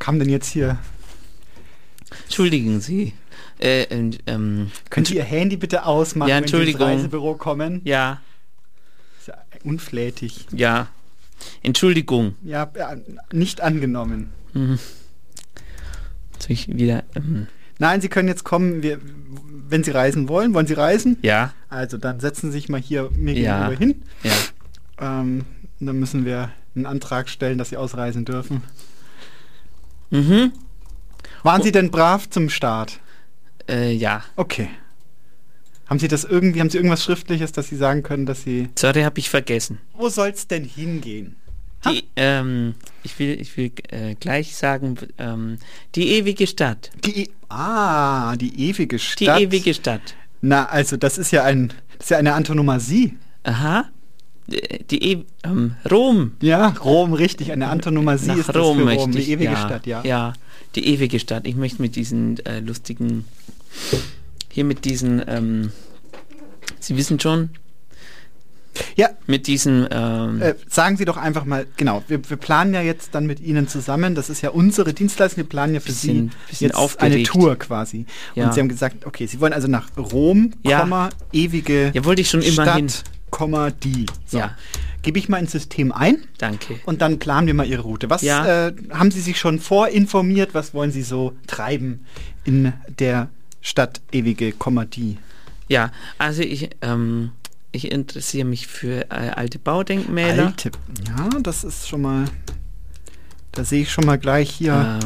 kam denn jetzt hier? Entschuldigen Sie. Können Sie Ihr Handy bitte ausmachen, Ja, wenn Sie Entschuldigung. ins Reisebüro kommen? Ja, Ist ja unflätig. ja. Entschuldigung. Ja, nicht angenommen. Soll ich wieder... Nein, Sie können jetzt kommen, wenn Sie reisen wollen. Wollen Sie reisen? ja, Also dann setzen Sie sich mal hier mir Ja. gegenüber hin. ja. Dann müssen wir einen Antrag stellen, dass Sie ausreisen dürfen. Mhm. Waren Sie denn brav zum Start? Ja. Okay. Haben Sie irgendwas Schriftliches, dass Sie sagen können, dass Sie... Sorry, habe ich vergessen. Wo soll's denn hingehen? Ich will gleich sagen, die ewige Stadt. Die ewige Die Stadt. ewige Stadt. Na, also das ist ja eine Antonomasie. Aha. Rom. Ja, Rom, richtig. Eine Antonomasie Nach ist das Rom für möchte Rom. ich. Die ewige ja, Stadt, ja. Ja, die ewige Stadt. Ich möchte mit diesen lustigen, hier mit diesen, Sie wissen schon, Ja, mit diesen, sagen Sie doch einfach mal, genau, wir planen ja jetzt dann mit Ihnen zusammen, das ist ja unsere Dienstleistung, wir planen ja für Bisschen Sie jetzt aufgeregt. eine Tour quasi. Ja. Und Sie haben gesagt, okay, Sie wollen also nach Rom, Ja. Komma, ewige ja, wollte ich schon immer Stadt, hin. Komma, die. So. Ja. Gebe ich mal ins System ein Danke. und dann planen wir mal Ihre Route. Was Ja. haben Sie sich schon vorinformiert? Was wollen Sie so treiben in der Stadt, ewige, Komma, die? Ja, also ich interessiere mich für alte Baudenkmäler. Alte, ja, das ist schon mal, da sehe ich schon mal gleich hier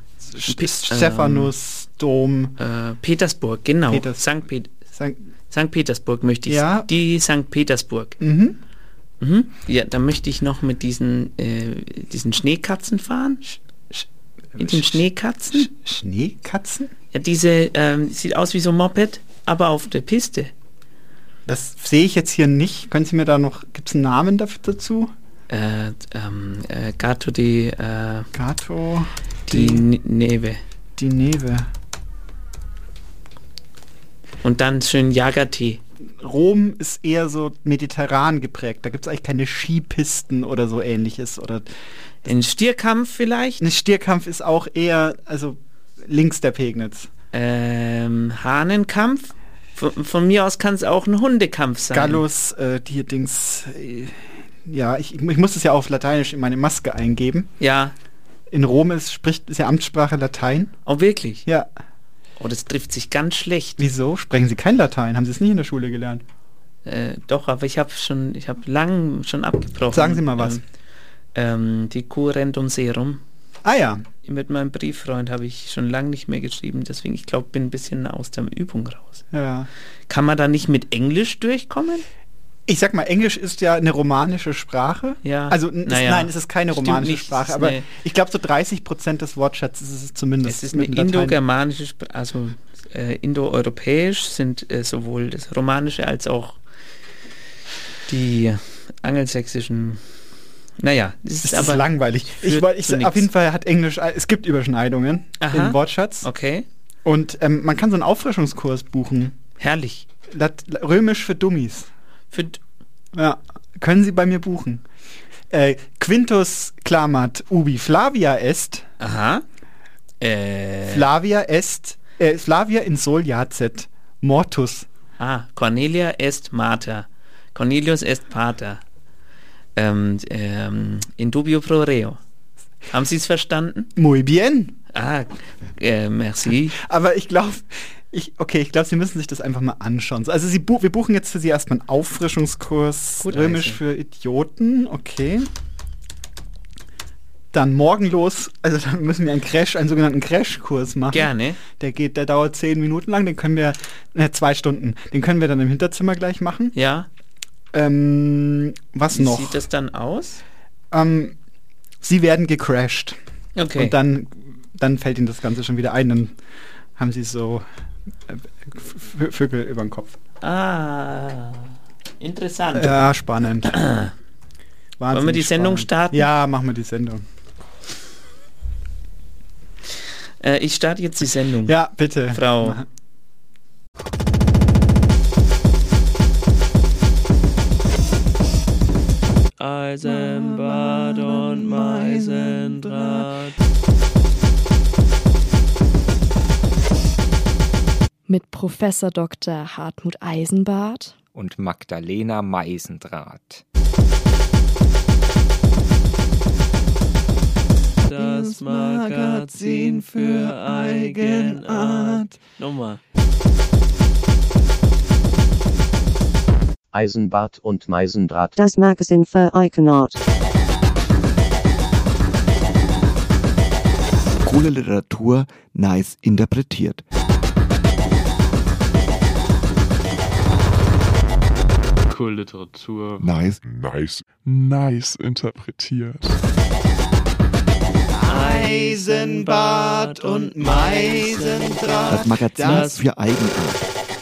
Stephanusdom. Petersburg, genau. Sankt- St. Petersburg möchte ich. Ja. Die St. Petersburg. Mhm. Mhm. Ja, da möchte ich noch mit diesen Schneekatzen fahren. Mit den Schneekatzen. Schneekatzen? Ja, diese sieht aus wie so ein Moped, aber auf der Piste. Das sehe ich jetzt hier nicht. Können Sie mir da noch, gibt es einen Namen dazu? Gato di Gato Neve. die Neve. Und dann schön Jagertee. Rom ist eher so mediterran geprägt. Da gibt es eigentlich keine Skipisten oder so ähnliches. Oder Ein Stierkampf vielleicht? ein Stierkampf ist auch eher, also links der Pegnitz. Hahnenkampf? Von mir aus kann es auch ein Hundekampf sein. Gallus, die Dings, ja, ich muss es ja auf Lateinisch in meine Maske eingeben. Ja. In Rom ist ja Amtssprache Latein. Oh, wirklich? Ja. Oh, das trifft sich ganz schlecht. Wieso? Sprechen Sie kein Latein? Haben Sie es nicht in der Schule gelernt? Doch, aber ich habe lang schon abgebrochen. Sagen Sie mal was. Die Currendum Serum. Ah ja. Mit meinem Brieffreund habe ich schon lange nicht mehr geschrieben, deswegen, ich glaube, bin ein bisschen aus der Übung raus. Ja. Kann man da nicht mit Englisch durchkommen? Ich sag mal, Englisch ist ja eine romanische Sprache. Ja. Also nein, es ist keine Stimmt romanische nicht, Sprache, es ist aber eine- ich glaube so 30% des Wortschatzes ist es zumindest. Es ist eine mit dem Latein. indogermanische Sprache, also indoeuropäisch sind sowohl das Romanische als auch die angelsächsischen. Naja, Das ist aber langweilig. zu Auf jeden Fall hat Englisch, es gibt Überschneidungen Aha. im Wortschatz. Okay, Und man kann so einen Auffrischungskurs buchen. herrlich. Römisch für Dummies. Für Ja, können Sie bei mir buchen. Quintus clamat ubi Flavia est. aha. Flavia in sol jacet mortus. Cornelia est mater. Cornelius est pater. In dubio pro reo. Haben Sie es verstanden? Muy bien. Merci. Aber ich glaube, Sie müssen sich das einfach mal anschauen. Also wir buchen jetzt für Sie erstmal einen Auffrischungskurs. Gut, Römisch also. für Idioten, okay. Dann morgen los, also dann müssen wir einen sogenannten Crashkurs machen. Gerne. Der dauert 10 Minuten lang, 2 Stunden. Den können wir dann im Hinterzimmer gleich machen. Ja. Was Wie noch? sieht das dann aus? Sie werden gecrashed. Okay. Und dann fällt Ihnen das Ganze schon wieder ein. Dann haben Sie so Vögel über den Kopf. Interessant. Ja, spannend. Wollen wir die Sendung starten? Ja, machen wir die Sendung. Ich starte jetzt die Sendung. Ja, bitte. Frau. Eisenbad und Meisendraht. mit Professor Dr. Hartmut Eisenbart und Magdalena Meisendrath. Das Magazin für Eigenart. Nochmal. Eisenbart und Meisendrath. Das Magazin für Eigenart. Coole Literatur, nice interpretiert. Coole Literatur. Nice interpretiert. Eisenbart und Meisendraht. Das Magazin für Eigenart.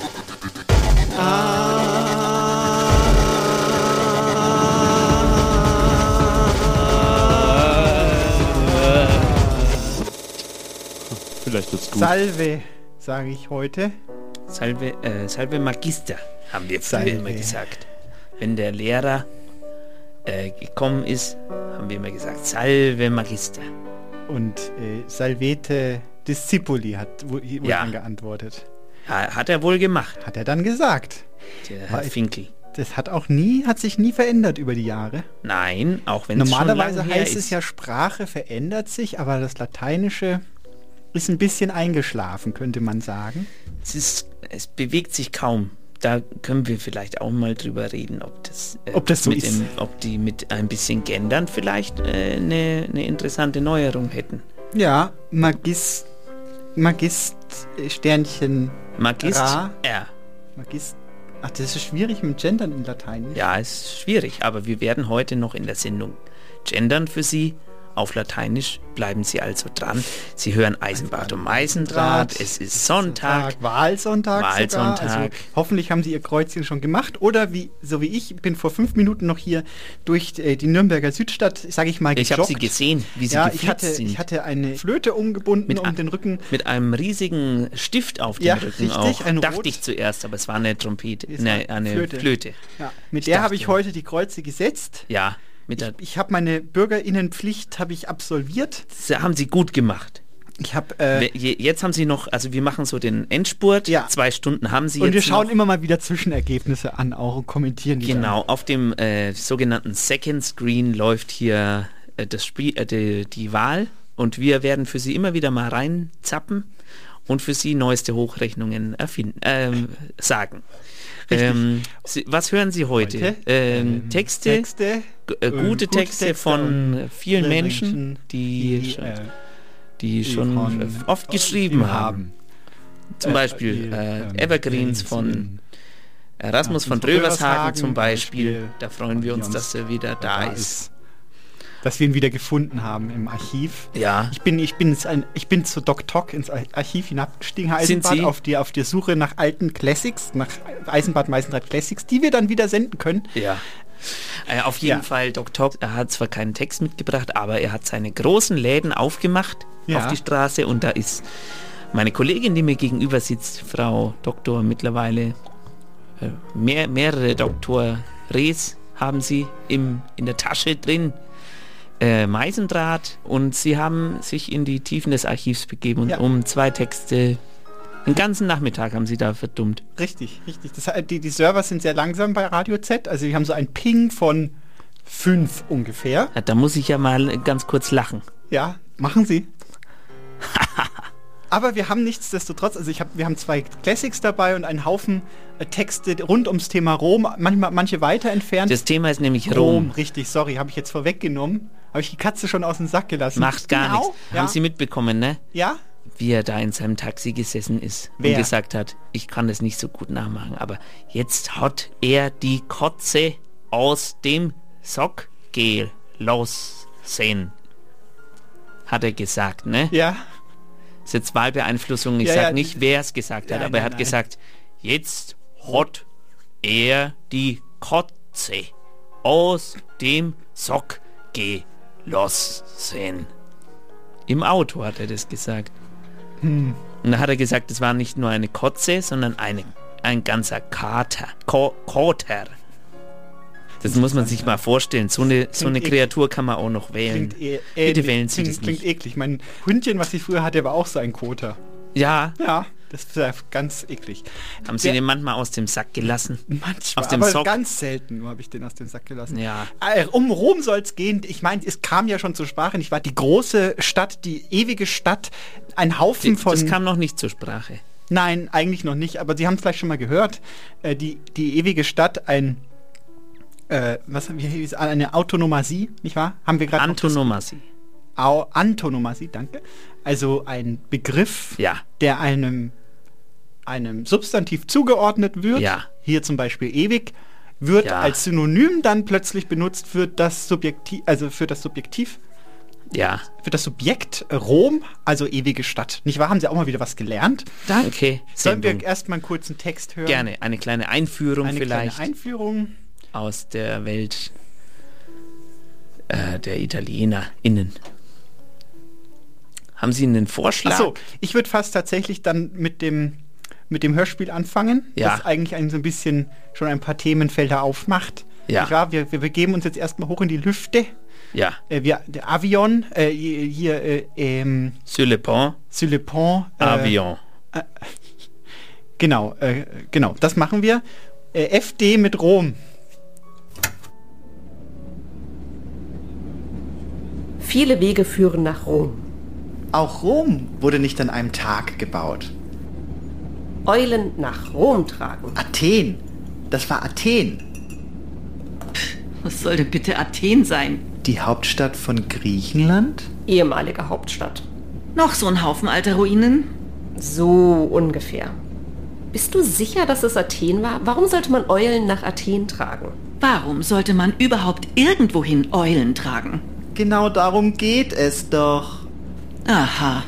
Vielleicht wird's gut. Salve, sage ich heute. Salve Magister, haben wir früher Salve. immer gesagt. Wenn der Lehrer gekommen ist, haben wir immer gesagt, Salve Magister. Und Salvete Discipuli hat wohl dann geantwortet. Ja, hat er wohl gemacht, Hat er dann gesagt. der Herr Finkel. Das hat sich nie verändert über die Jahre. Nein, auch wenn es schon Normalerweise lange her heißt es ja, Sprache verändert sich, aber das Lateinische ist ein bisschen eingeschlafen, könnte man sagen. Es bewegt sich kaum. Da können wir vielleicht auch mal drüber reden, ob das so ist. Ob die mit ein bisschen Gendern vielleicht eine interessante Neuerung hätten. Ja, Sternchen Magist Ra. R. Ach, das ist schwierig mit Gendern in Latein. Ja, ist schwierig, aber wir werden heute noch in der Sendung gendern für Sie. Auf Lateinisch bleiben Sie also dran. Sie hören Eisenbart und Meisendraht. Es ist Sonntag. Wahlsonntag. Wahlsonntag. Sogar. Also, hoffentlich haben Sie Ihr Kreuzchen schon gemacht. Oder so wie ich, bin vor 5 Minuten noch hier durch die Nürnberger Südstadt, sage ich mal, gejoggt. Ich habe Sie gesehen, wie Sie geflitzt sind. Ich hatte eine Flöte umgebunden um den Rücken. Mit einem riesigen Stift auf dem Rücken richtig, auch. Dachte ich zuerst, aber es war eine Trompete. Eine Flöte. Ja, mit der habe ich heute die Kreuze gesetzt. Ja. Ich habe meine BürgerInnenpflicht absolviert. Das haben Sie gut gemacht. Jetzt haben Sie noch, also wir machen so den Endspurt. Ja. 2 Stunden haben Sie jetzt. Und wir schauen noch. immer mal wieder Zwischenergebnisse an auch und kommentieren die. Genau, auf dem sogenannten Second Screen läuft hier das Spiel, die Wahl. Und wir werden für Sie immer wieder mal reinzappen und für Sie neueste Hochrechnungen sagen. Was hören Sie heute? Texte, gute Texte von vielen Menschen, die schon oft geschrieben haben. Zum Beispiel Evergreens von Erasmus von Drövershagen zum Beispiel. Da freuen wir uns, dass er wieder da ist. Dass wir ihn wieder gefunden haben im Archiv. Ja. Ich bin zu Doc Tok ins Archiv hinabgestiegen, Eisenbart, auf die Suche nach alten Classics, nach Eisenbart Meisendrath Classics, die wir dann wieder senden können. Ja. Auf jeden Fall, Doc Tok, er hat zwar keinen Text mitgebracht, aber er hat seine großen Läden aufgemacht auf die Straße und da ist meine Kollegin, die mir gegenüber sitzt, Frau Doktor, mittlerweile mehrere Doktorres haben sie in der Tasche drin. Meisendrath, und sie haben sich in die Tiefen des Archivs begeben und um 2 Texte, den ganzen Nachmittag haben sie da verdummt. Richtig. Die Server sind sehr langsam bei Radio Z, also wir haben so ein Ping von 5 ungefähr. Ja, da muss ich ja mal ganz kurz lachen. Ja, machen Sie. Aber wir haben nichtsdestotrotz, also wir haben 2 Classics dabei und einen Haufen Texte rund ums Thema Rom, manche weiter entfernt. Das Thema ist nämlich Rom. Richtig, sorry, habe ich jetzt vorweggenommen. Habe ich die Katze schon aus dem Sack gelassen. Macht gar nichts. Ja. Haben Sie mitbekommen, ne? Ja. Wie er da in seinem Taxi gesessen ist und gesagt hat, ich kann das nicht so gut nachmachen, aber jetzt hat er die Kotze aus dem Sock gelassen. Hat er gesagt, ne? Ja. Das ist jetzt Wahlbeeinflussung. Ich sage nicht, wer es gesagt hat, aber er hat gesagt, jetzt hat er die Kotze aus dem Sock gelassen. Im Auto hat er das gesagt. Und da hat er gesagt, es war nicht nur eine Kotze, sondern ein ganzer Kater. Kater. Das muss man sich mal vorstellen. So eine Kreatur kann man auch noch wählen. Bitte wählen Sie das nicht. Klingt eklig. Mein Hündchen, was ich früher hatte, war auch so ein Koter. Ja. Ja. Das ist ja ganz eklig. Haben Sie den manchmal aus dem Sack gelassen? Manchmal, aus dem aber Sock? ganz selten nur habe ich den aus dem Sack gelassen. Ja. Um Rom soll es gehen. Ich meine, es kam ja schon zur Sprache, nicht wahr? Die große Stadt, die ewige Stadt, ein Haufen von... Das kam noch nicht zur Sprache. Nein, eigentlich noch nicht, aber Sie haben es vielleicht schon mal gehört. Die ewige Stadt, eine Autonomasie, nicht wahr? Haben wir gerade Antonomasie. Antonomasie, danke. Also ein Begriff, der einem Substantiv zugeordnet wird. Ja. Hier zum Beispiel ewig, wird als Synonym dann plötzlich benutzt für das Subjektiv, für das Subjekt Rom, also ewige Stadt. Nicht wahr? Haben Sie auch mal wieder was gelernt? Danke. Sollen wir erstmal einen kurzen Text hören? Gerne. Eine kleine Einführung vielleicht. Kleine Einführung. Aus der Welt der ItalienerInnen. Haben Sie einen Vorschlag? Achso, ich würde fast tatsächlich dann mit dem Hörspiel anfangen, das eigentlich so ein bisschen schon ein paar Themenfelder aufmacht. Ja. Nicht wahr? Wir begeben uns jetzt erstmal hoch in die Lüfte. Ja. Der Avion, Sur le pont. Avion. Genau, das machen wir. FD mit Rom. Viele Wege führen nach Rom. Auch Rom wurde nicht an einem Tag gebaut. Eulen nach Rom tragen. Athen. Das war Athen. Was soll denn bitte Athen sein? Die Hauptstadt von Griechenland? Ehemalige Hauptstadt. Noch so ein Haufen alter Ruinen? So ungefähr. Bist du sicher, dass es Athen war? Warum sollte man Eulen nach Athen tragen? Warum sollte man überhaupt irgendwohin Eulen tragen? Genau darum geht es doch. Aha.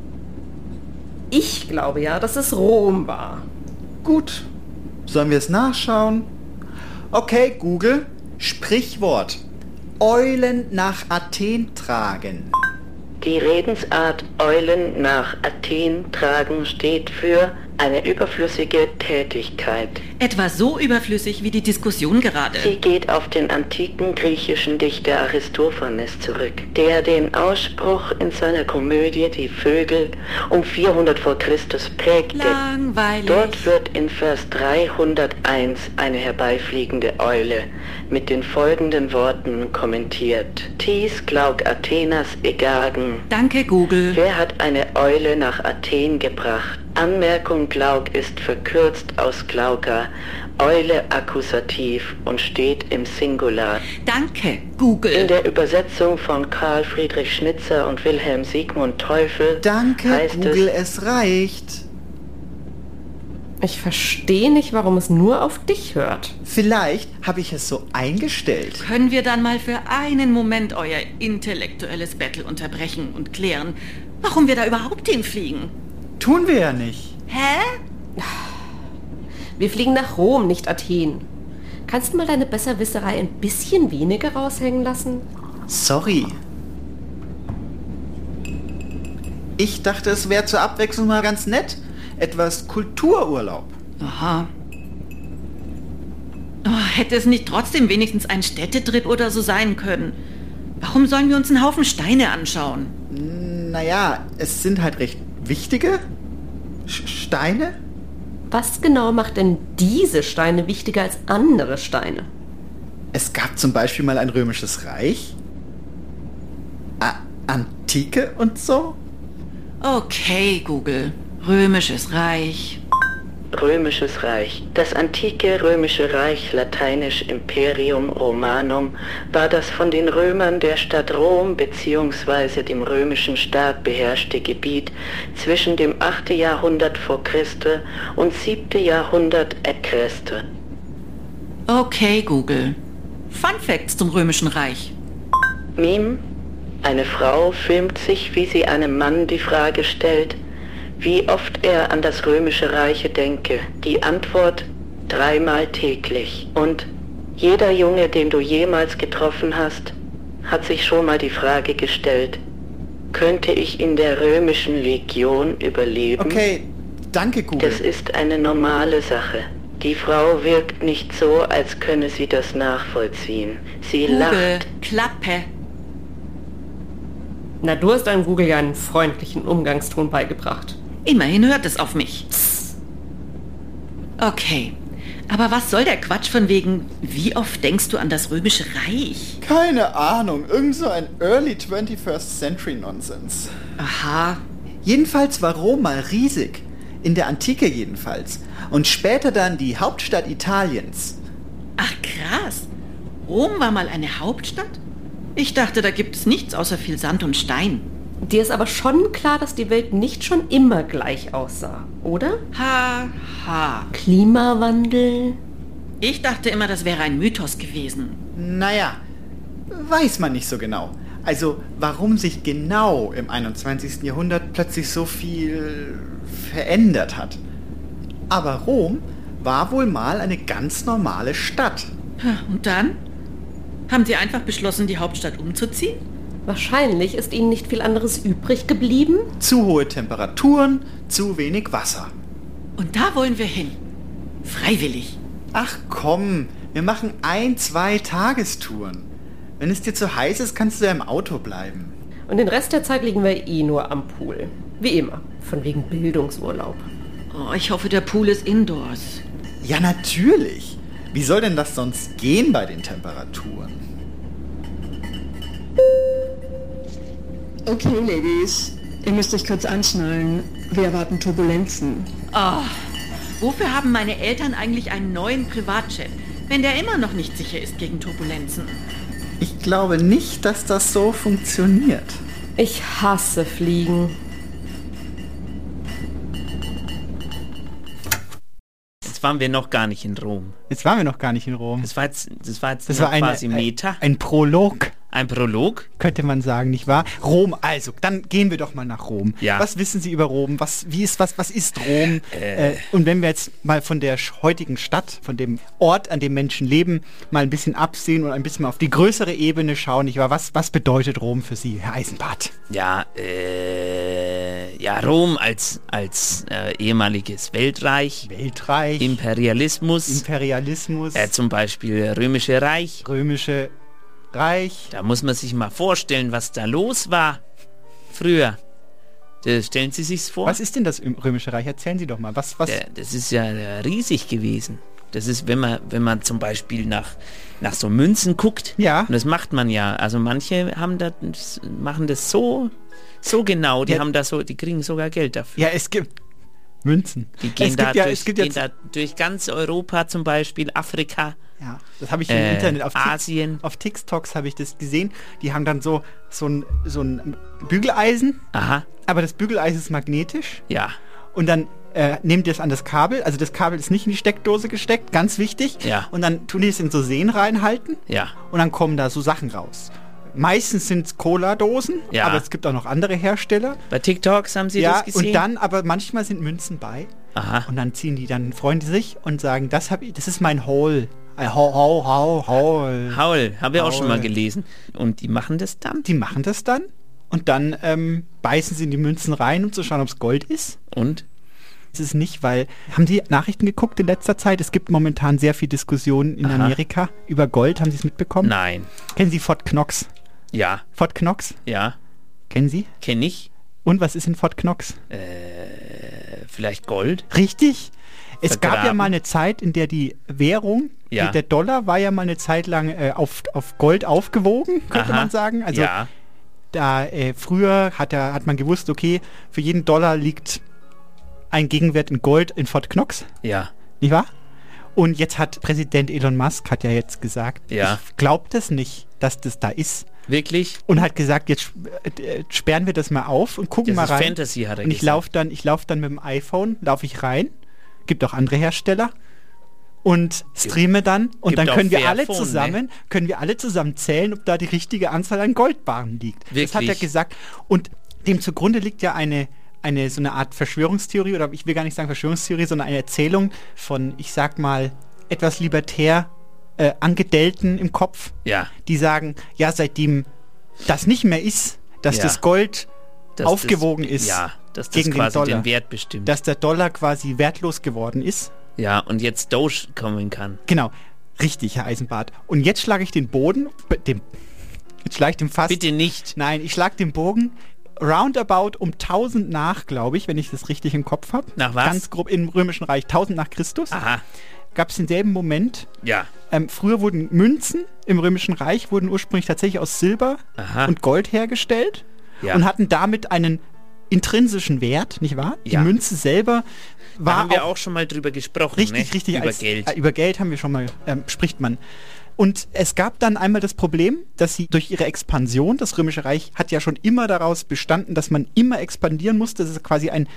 Ich glaube ja, dass es Rom war. Gut. Sollen wir es nachschauen? Okay, Google. Sprichwort. Eulen nach Athen tragen. Die Redensart Eulen nach Athen tragen steht für eine überflüssige Tätigkeit. Etwa so überflüssig wie die Diskussion gerade. Sie geht auf den antiken griechischen Dichter Aristophanes zurück, der den Ausspruch in seiner Komödie Die Vögel um 400 vor Christus prägte. Langweilig. Dort wird in Vers 301 eine herbeifliegende Eule mit den folgenden Worten kommentiert. Tis glaug Athenas egagen. Danke, Google. Wer hat eine Eule nach Athen gebracht? Anmerkung Glauk ist verkürzt aus Glauca, Eule Akkusativ und steht im Singular. Danke, Google. In der Übersetzung von Karl Friedrich Schnitzer und Wilhelm Sigmund Teufel heißt Google, es reicht. Ich verstehe nicht, warum es nur auf dich hört. Vielleicht habe ich es so eingestellt. Können wir dann mal für einen Moment euer intellektuelles Battle unterbrechen und klären, warum wir da überhaupt hinfliegen? Tun wir ja nicht. Hä? Wir fliegen nach Rom, nicht Athen. Kannst du mal deine Besserwisserei ein bisschen weniger raushängen lassen? Sorry. Ich dachte, es wäre zur Abwechslung mal ganz nett. Etwas Kultururlaub. Aha. Oh, hätte es nicht trotzdem wenigstens ein Städtetrip oder so sein können? Warum sollen wir uns einen Haufen Steine anschauen? Naja, es sind halt recht wichtige Steine. Was genau macht denn diese Steine wichtiger als andere Steine? Es gab zum Beispiel mal ein römisches Reich. Antike und so. Okay, Google. Römisches Reich. Römisches Reich. Das antike Römische Reich, lateinisch Imperium Romanum, war das von den Römern der Stadt Rom bzw. dem römischen Staat beherrschte Gebiet zwischen dem 8. Jahrhundert vor Christus und 7. Jahrhundert et Christus. Okay, Google. Fun Facts zum Römischen Reich. Meme. Eine Frau filmt sich, wie sie einem Mann die Frage stellt, wie oft er an das Römische Reich denke. Die Antwort: 3-mal täglich. Und jeder Junge, den du jemals getroffen hast, hat sich schon mal die Frage gestellt, könnte ich in der römischen Legion überleben? Okay, danke, Google. Das ist eine normale Sache. Die Frau wirkt nicht so, als könne sie das nachvollziehen. Sie Google, lacht. Klappe. Na, du hast deinem Google ja einen freundlichen Umgangston beigebracht. Immerhin hört es auf mich. Okay, aber was soll der Quatsch von wegen, wie oft denkst du an das Römische Reich? Keine Ahnung, irgend so ein Early 21st Century Nonsens. Aha. Jedenfalls war Rom mal riesig. In der Antike jedenfalls. Und später dann die Hauptstadt Italiens. Ach krass. Rom war mal eine Hauptstadt? Ich dachte, da gibt es nichts außer viel Sand und Stein. Dir ist aber schon klar, dass die Welt nicht schon immer gleich aussah, oder? Ha. Klimawandel? Ich dachte immer, das wäre ein Mythos gewesen. Naja, weiß man nicht so genau. Also, warum sich genau im 21. Jahrhundert plötzlich so viel verändert hat. Aber Rom war wohl mal eine ganz normale Stadt. Und dann? Haben sie einfach beschlossen, die Hauptstadt umzuziehen? Wahrscheinlich ist ihnen nicht viel anderes übrig geblieben. Zu hohe Temperaturen, zu wenig Wasser. Und da wollen wir hin. Freiwillig. Ach komm, wir machen 1-2 Tagestouren. Wenn es dir zu heiß ist, kannst du ja im Auto bleiben. Und den Rest der Zeit liegen wir eh nur am Pool. Wie immer, von wegen Bildungsurlaub. Oh, ich hoffe, der Pool ist indoors. Ja, natürlich. Wie soll denn das sonst gehen bei den Temperaturen? Okay, Ladies, ihr müsst euch kurz anschnallen. Wir erwarten Turbulenzen. Oh, wofür haben meine Eltern eigentlich einen neuen Privatjet, wenn der immer noch nicht sicher ist gegen Turbulenzen? Ich glaube nicht, dass das so funktioniert. Ich hasse Fliegen. Jetzt waren wir noch gar nicht in Rom. Das war quasi Meta. Ein Prolog. Ein Prolog? Könnte man sagen, nicht wahr? Rom, also, dann gehen wir doch mal nach Rom. Ja. Was wissen Sie über Rom? Was ist Rom? Und wenn wir jetzt mal von der heutigen Stadt, von dem Ort, an dem Menschen leben, mal ein bisschen absehen und ein bisschen mal auf die größere Ebene schauen, nicht wahr? Was bedeutet Rom für Sie, Herr Eisenbart? Ja, Rom als ehemaliges Weltreich. Imperialismus. Zum Beispiel Römische Reich. Da muss man sich mal vorstellen, was da los war früher. Stellen Sie sich's vor. Was ist denn das Römische Reich? Erzählen Sie doch mal. Was? Das ist ja riesig gewesen. Das ist, wenn man zum Beispiel nach so Münzen guckt. Ja. Und das macht man ja. Also manche machen das so genau. Die kriegen sogar Geld dafür. Ja, es gibt Münzen. Die gehen durch ganz Europa zum Beispiel, Afrika. Ja, das habe ich im Internet, Asien. Auf TikToks habe ich das gesehen. Die haben dann so ein Bügeleisen. Aha. Aber das Bügeleisen ist magnetisch. Ja. Und dann nehmen die es an das Kabel. Also das Kabel ist nicht in die Steckdose gesteckt, ganz wichtig. Ja. Und dann tun die es in so Seen reinhalten. Ja. Und dann kommen da so Sachen raus. Meistens sind es Cola-Dosen, ja. Aber es gibt auch noch andere Hersteller. Bei TikToks haben Sie das gesehen? Und dann, aber manchmal sind Münzen bei. Aha. Und dann freuen die sich und sagen, das ist mein Haul. Haul. Habe ich auch schon mal gelesen. Und die machen das dann? Die machen das dann. Und dann beißen sie in die Münzen rein, um zu schauen, ob es Gold ist. Und? Es ist nicht, weil... Haben Sie Nachrichten geguckt in letzter Zeit? Es gibt momentan sehr viel Diskussionen in Amerika über Gold. Haben Sie es mitbekommen? Nein. Kennen Sie Fort Knox? Ja. Fort Knox? Ja. Kennen Sie? Kenn ich. Und was ist in Fort Knox? Vielleicht Gold? Richtig. Es gab ja mal eine Zeit, in der die Währung, der Dollar war ja mal eine Zeit lang auf Gold aufgewogen, könnte man sagen. Also da früher hat man gewusst, okay, für jeden Dollar liegt ein Gegenwert in Gold in Fort Knox. Ja. Nicht wahr? Und jetzt hat Präsident Elon Musk hat ja jetzt gesagt, ich glaube das nicht, dass das da ist. Wirklich? Und hat gesagt, jetzt sperren wir das mal auf und gucken mal rein. Fantasy, hat er und gesagt. ich laufe dann mit dem iPhone, laufe ich rein. Gibt auch andere Hersteller und streame dann und dann können wir alle zusammen zählen, ob da die richtige Anzahl an Goldbarren liegt. Wirklich? Das hat er gesagt und dem zugrunde liegt ja eine so eine Art Verschwörungstheorie oder ich will gar nicht sagen Verschwörungstheorie, sondern eine Erzählung von, ich sag mal, etwas libertär Angedellten im Kopf, die sagen, ja, seitdem das nicht mehr ist, dass das Gold aufgewogen ist. Dass das gegen quasi den Dollar, den Wert bestimmt. Dass der Dollar quasi wertlos geworden ist. Ja, und jetzt Doge kommen kann. Genau, richtig, Herr Eisenbart. Und jetzt schlage ich den Boden, jetzt schlage ich den Fass. Bitte nicht. Nein, ich schlage den Bogen roundabout um 1000 nach, glaube ich, wenn ich das richtig im Kopf habe. Nach was? Ganz grob im Römischen Reich, 1000 nach Christus. Aha. Gab es denselben Moment. Ja. Früher wurden Münzen im Römischen Reich wurden ursprünglich tatsächlich aus Silber und Gold hergestellt und hatten damit einen intrinsischen Wert, nicht wahr? Die Münze selber war da haben wir auch schon mal drüber gesprochen. Richtig. Über Geld. Über Geld haben wir schon mal, spricht man. Und es gab dann einmal das Problem, dass sie durch ihre Expansion, das Römische Reich hat ja schon immer daraus bestanden, dass man immer expandieren musste. Das ist quasi ein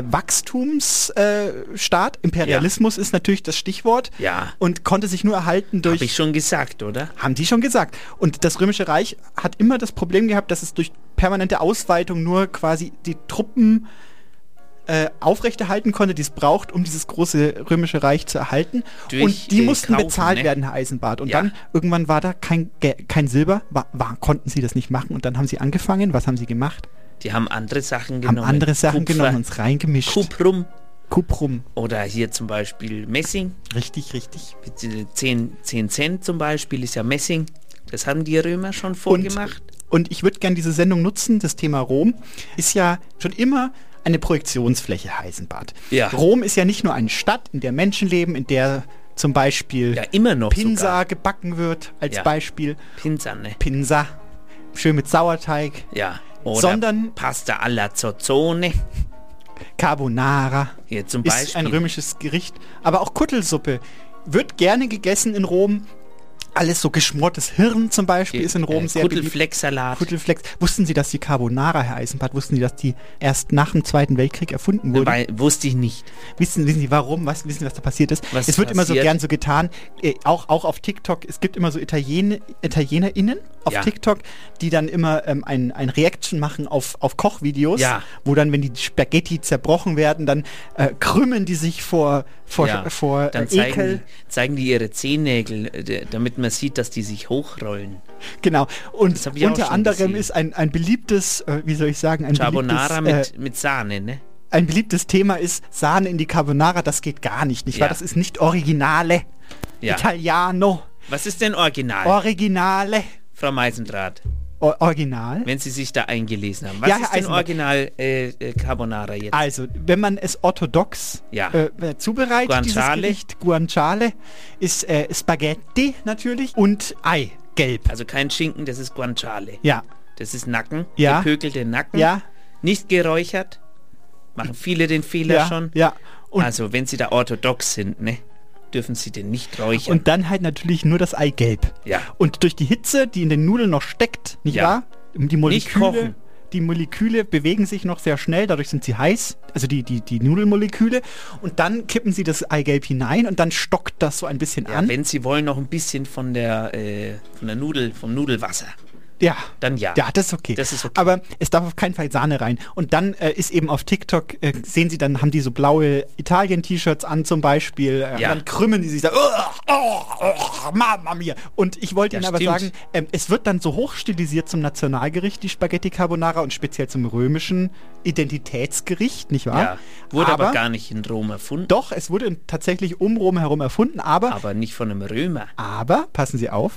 Wachstumsstaat. Imperialismus ist natürlich das Stichwort. Ja. Und konnte sich nur erhalten durch... Habe ich schon gesagt, oder? Haben die schon gesagt. Und das Römische Reich hat immer das Problem gehabt, dass es durch permanente Ausweitung nur quasi die Truppen aufrechterhalten konnte, die es braucht, um dieses große Römische Reich zu erhalten. Und die mussten bezahlt werden, Herr Eisenbart. Und dann, irgendwann war da kein Silber, konnten sie das nicht machen. Und dann haben sie angefangen. Was haben sie gemacht? Die haben andere Sachen genommen. Genommen, uns reingemischt. Kuprum. Oder hier zum Beispiel Messing. Richtig. 10 Cent zum Beispiel ist ja Messing. Das haben die Römer schon vorgemacht. Und ich würde gerne diese Sendung nutzen. Das Thema Rom ist ja schon immer eine Projektionsfläche, Herr Eisenbart. Ja. Rom ist ja nicht nur eine Stadt, in der Menschen leben, in der zum Beispiel immer noch Pinsa gebacken wird, als Beispiel. Pinsa. Schön mit Sauerteig. Ja. Oder sondern Pasta alla Zozzone. Carbonara ja, zum Beispiel. Ist ein römisches Gericht. Aber auch Kuttelsuppe wird gerne gegessen in Rom. Alles so geschmortes Hirn zum Beispiel ist in Rom sehr beliebt. Kuttelflecksalat. Wussten Sie, dass die Carbonara, Herr Eisenbart, dass die erst nach dem Zweiten Weltkrieg erfunden wurde? Wusste ich nicht. Wissen Sie warum? Wissen Sie, was da passiert ist? Es wird immer so gern so getan, auch auf TikTok, es gibt immer so ItalienerInnen auf TikTok, die dann immer ein Reaction machen auf Kochvideos, wo dann, wenn die Spaghetti zerbrochen werden, dann krümmen die sich vor dann Ekel. Zeigen die ihre Zehennägel, damit man sieht, dass die sich hochrollen. Genau. Und unter anderem ist ein beliebtes, wie soll ich sagen, Carbonara mit Sahne, ne? Ein beliebtes Thema ist Sahne in die Carbonara, das geht gar nicht wahr? Das ist nicht Originale. Italiano. Was ist denn Original? Originale. Frau Meisendrath. Original? Wenn Sie sich da eingelesen haben. Was ist denn Original Carbonara jetzt? Also, wenn man es orthodox zubereitet, Guanciale. dieses Gericht, Guanciale, ist Spaghetti natürlich und Ei, gelb. Also kein Schinken, das ist Guanciale. Ja. Das ist Nacken, gepökelte Nacken. Ja. Nicht geräuchert. Machen viele den Fehler schon. Ja. Und also, wenn Sie da orthodox sind, ne? Dürfen Sie den nicht räuchern. Und dann halt natürlich nur das Eigelb. Ja. Und durch die Hitze, die in den Nudeln noch steckt, nicht wahr? Die Moleküle bewegen sich noch sehr schnell, dadurch sind sie heiß, also die Nudelmoleküle. Und dann kippen sie das Eigelb hinein und dann stockt das so ein bisschen an. Wenn Sie wollen, noch ein bisschen vom Nudelwasser. Ja. Dann ja. Ja, das ist okay. Aber es darf auf keinen Fall Sahne rein. Und dann ist eben auf TikTok, sehen Sie, dann haben die so blaue Italien-T-Shirts an zum Beispiel. Dann krümmen die sich da. Mamma mia. Und ich wollte Ihnen aber sagen, es wird dann so hochstilisiert zum Nationalgericht, die Spaghetti Carbonara, und speziell zum römischen Identitätsgericht, nicht wahr? Ja. Wurde aber gar nicht in Rom erfunden. Doch, es wurde tatsächlich um Rom herum erfunden, aber nicht von einem Römer. Aber, passen Sie auf,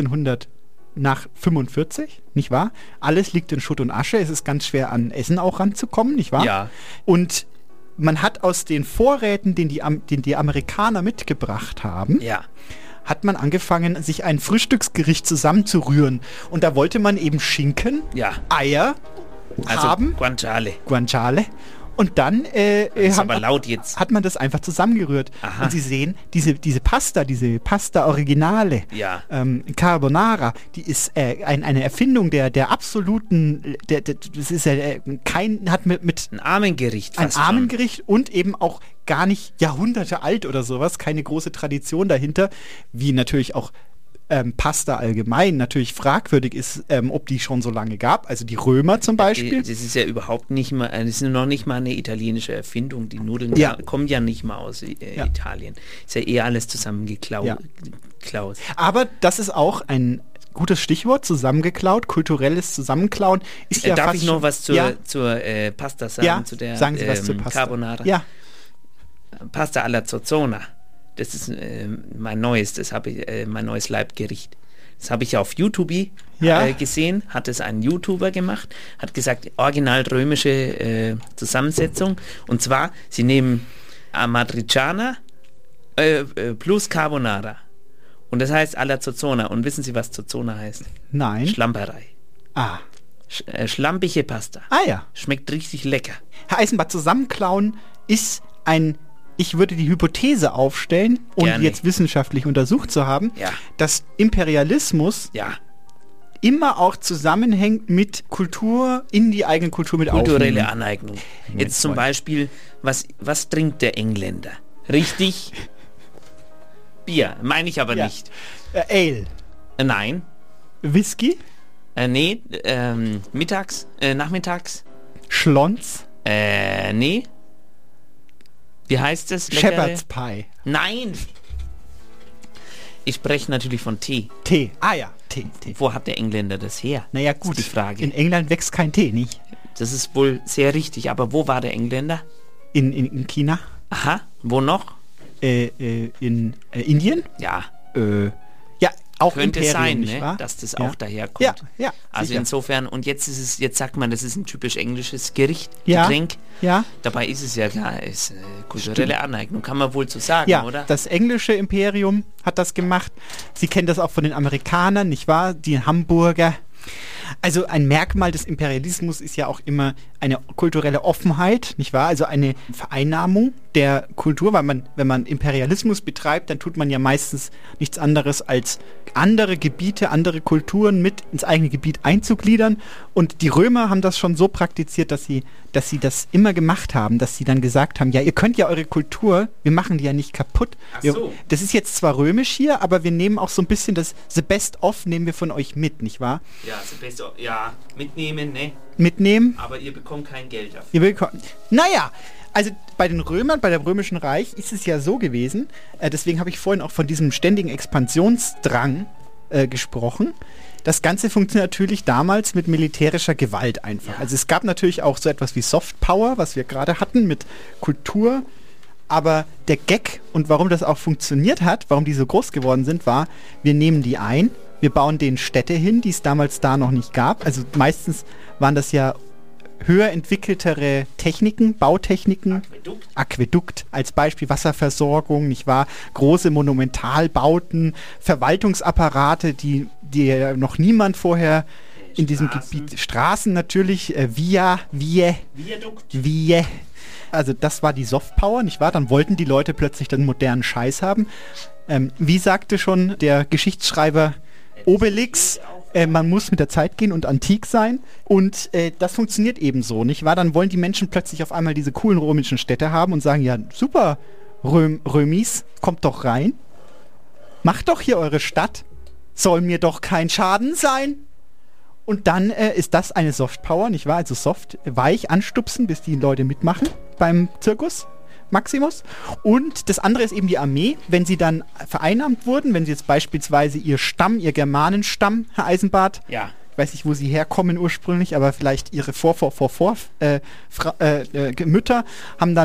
1945, nicht wahr? Alles liegt in Schutt und Asche. Es ist ganz schwer, an Essen auch ranzukommen, nicht wahr? Ja. Und man hat aus den Vorräten, den die Amerikaner mitgebracht haben, hat man angefangen, sich ein Frühstücksgericht zusammenzurühren. Und da wollte man eben Schinken, Eier haben. Guanciale. Und dann hat man das einfach zusammengerührt. Aha. Und Sie sehen, diese Pasta Originale, Carbonara, die ist eine Erfindung der absoluten, das ist hat mit ein Armengericht fast ein Armengericht und eben auch gar nicht Jahrhunderte alt oder sowas, keine große Tradition dahinter, wie natürlich auch Pasta allgemein natürlich fragwürdig ist, ob die schon so lange gab. Also die Römer zum Beispiel. Das ist ja überhaupt nicht mal, das ist noch nicht mal eine italienische Erfindung. Die Nudeln kommen ja nicht mal aus Italien. Ist ja eher alles zusammengeklaut. Aber das ist auch ein gutes Stichwort, zusammengeklaut, kulturelles Zusammenklauen. Ist ja darf ich noch was zur Pasta sagen? Ja, zu der sagen Sie was zur Pasta. Carbonara? Ja. Pasta alla Zozzona. Das ist mein neues Leibgericht. Das habe ich auf YouTube gesehen, hat es ein YouTuber gemacht, hat gesagt, original römische Zusammensetzung. Und zwar, sie nehmen Amatriciana plus Carbonara. Und das heißt alla Zozzona. Und wissen Sie, was Zozzona heißt? Nein. Schlamperei. Ah. Schlampige Pasta. Ah ja. Schmeckt richtig lecker. Herr Eisenbart, zusammenklauen ist ich würde die Hypothese aufstellen, ohne die jetzt wissenschaftlich untersucht zu haben, dass Imperialismus immer auch zusammenhängt mit Kultur, in die eigene Kultur mit aufnehmen. Kulturelle Aneignung. Jetzt zum Beispiel, was trinkt der Engländer? Richtig? Bier, meine ich aber nicht. Ale. Nein. Whisky? Nee, nachmittags. Schlons? Nee. Wie heißt es? Shepherd's Pie. Nein! Ich spreche natürlich von Tee. Tee. Ah ja, Tee. Wo hat der Engländer das her? Naja gut, ist die Frage. In England wächst kein Tee, nicht? Das ist wohl sehr richtig, aber wo war der Engländer? In China. Aha, wo noch? In Indien? Ja. Ja, auch könnte Imperium, sein, ne? Dass das auch daherkommt. Ja, also sicher. Insofern, und jetzt sagt man, das ist ein typisch englisches Gericht, Ja. Getränk. Ja. Dabei ist es ja klar, ist kulturelle Aneignung, kann man wohl so sagen, ja, oder? Das englische Imperium hat das gemacht. Sie kennen das auch von den Amerikanern, nicht wahr? Die Hamburger. Also ein Merkmal des Imperialismus ist ja auch immer eine kulturelle Offenheit, nicht wahr? Also eine Vereinnahmung der Kultur, weil wenn man Imperialismus betreibt, dann tut man ja meistens nichts anderes als andere Gebiete, andere Kulturen mit ins eigene Gebiet einzugliedern. Und die Römer haben das schon so praktiziert, dass sie das immer gemacht haben, dass sie dann gesagt haben, ja, ihr könnt ja eure Kultur, wir machen die ja nicht kaputt. Ach so. Das ist jetzt zwar römisch hier, aber wir nehmen auch so ein bisschen das The Best of nehmen wir von euch mit, nicht wahr? Ja, The Best of, ja, mitnehmen, ne? Mitnehmen. Aber ihr bekommt kein Geld dafür. Naja, also bei den Römern, bei dem Römischen Reich ist es ja so gewesen, deswegen habe ich vorhin auch von diesem ständigen Expansionsdrang gesprochen. Das Ganze funktioniert natürlich damals mit militärischer Gewalt einfach. Ja. Also es gab natürlich auch so etwas wie Soft Power, was wir gerade hatten mit Kultur. Aber der Gag und warum das auch funktioniert hat, warum die so groß geworden sind, war, wir nehmen die ein, wir bauen denen Städte hin, die es damals da noch nicht gab. Also meistens waren das ja höher entwickeltere Techniken, Bautechniken, Aquädukt als Beispiel, Wasserversorgung, nicht wahr? Große Monumentalbauten, Verwaltungsapparate, die noch niemand vorher in diesem Gebiet, Straßen natürlich, Viadukt. Also das war die Softpower, nicht wahr? Dann wollten die Leute plötzlich den modernen Scheiß haben. Wie sagte schon der Geschichtsschreiber Obelix, man muss mit der Zeit gehen und antik sein. Und das funktioniert eben so, nicht wahr? Dann wollen die Menschen plötzlich auf einmal diese coolen römischen Städte haben und sagen, ja, super, Römis, kommt doch rein. Macht doch hier eure Stadt. Soll mir doch kein Schaden sein. Und dann ist das eine Softpower, nicht wahr? Also soft, weich anstupsen, bis die Leute mitmachen beim Zirkus Maximus. Und das andere ist eben die Armee. Wenn sie dann vereinnahmt wurden, wenn sie jetzt beispielsweise ihr Germanenstamm, Herr Eisenbart, ja. Ich weiß nicht, wo sie herkommen ursprünglich, aber vielleicht ihre Mütter haben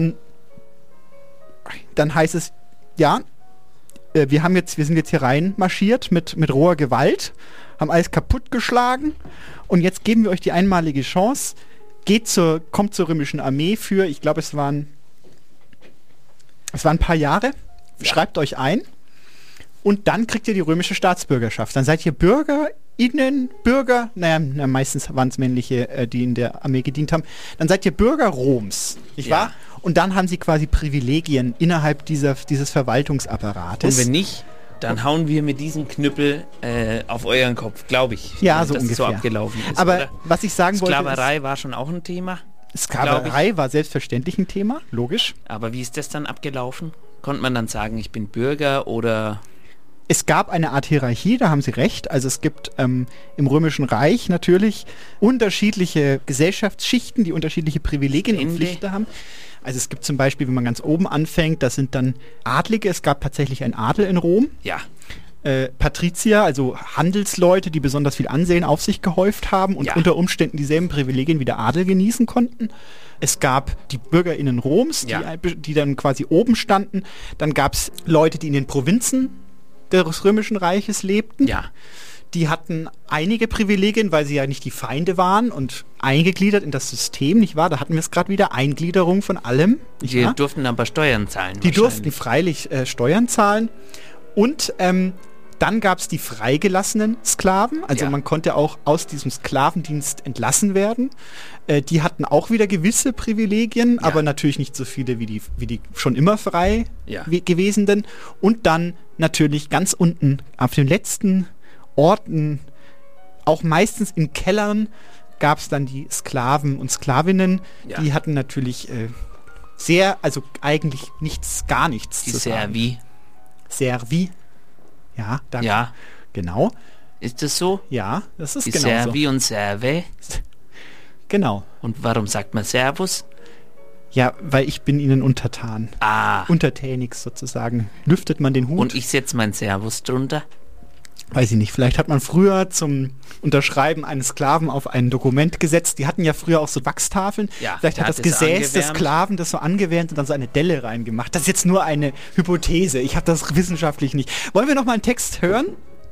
dann heißt es, ja, wir sind jetzt hier rein marschiert mit roher Gewalt, haben alles kaputtgeschlagen und jetzt geben wir euch die einmalige Chance, kommt zur römischen Armee für, ich glaube es waren ein paar Jahre, schreibt euch ein und dann kriegt ihr die römische Staatsbürgerschaft. Dann seid ihr Bürger, meistens waren es männliche, die in der Armee gedient haben, dann seid ihr Bürger Roms, nicht wahr? Und dann haben sie quasi Privilegien innerhalb dieses Verwaltungsapparates. Und wenn nicht, dann hauen wir mit diesem Knüppel auf euren Kopf, glaube ich. Ja, so dass ungefähr. Es so abgelaufen ist. Aber oder? Was ich sagen wollte, Sklaverei war schon auch ein Thema. Sklaverei war selbstverständlich ein Thema, logisch. Aber wie ist das dann abgelaufen? Konnte man dann sagen, ich bin Bürger oder... Es gab eine Art Hierarchie, da haben Sie recht. Also es gibt im Römischen Reich natürlich unterschiedliche Gesellschaftsschichten, die unterschiedliche Privilegien und Pflichten haben. Also es gibt zum Beispiel, wenn man ganz oben anfängt, das sind dann Adlige. Es gab tatsächlich einen Adel in Rom. Ja. Patrizier, also Handelsleute, die besonders viel Ansehen auf sich gehäuft haben und unter Umständen dieselben Privilegien wie der Adel genießen konnten. Es gab die BürgerInnen Roms, die dann quasi oben standen. Dann gab es Leute, die in den Provinzen des Römischen Reiches lebten. Ja. Die hatten einige Privilegien, weil sie ja nicht die Feinde waren und eingegliedert in das System, nicht wahr? Da hatten wir es gerade wieder, Eingliederung von allem. Die durften aber Steuern zahlen. Die durften freilich Steuern zahlen. Und dann gab es die freigelassenen Sklaven. Also man konnte auch aus diesem Sklavendienst entlassen werden. Die hatten auch wieder gewisse Privilegien, aber natürlich nicht so viele wie die schon immer frei gewesenen. Und dann natürlich ganz unten auf den letzten Orten, auch meistens in Kellern, gab es dann die Sklaven und Sklavinnen. Die hatten natürlich also eigentlich gar nichts die zu sagen. Servi. Ja, danke. Ja. Genau. Ist das so? Ja, das ist die genau Servi so. und Serve. Genau. Und warum sagt man Servus? Ja, weil ich bin ihnen untertan. Untertänig sozusagen. Lüftet man den Hut. Und ich setze mein Servus drunter? Weiß ich nicht. Vielleicht hat man früher zum Unterschreiben eines Sklaven auf ein Dokument gesetzt. Die hatten ja früher auch so Wachstafeln. Ja, vielleicht hat das Gesäß des Sklaven das so angewärmt und dann so eine Delle reingemacht. Das ist jetzt nur eine Hypothese. Ich habe das wissenschaftlich nicht. Wollen wir noch mal einen Text hören?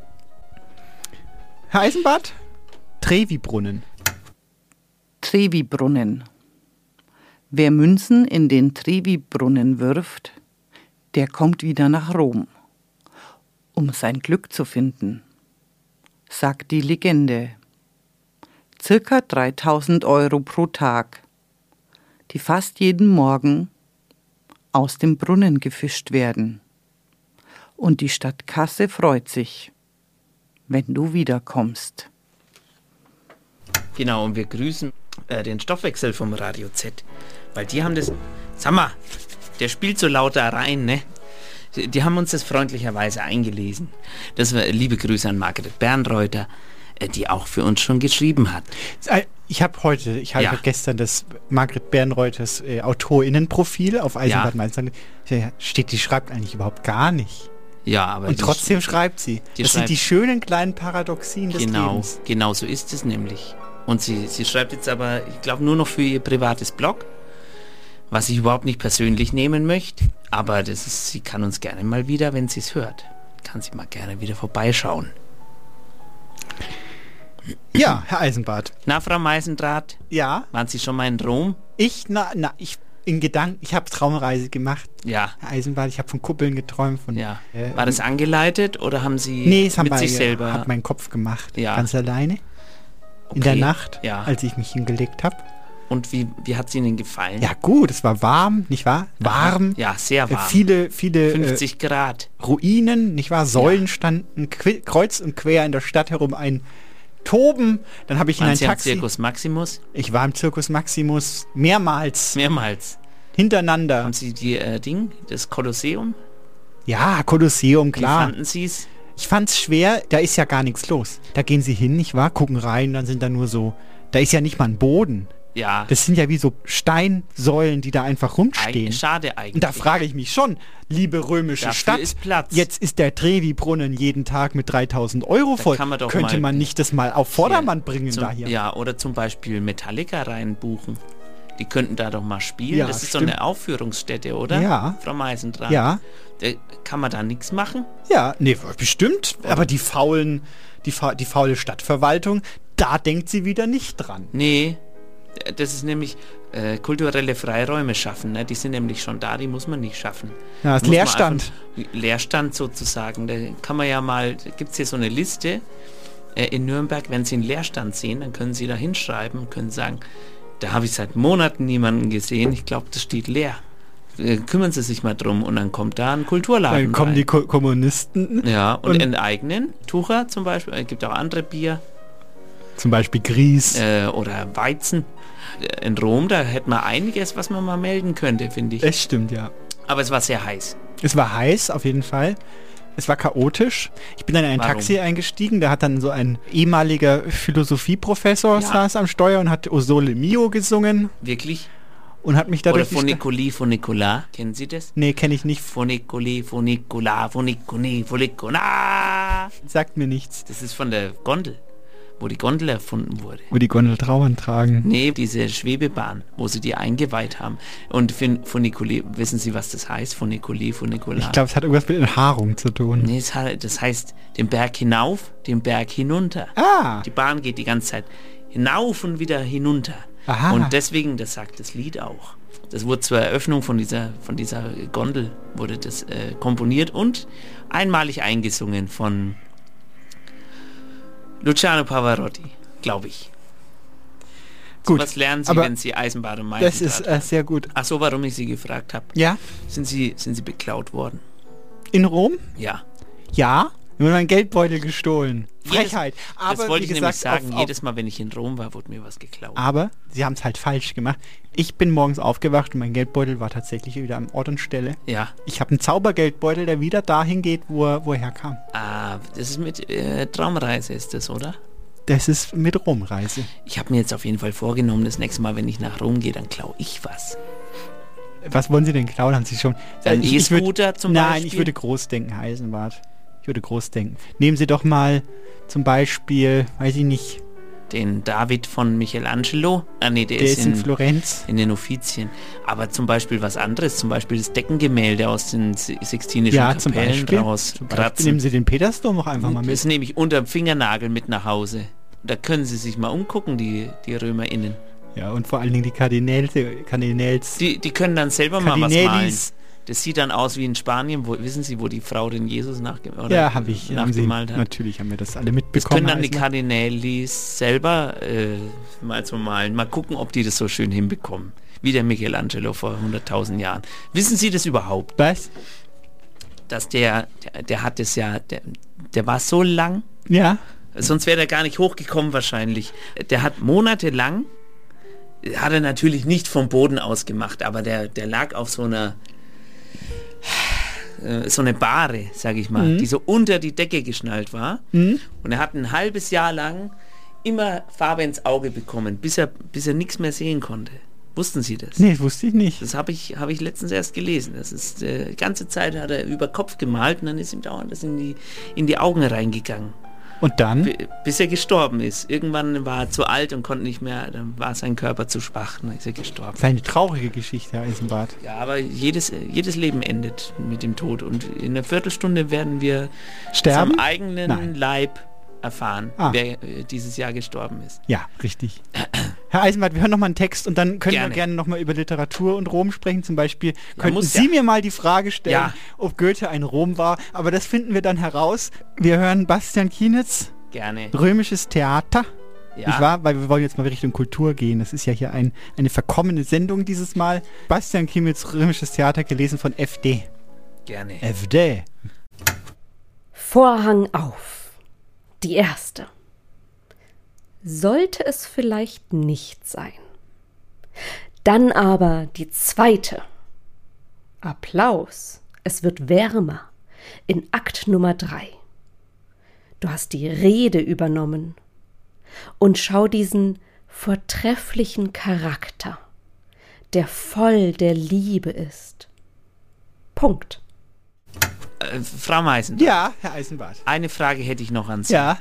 Herr Eisenbart? Trevi-Brunnen. Trevi-Brunnen. Wer Münzen in den Trevi-Brunnen wirft, der kommt wieder nach Rom, um sein Glück zu finden, sagt die Legende. Circa 3.000 € pro Tag, die fast jeden Morgen aus dem Brunnen gefischt werden. Und die Stadtkasse freut sich, wenn du wiederkommst. Genau, und wir grüßen den Stoffwechsel vom Radio Z, weil die haben das... Sag mal, der spielt so laut da rein, ne? Die haben uns das freundlicherweise eingelesen. Das war liebe Grüße an Margret Bernreuther, die auch für uns schon geschrieben hat. Ich habe gestern das Margret Bernreuters AutorInnenprofil auf Eisenbart Mainz. Die schreibt eigentlich überhaupt gar nicht. Ja, aber und trotzdem schreibt sie. Das sind die schönen kleinen Paradoxien des Lebens. Genau so ist es nämlich. Und sie schreibt jetzt aber, ich glaube, nur noch für ihr privates Blog, was ich überhaupt nicht persönlich nehmen möchte. Aber sie kann uns gerne mal wieder, wenn sie es hört, kann sie mal gerne wieder vorbeischauen. Ja, Herr Eisenbart. Na, Frau Meisendrath? Ja? Waren Sie schon mal in Rom? Ich in Gedanken, ich habe Traumreise gemacht. Ja. Herr Eisenbart, ich habe von Kuppeln geträumt. War das angeleitet oder haben Sie mit sich selber? Ich habe meinen Kopf gemacht, ja. Ganz alleine. In der Nacht, als ich mich hingelegt habe. Und wie hat es Ihnen gefallen? Ja gut, es war warm, nicht wahr? Warm. Ja, sehr warm. Viele 50 Grad. Ruinen, nicht wahr? Säulen standen kreuz und quer in der Stadt herum, ein Toben. Dann habe ich in ein Taxi... Circus Maximus? Ich war im Circus Maximus mehrmals. Hintereinander. Haben Sie das Kolosseum? Ja, Kolosseum, klar. Wie fanden Sie es? Ich fand es schwer, da ist ja gar nichts los. Da gehen Sie hin, nicht wahr? Gucken rein, dann sind da nur so... Da ist ja nicht mal ein Boden. Ja. Das sind ja wie so Steinsäulen, die da einfach rumstehen. Schade eigentlich. Und da frage ich mich schon, liebe römische Dafür Stadt, ist Platz. Jetzt ist der Trevi-Brunnen jeden Tag mit 3.000 € voll. Könnte man nicht das mal auf Vordermann bringen da hier? Ja, oder zum Beispiel Metallica reinbuchen. Die könnten da doch mal spielen. Ja, das ist stimmt. so eine Aufführungsstätte, oder? Ja. Frau Meisendrath. Ja. Kann man da nichts machen? Ja, nee, bestimmt. Aber die faule Stadtverwaltung, da denkt sie wieder nicht dran. Nee. Das ist nämlich kulturelle Freiräume schaffen. Ne? Die sind nämlich schon da, die muss man nicht schaffen. Ja, das ist Leerstand. Leerstand sozusagen. Da kann man ja mal, da gibt es hier so eine Liste in Nürnberg, wenn Sie einen Leerstand sehen, dann können Sie da hinschreiben und können sagen, da habe ich seit Monaten niemanden gesehen, ich glaube, das steht leer. Kümmern Sie sich mal drum und dann kommt da ein Kulturladen Dann kommen rein. die Kommunisten. Ja, und enteignen. Tucher zum Beispiel, es gibt auch andere Bier. Zum Beispiel Grieß. Oder Weizen. In Rom, da hätte man einiges, was man mal melden könnte, finde ich. Es stimmt, ja. Aber es war sehr heiß. Es war heiß, auf jeden Fall. Es war chaotisch. Ich bin dann in ein Taxi eingestiegen, da hat dann so ein ehemaliger Philosophieprofessor saß am Steuer und hat O Sole Mio gesungen. Wirklich? Und hat mich dadurch... Oder Funiculi, Funicola, kennen Sie das? Nee, kenne ich nicht. Funiculi, Funicola, Funicuni, Funicula. Sagt mir nichts. Das ist von der Gondel. wo die Gondel erfunden wurde. Wo die Gondel Trauern tragen. Nee, diese Schwebebahn, wo sie die eingeweiht haben. Und Funiculi, wissen Sie, was das heißt? Funiculi, Funicular. Ich glaube, es hat irgendwas mit Enthaarung zu tun. Nee, das heißt den Berg hinauf, den Berg hinunter. Ah. Die Bahn geht die ganze Zeit hinauf und wieder hinunter. Aha. Und deswegen, das sagt das Lied auch. Das wurde zur Eröffnung von dieser Gondel wurde das komponiert und einmalig eingesungen von Luciano Pavarotti, glaube ich. Gut. Was lernen Sie, wenn Sie Eisenbahn und Das ist sehr gut. Ach so, warum ich Sie gefragt habe. Ja? Sind Sie beklaut worden? In Rom? Ja. Ja? Mir mein Geldbeutel gestohlen. Frechheit. Aber das wollte wie ich gesagt, nämlich sagen, jedes Mal, wenn ich in Rom war, wurde mir was geklaut. Aber sie haben es halt falsch gemacht. Ich bin morgens aufgewacht und mein Geldbeutel war tatsächlich wieder am Ort und Stelle. Ja. Ich habe einen Zaubergeldbeutel, der wieder dahin geht, wo er herkam. Ah, das ist mit Traumreise ist das, oder? Das ist mit Romreise. Ich habe mir jetzt auf jeden Fall vorgenommen, das nächste Mal, wenn ich nach Rom gehe, dann klaue ich was. Was wollen Sie denn klauen? Haben Sie schon... Ein E-Scooter zum Beispiel? Nein, ich würde groß denken, Herr Eisenbart. Ich würde groß denken. Nehmen Sie doch mal zum Beispiel, weiß ich nicht... Den David von Michelangelo. Ah nee, der ist in Florenz. In den Uffizien. Aber zum Beispiel was anderes, zum Beispiel das Deckengemälde aus den Sixtinischen Kapellen rauskratzen. Nehmen Sie den Petersdom noch einfach mal mit. Das nehme ich unter dem Fingernagel mit nach Hause. Da können Sie sich mal umgucken, die RömerInnen. Ja, und vor allen Dingen die Kardinäls. Die können dann selber mal was malen. Das sieht dann aus wie in Spanien, wissen Sie, wo die Frau den Jesus nachgemalt hat? Natürlich haben wir das alle mitbekommen. Das können dann die Kardinälis selber mal so malen. Mal gucken, ob die das so schön hinbekommen. Wie der Michelangelo vor 100.000 Jahren. Wissen Sie das überhaupt? Was? Dass der hat es ja, der war so lang. Ja. Sonst wäre der gar nicht hochgekommen wahrscheinlich. Der hat monatelang, hat er natürlich nicht vom Boden aus gemacht, aber der lag auf so eine Bahre, sage ich mal, die so unter die Decke geschnallt war. Und er hat ein halbes Jahr lang immer Farbe ins Auge bekommen, bis er nichts mehr sehen konnte. Wussten Sie das? Nee, wusste ich nicht. Das habe ich letztens erst gelesen. Das ist, die ganze Zeit hat er über Kopf gemalt und dann ist ihm dauernd das in die Augen reingegangen. Und dann? Bis er gestorben ist. Irgendwann war er zu alt und konnte nicht mehr, dann war sein Körper zu schwach und dann ist er gestorben. Das ist eine traurige Geschichte, Herr Eisenbart. Ja, aber jedes Leben endet mit dem Tod und in einer Viertelstunde werden wir sterben? Am eigenen Leib erfahren, wer dieses Jahr gestorben ist. Ja, richtig. Herr Eisenbart, wir hören nochmal einen Text und dann können wir gerne nochmal über Literatur und Rom sprechen. Zum Beispiel könnten Sie mir mal die Frage stellen, ob Goethe ein Rom war, aber das finden wir dann heraus. Wir hören Bastian Kienitz. Gerne. Römisches Theater. Ja. Nicht wahr? Weil wir wollen jetzt mal Richtung Kultur gehen. Das ist ja hier eine verkommene Sendung dieses Mal. Bastian Kienitz, Römisches Theater, gelesen von FD. Gerne. FD. Vorhang auf. Die erste. Sollte es vielleicht nicht sein. Dann aber die zweite. Applaus. Es wird wärmer. In Akt Nummer 3. Du hast die Rede übernommen. Und schau diesen vortrefflichen Charakter, der voll der Liebe ist. Punkt. Frau Meisenbart. Ja, Herr Eisenbart. Eine Frage hätte ich noch an Sie. Ja.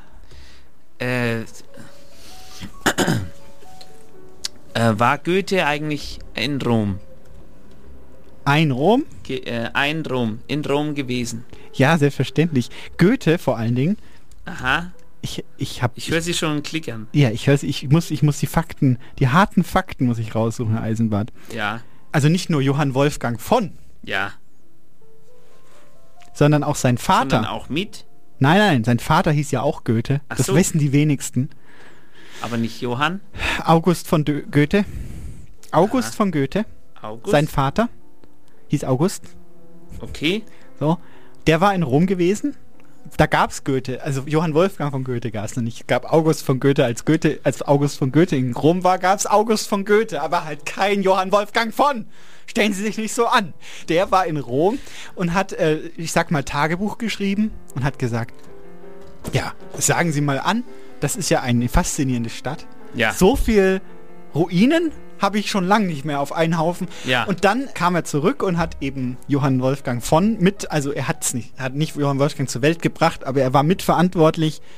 War Goethe eigentlich in Rom? In Rom gewesen? Ja, selbstverständlich. Goethe vor allen Dingen. Aha. Ich höre Sie schon klickern. Ja, ich muss die Fakten, die harten Fakten muss ich raussuchen, Herr Eisenbart. Ja. Also nicht nur Johann Wolfgang von. Ja. Sondern auch sein Vater. Sondern auch mit? Nein, sein Vater hieß ja auch Goethe. Ach das so. wissen die wenigsten. Aber nicht Johann? August von Goethe. August von Goethe. August? Sein Vater hieß August. Okay. So, der war in Rom gewesen. Da gab es Goethe, also Johann Wolfgang von Goethe gab es noch nicht. Es gab August von Goethe, als August von Goethe in Rom war, gab es August von Goethe, aber halt kein Johann Wolfgang von. Stellen Sie sich nicht so an. Der war in Rom und hat, ich sag mal, Tagebuch geschrieben und hat gesagt, ja, sagen Sie mal an, das ist ja eine faszinierende Stadt. Ja. So viel Ruinen habe ich schon lange nicht mehr auf einen Haufen. Ja. Und dann kam er zurück und hat eben Johann Wolfgang von also er hat nicht Johann Wolfgang zur Welt gebracht, aber er war mitverantwortlich,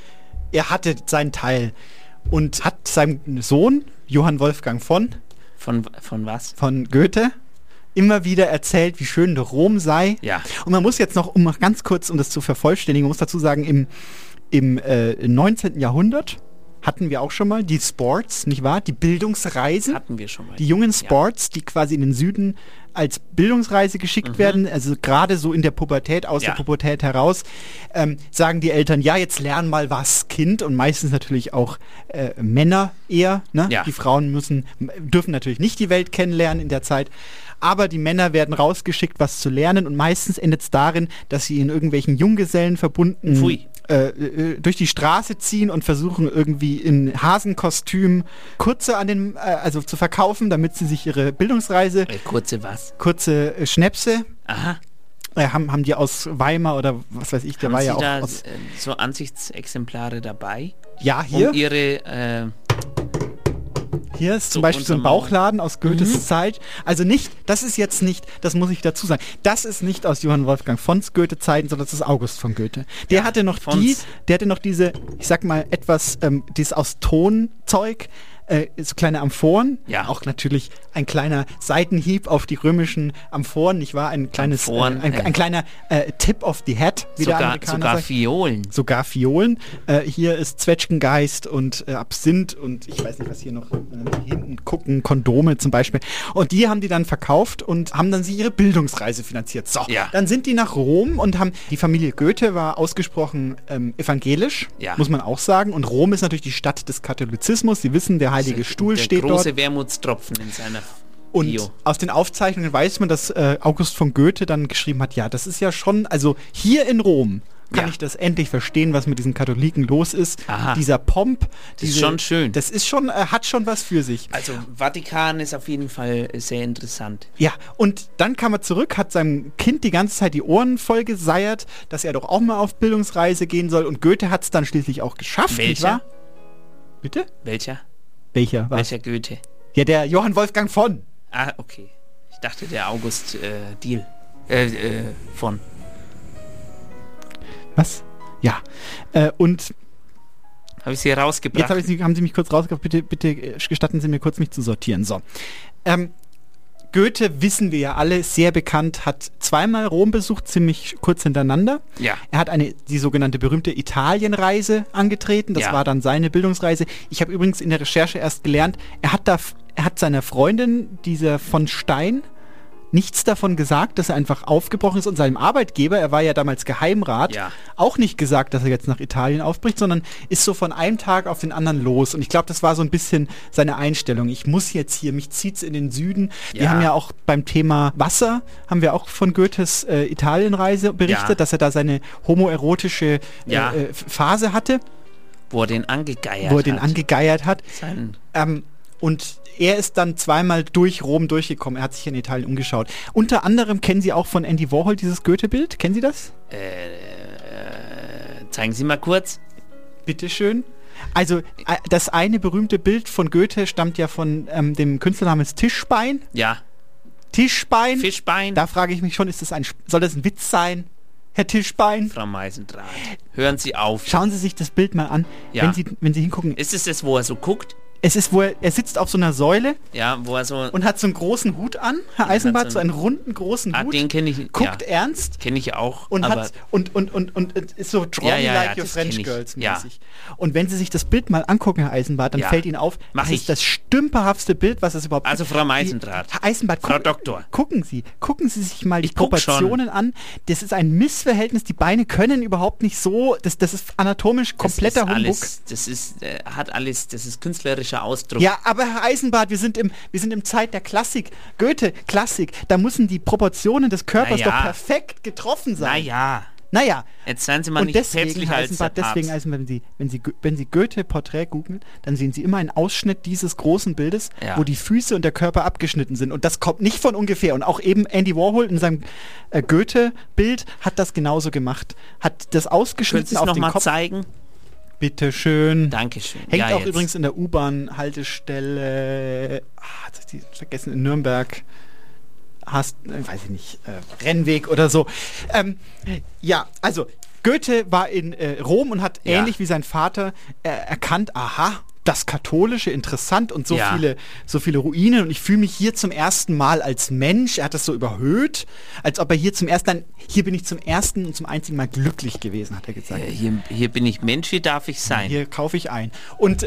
er hatte seinen Teil und hat seinem Sohn, Johann Wolfgang von was? Von Goethe, immer wieder erzählt, wie schön Rom sei. Ja. Und man muss jetzt noch, um noch ganz kurz, um das zu vervollständigen, man muss dazu sagen, im 19. Jahrhundert hatten wir auch schon mal die Sports, nicht wahr? Die Bildungsreisen. Hatten wir schon mal. Die jungen Sports, die quasi in den Süden als Bildungsreise geschickt werden, also gerade so in der Pubertät, aus der Pubertät heraus, sagen die Eltern, ja, jetzt lern mal was, Kind, und meistens natürlich auch Männer eher, ne? Ja. Die Frauen dürfen natürlich nicht die Welt kennenlernen in der Zeit, aber die Männer werden rausgeschickt, was zu lernen, und meistens endet es darin, dass sie in irgendwelchen Junggesellenverbunden durch die Straße ziehen und versuchen irgendwie in Hasenkostüm Kurze also zu verkaufen, damit sie sich ihre Bildungsreise kurze was? Kurze Schnäpse. Aha. Haben die aus Weimar oder was weiß ich, der war ja auch da aus so Ansichtsexemplare dabei? Ja, hier. Um ihre hier ist zum Beispiel so ein Bauchladen aus Goethes Zeit. Also das ist jetzt nicht, das muss ich dazu sagen, das ist nicht aus Johann Wolfgang Fons Goethe-Zeiten, sondern das ist August von Goethe. Der hatte noch diese, ich sag mal, etwas, dieses aus Tonzeug, so kleine Amphoren, auch natürlich ein kleiner Seitenhieb auf die römischen Amphoren, nicht wahr? Ein kleines, ein kleiner Tip of the hat, wie der Amerikaner sagt. Violen. Sogar Violen. Hier ist Zwetschgengeist und Absinth und ich weiß nicht, was hier noch hinten gucken, Kondome zum Beispiel. Und die haben die dann verkauft und haben dann ihre Bildungsreise finanziert. So, dann sind die nach Rom und die Familie Goethe war ausgesprochen evangelisch, muss man auch sagen. Und Rom ist natürlich die Stadt des Katholizismus. Sie wissen, der Heilige Stuhl steht dort. Der große Wermutstropfen in seiner Bio. Und aus den Aufzeichnungen weiß man, dass August von Goethe dann geschrieben hat, ja, das ist ja schon, also hier in Rom kann ich das endlich verstehen, was mit diesen Katholiken los ist. Aha. Dieser Pomp. Das ist schon schön. Das ist schon, hat schon was für sich. Also Vatikan ist auf jeden Fall sehr interessant. Ja, und dann kam er zurück, hat seinem Kind die ganze Zeit die Ohren voll geseiert, dass er doch auch mal auf Bildungsreise gehen soll, und Goethe hat es dann schließlich auch geschafft. Welcher? Nicht wahr? Bitte? Welcher? Welcher? Welcher Goethe? Ja, der Johann Wolfgang von. Ah, okay. Ich dachte, der August Diehl. Von. Was? Ja. Und habe ich Sie rausgebracht? Jetzt haben Sie mich kurz rausgebracht. Bitte gestatten Sie mir kurz, mich zu sortieren. So. Goethe, wissen wir ja alle, sehr bekannt, hat zweimal Rom besucht, ziemlich kurz hintereinander. Ja. Er hat die sogenannte berühmte Italienreise angetreten. Das war dann seine Bildungsreise. Ich habe übrigens in der Recherche erst gelernt, er hat seiner Freundin, dieser von Stein, nichts davon gesagt, dass er einfach aufgebrochen ist, und seinem Arbeitgeber, er war ja damals Geheimrat, auch nicht gesagt, dass er jetzt nach Italien aufbricht, sondern ist so von einem Tag auf den anderen los. Und ich glaube, das war so ein bisschen seine Einstellung. Ich muss jetzt hier, mich zieht's in den Süden. Wir haben ja auch beim Thema Wasser, haben wir auch von Goethes Italienreise berichtet, dass er da seine homoerotische Phase hatte. Wo er den angegeiert hat. Und er ist dann zweimal durch Rom durchgekommen. Er hat sich in Italien umgeschaut. Unter anderem kennen Sie auch von Andy Warhol dieses Goethe-Bild. Kennen Sie das? Zeigen Sie mal kurz. Bitteschön. Also das eine berühmte Bild von Goethe stammt ja von dem Künstler namens Tischbein. Ja. Tischbein. Fischbein. Da frage ich mich schon, soll das ein Witz sein? Herr Tischbein. Frau Meisendrath, hören Sie auf. Schauen Sie sich das Bild mal an, wenn Sie hingucken. Ist es das, wo er so guckt? Es ist, wo er sitzt auf so einer Säule, wo er so, und hat so einen großen Hut an, Herr Eisenbart, so einen runden großen Hut. Den kenne ich. Guckt ernst. Kenne ich auch. Und ist so draw me like your French girls mäßig. Und wenn Sie sich das Bild mal angucken, Herr Eisenbart, dann fällt Ihnen auf, das ist das stümperhaftste Bild, was es überhaupt gibt. Also Frau Meisendrath. Herr Eisenbart, Frau Doktor. Gucken Sie sich mal die Proportionen an. Das ist ein Missverhältnis. Die Beine können überhaupt nicht so, das ist anatomisch kompletter Humbug. Das ist künstlerischer Ausdruck. Ja, aber Herr Eisenbart, wir sind im Zeit der Klassik. Goethe, Klassik, da müssen die Proportionen des Körpers doch perfekt getroffen sein. Naja. Jetzt seien Sie mal nicht päpstlicher als der Papst. Deswegen, Eisenbart, wenn Sie Goethe-Porträt googeln, dann sehen Sie immer einen Ausschnitt dieses großen Bildes, wo die Füße und der Körper abgeschnitten sind. Und das kommt nicht von ungefähr. Und auch eben Andy Warhol in seinem Goethe-Bild hat das genauso gemacht. Hat das ausgeschnitten auf den Kopf. Können Sie es noch mal zeigen? Bitte schön. Dankeschön. Hängt auch übrigens in der U-Bahn-Haltestelle, jetzt die vergessen, in Nürnberg, weiß ich nicht, Rennweg oder so. Also Goethe war in Rom und hat ähnlich wie sein Vater erkannt, aha, das Katholische, interessant und so viele Ruinen und ich fühle mich hier zum ersten Mal als Mensch. Er hat das so überhöht, als ob er hier hier bin ich zum ersten und zum einzigen Mal glücklich gewesen, hat er gesagt. Hier bin ich Mensch, hier darf ich sein. Hier kaufe ich ein. Und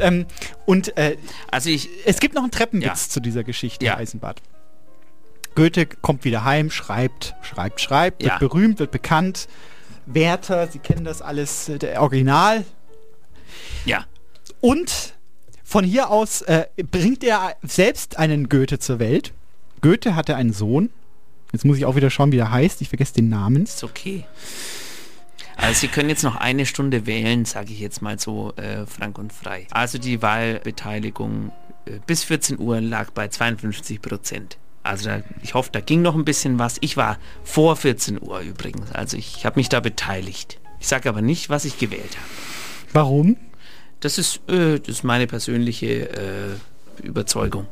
es gibt noch einen Treppenwitz zu dieser Geschichte, Eisenbart. Goethe kommt wieder heim, schreibt, wird berühmt, wird bekannt. Werther, Sie kennen das alles, der Original. Ja. Und von hier aus bringt er selbst einen Goethe zur Welt. Goethe hatte einen Sohn. Jetzt muss ich auch wieder schauen, wie der heißt. Ich vergesse den Namen. Ist okay. Also Sie können jetzt noch 1 Stunde wählen, sage ich jetzt mal so frank und frei. Also die Wahlbeteiligung bis 14 Uhr lag bei 52%. Also ich hoffe, da ging noch ein bisschen was. Ich war vor 14 Uhr übrigens. Also ich habe mich da beteiligt. Ich sage aber nicht, was ich gewählt habe. Warum? Das ist meine persönliche Überzeugung,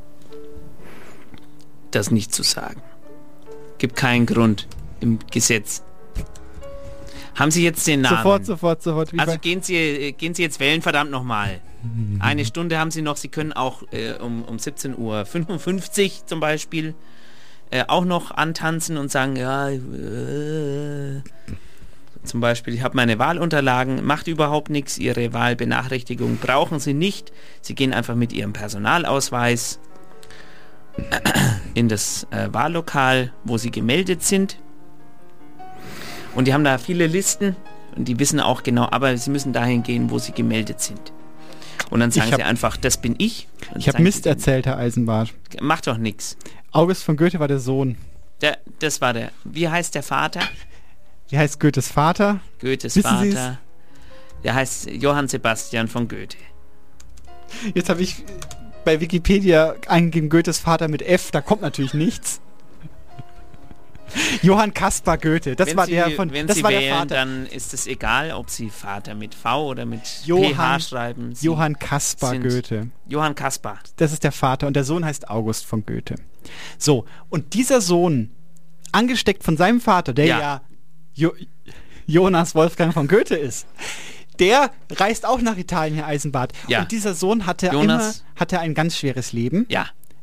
das nicht zu sagen. Gibt keinen Grund im Gesetz. Haben Sie jetzt den Namen? Sofort. Also gehen Sie jetzt wählen, verdammt nochmal. 1 Stunde haben Sie noch. Sie können auch um 17:55 Uhr zum Beispiel auch noch antanzen und sagen, zum Beispiel, ich habe meine Wahlunterlagen, macht überhaupt nichts, Ihre Wahlbenachrichtigung brauchen Sie nicht. Sie gehen einfach mit Ihrem Personalausweis in das Wahllokal, wo Sie gemeldet sind. Und die haben da viele Listen und die wissen auch genau, aber Sie müssen dahin gehen, wo Sie gemeldet sind. Und dann sagen Sie einfach, das bin ich. Ich habe Mist erzählt, Herr Eisenbart. Macht doch nichts. August von Goethe war der Sohn. Das war der. Wie heißt der Vater? Wie heißt Goethes Vater? Goethes Wissen Vater. Sie's? Der heißt Johann Sebastian von Goethe. Jetzt habe ich bei Wikipedia eingegeben Goethes Vater mit F, da kommt natürlich nichts. Johann Caspar Goethe, das war der Vater. Wenn Sie wählen, dann ist es egal, ob Sie Vater mit V oder mit PH schreiben. Johann Caspar Goethe. Johann Caspar. Das ist der Vater und der Sohn heißt August von Goethe. So, und dieser Sohn, angesteckt von seinem Vater, der Jonas Wolfgang von Goethe ist, der reist auch nach Italien, Herr Eisenbart. Ja. Und dieser Sohn hatte ein ganz schweres Leben. Ja.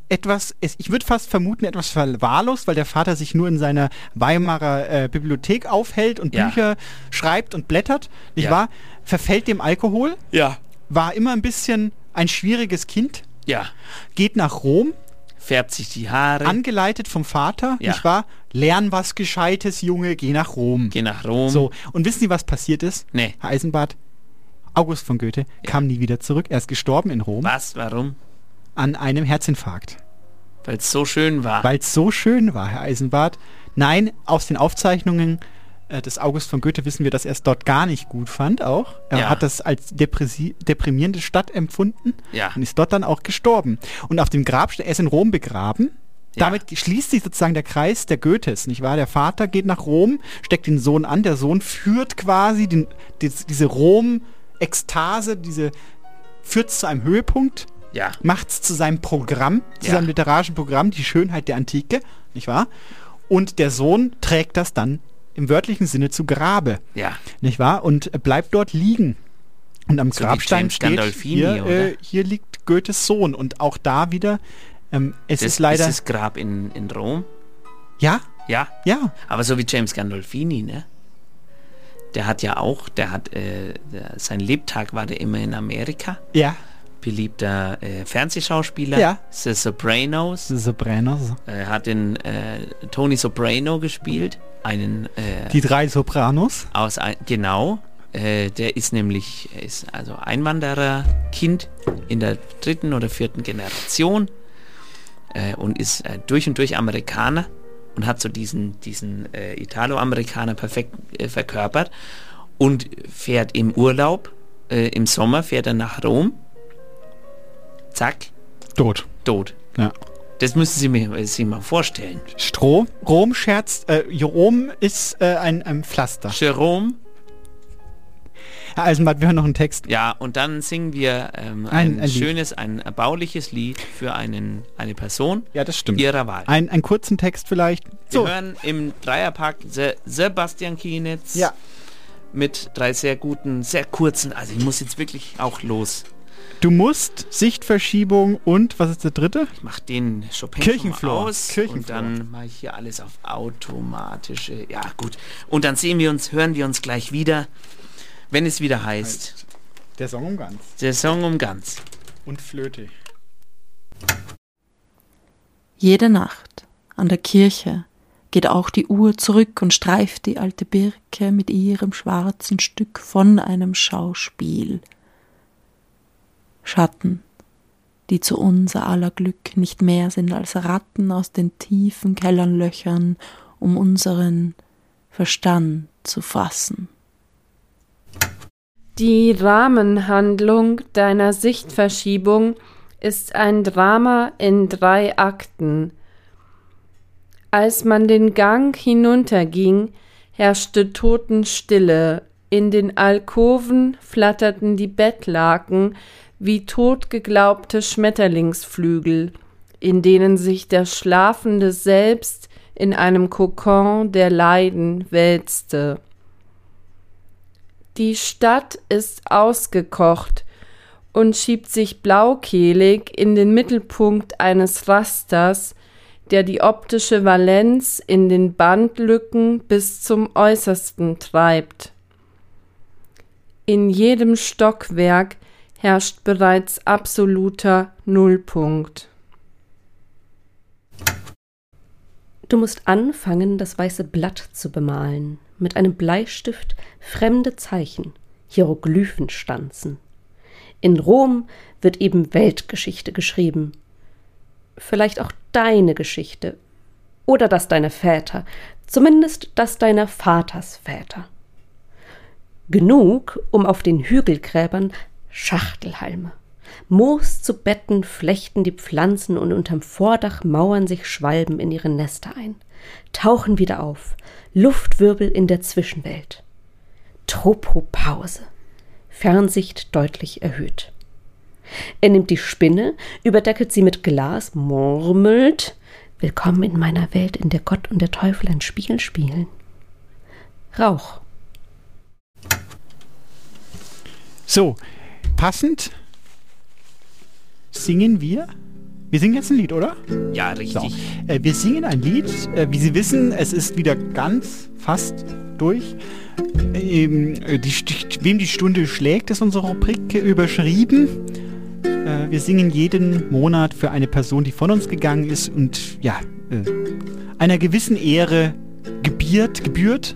Ich würde fast vermuten, etwas verwahrlost, weil der Vater sich nur in seiner Weimarer Bibliothek aufhält und Bücher schreibt und blättert, nicht wahr? Verfällt dem Alkohol. Ja. War immer ein bisschen ein schwieriges Kind. Ja. Geht nach Rom. Färbt sich die Haare. Angeleitet vom Vater, nicht wahr? Lern was Gescheites, Junge, geh nach Rom. Geh nach Rom. So, und wissen Sie, was passiert ist? Nee. Herr Eisenbart, August von Goethe kam nie wieder zurück. Er ist gestorben in Rom. Was? Warum? An einem Herzinfarkt. Weil es so schön war. Weil es so schön war, Herr Eisenbart. Nein, aus den Aufzeichnungen des August von Goethe wissen wir, dass er es dort gar nicht gut fand auch. Er hat das als deprimierende Stadt empfunden und ist dort dann auch gestorben. Und auf dem Grabstein, er ist in Rom begraben. Damit schließt sich sozusagen der Kreis der Goethes, nicht wahr? Der Vater geht nach Rom, steckt den Sohn an, der Sohn führt quasi diese Rom-Ekstase, führt es zu einem Höhepunkt. Ja. Macht es zu seinem Programm, zu seinem literarischen Programm, die Schönheit der Antike, nicht wahr? Und der Sohn trägt das dann im wörtlichen Sinne zu Grabe, nicht wahr? Und bleibt dort liegen. Und am Grabstein steht, hier liegt Goethes Sohn. Und auch da wieder, ist leider... Ist das Grab in Rom? Ja. Ja? Ja. Aber so wie James Gandolfini, ne? Der hat ja auch, sein Lebtag war der immer in Amerika. Ja. Beliebter Fernsehschauspieler. Ja. The Sopranos. Hat den Tony Soprano gespielt. Die 3 Sopranos. Genau. Der ist nämlich also Einwandererkind in der 3. oder 4. Generation und ist durch und durch Amerikaner und hat so diesen Italo-Amerikaner perfekt verkörpert und fährt im Urlaub, im Sommer fährt er nach Rom. Zack. Tot. Ja. Das müssen Sie sich mal vorstellen. Rom scherzt, Rom ist ein Pflaster. Jerome. Herr Eisenbart, wir hören noch einen Text. Ja, und dann singen wir ein schönes, ein erbauliches Lied für eine Person das stimmt. ihrer Wahl. Einen kurzen Text vielleicht. Wir hören im Dreierpack Sebastian Kienitz mit 3 sehr guten, sehr kurzen, also ich muss jetzt wirklich auch los. Du musst Sichtverschiebung und, was ist der dritte? Ich mach den Chopin Kirchenflor aus Kirchenflor. Und dann mache ich hier alles auf automatische, ja gut. Und dann hören wir uns gleich wieder, wenn es wieder heißt. Der Song um ganz. Der Song um ganz. Und Flöte. Jede Nacht an der Kirche geht auch die Uhr zurück und streift die alte Birke mit ihrem schwarzen Stück von einem Schauspiel. Schatten, die zu unser aller Glück nicht mehr sind als Ratten aus den tiefen Kellernlöchern, um unseren Verstand zu fassen. Die Rahmenhandlung deiner Sichtverschiebung ist ein Drama in 3 Akten. Als man den Gang hinunterging, herrschte Totenstille. In den Alkoven flatterten die Bettlaken wie totgeglaubte Schmetterlingsflügel, in denen sich der Schlafende selbst in einem Kokon der Leiden wälzte. Die Stadt ist ausgekocht und schiebt sich blaukehlig in den Mittelpunkt eines Rasters, der die optische Valenz in den Bandlücken bis zum Äußersten treibt. In jedem Stockwerk herrscht bereits absoluter Nullpunkt. Du musst anfangen, das weiße Blatt zu bemalen, mit einem Bleistift fremde Zeichen, Hieroglyphen stanzen. In Rom wird eben Weltgeschichte geschrieben. Vielleicht auch deine Geschichte. Oder das deiner Väter, zumindest das deiner Vaters Väter. Genug, um auf den Hügelgräbern Schachtelhalme. Moos zu Betten flechten die Pflanzen und unterm Vordach mauern sich Schwalben in ihre Nester ein, tauchen wieder auf, Luftwirbel in der Zwischenwelt. Tropopause. Fernsicht deutlich erhöht. Er nimmt die Spinne, überdeckelt sie mit Glas, murmelt: Willkommen in meiner Welt, in der Gott und der Teufel ein Spiel spielen. Rauch. So, passend singen wir. Wir singen jetzt ein Lied, oder? Ja, richtig. So, wir singen ein Lied. Wie Sie wissen, es ist wieder ganz fast durch. Wem die Stunde schlägt, ist unsere Rubrik überschrieben. Wir singen jeden Monat für eine Person, die von uns gegangen ist und ja, einer gewissen Ehre gebührt.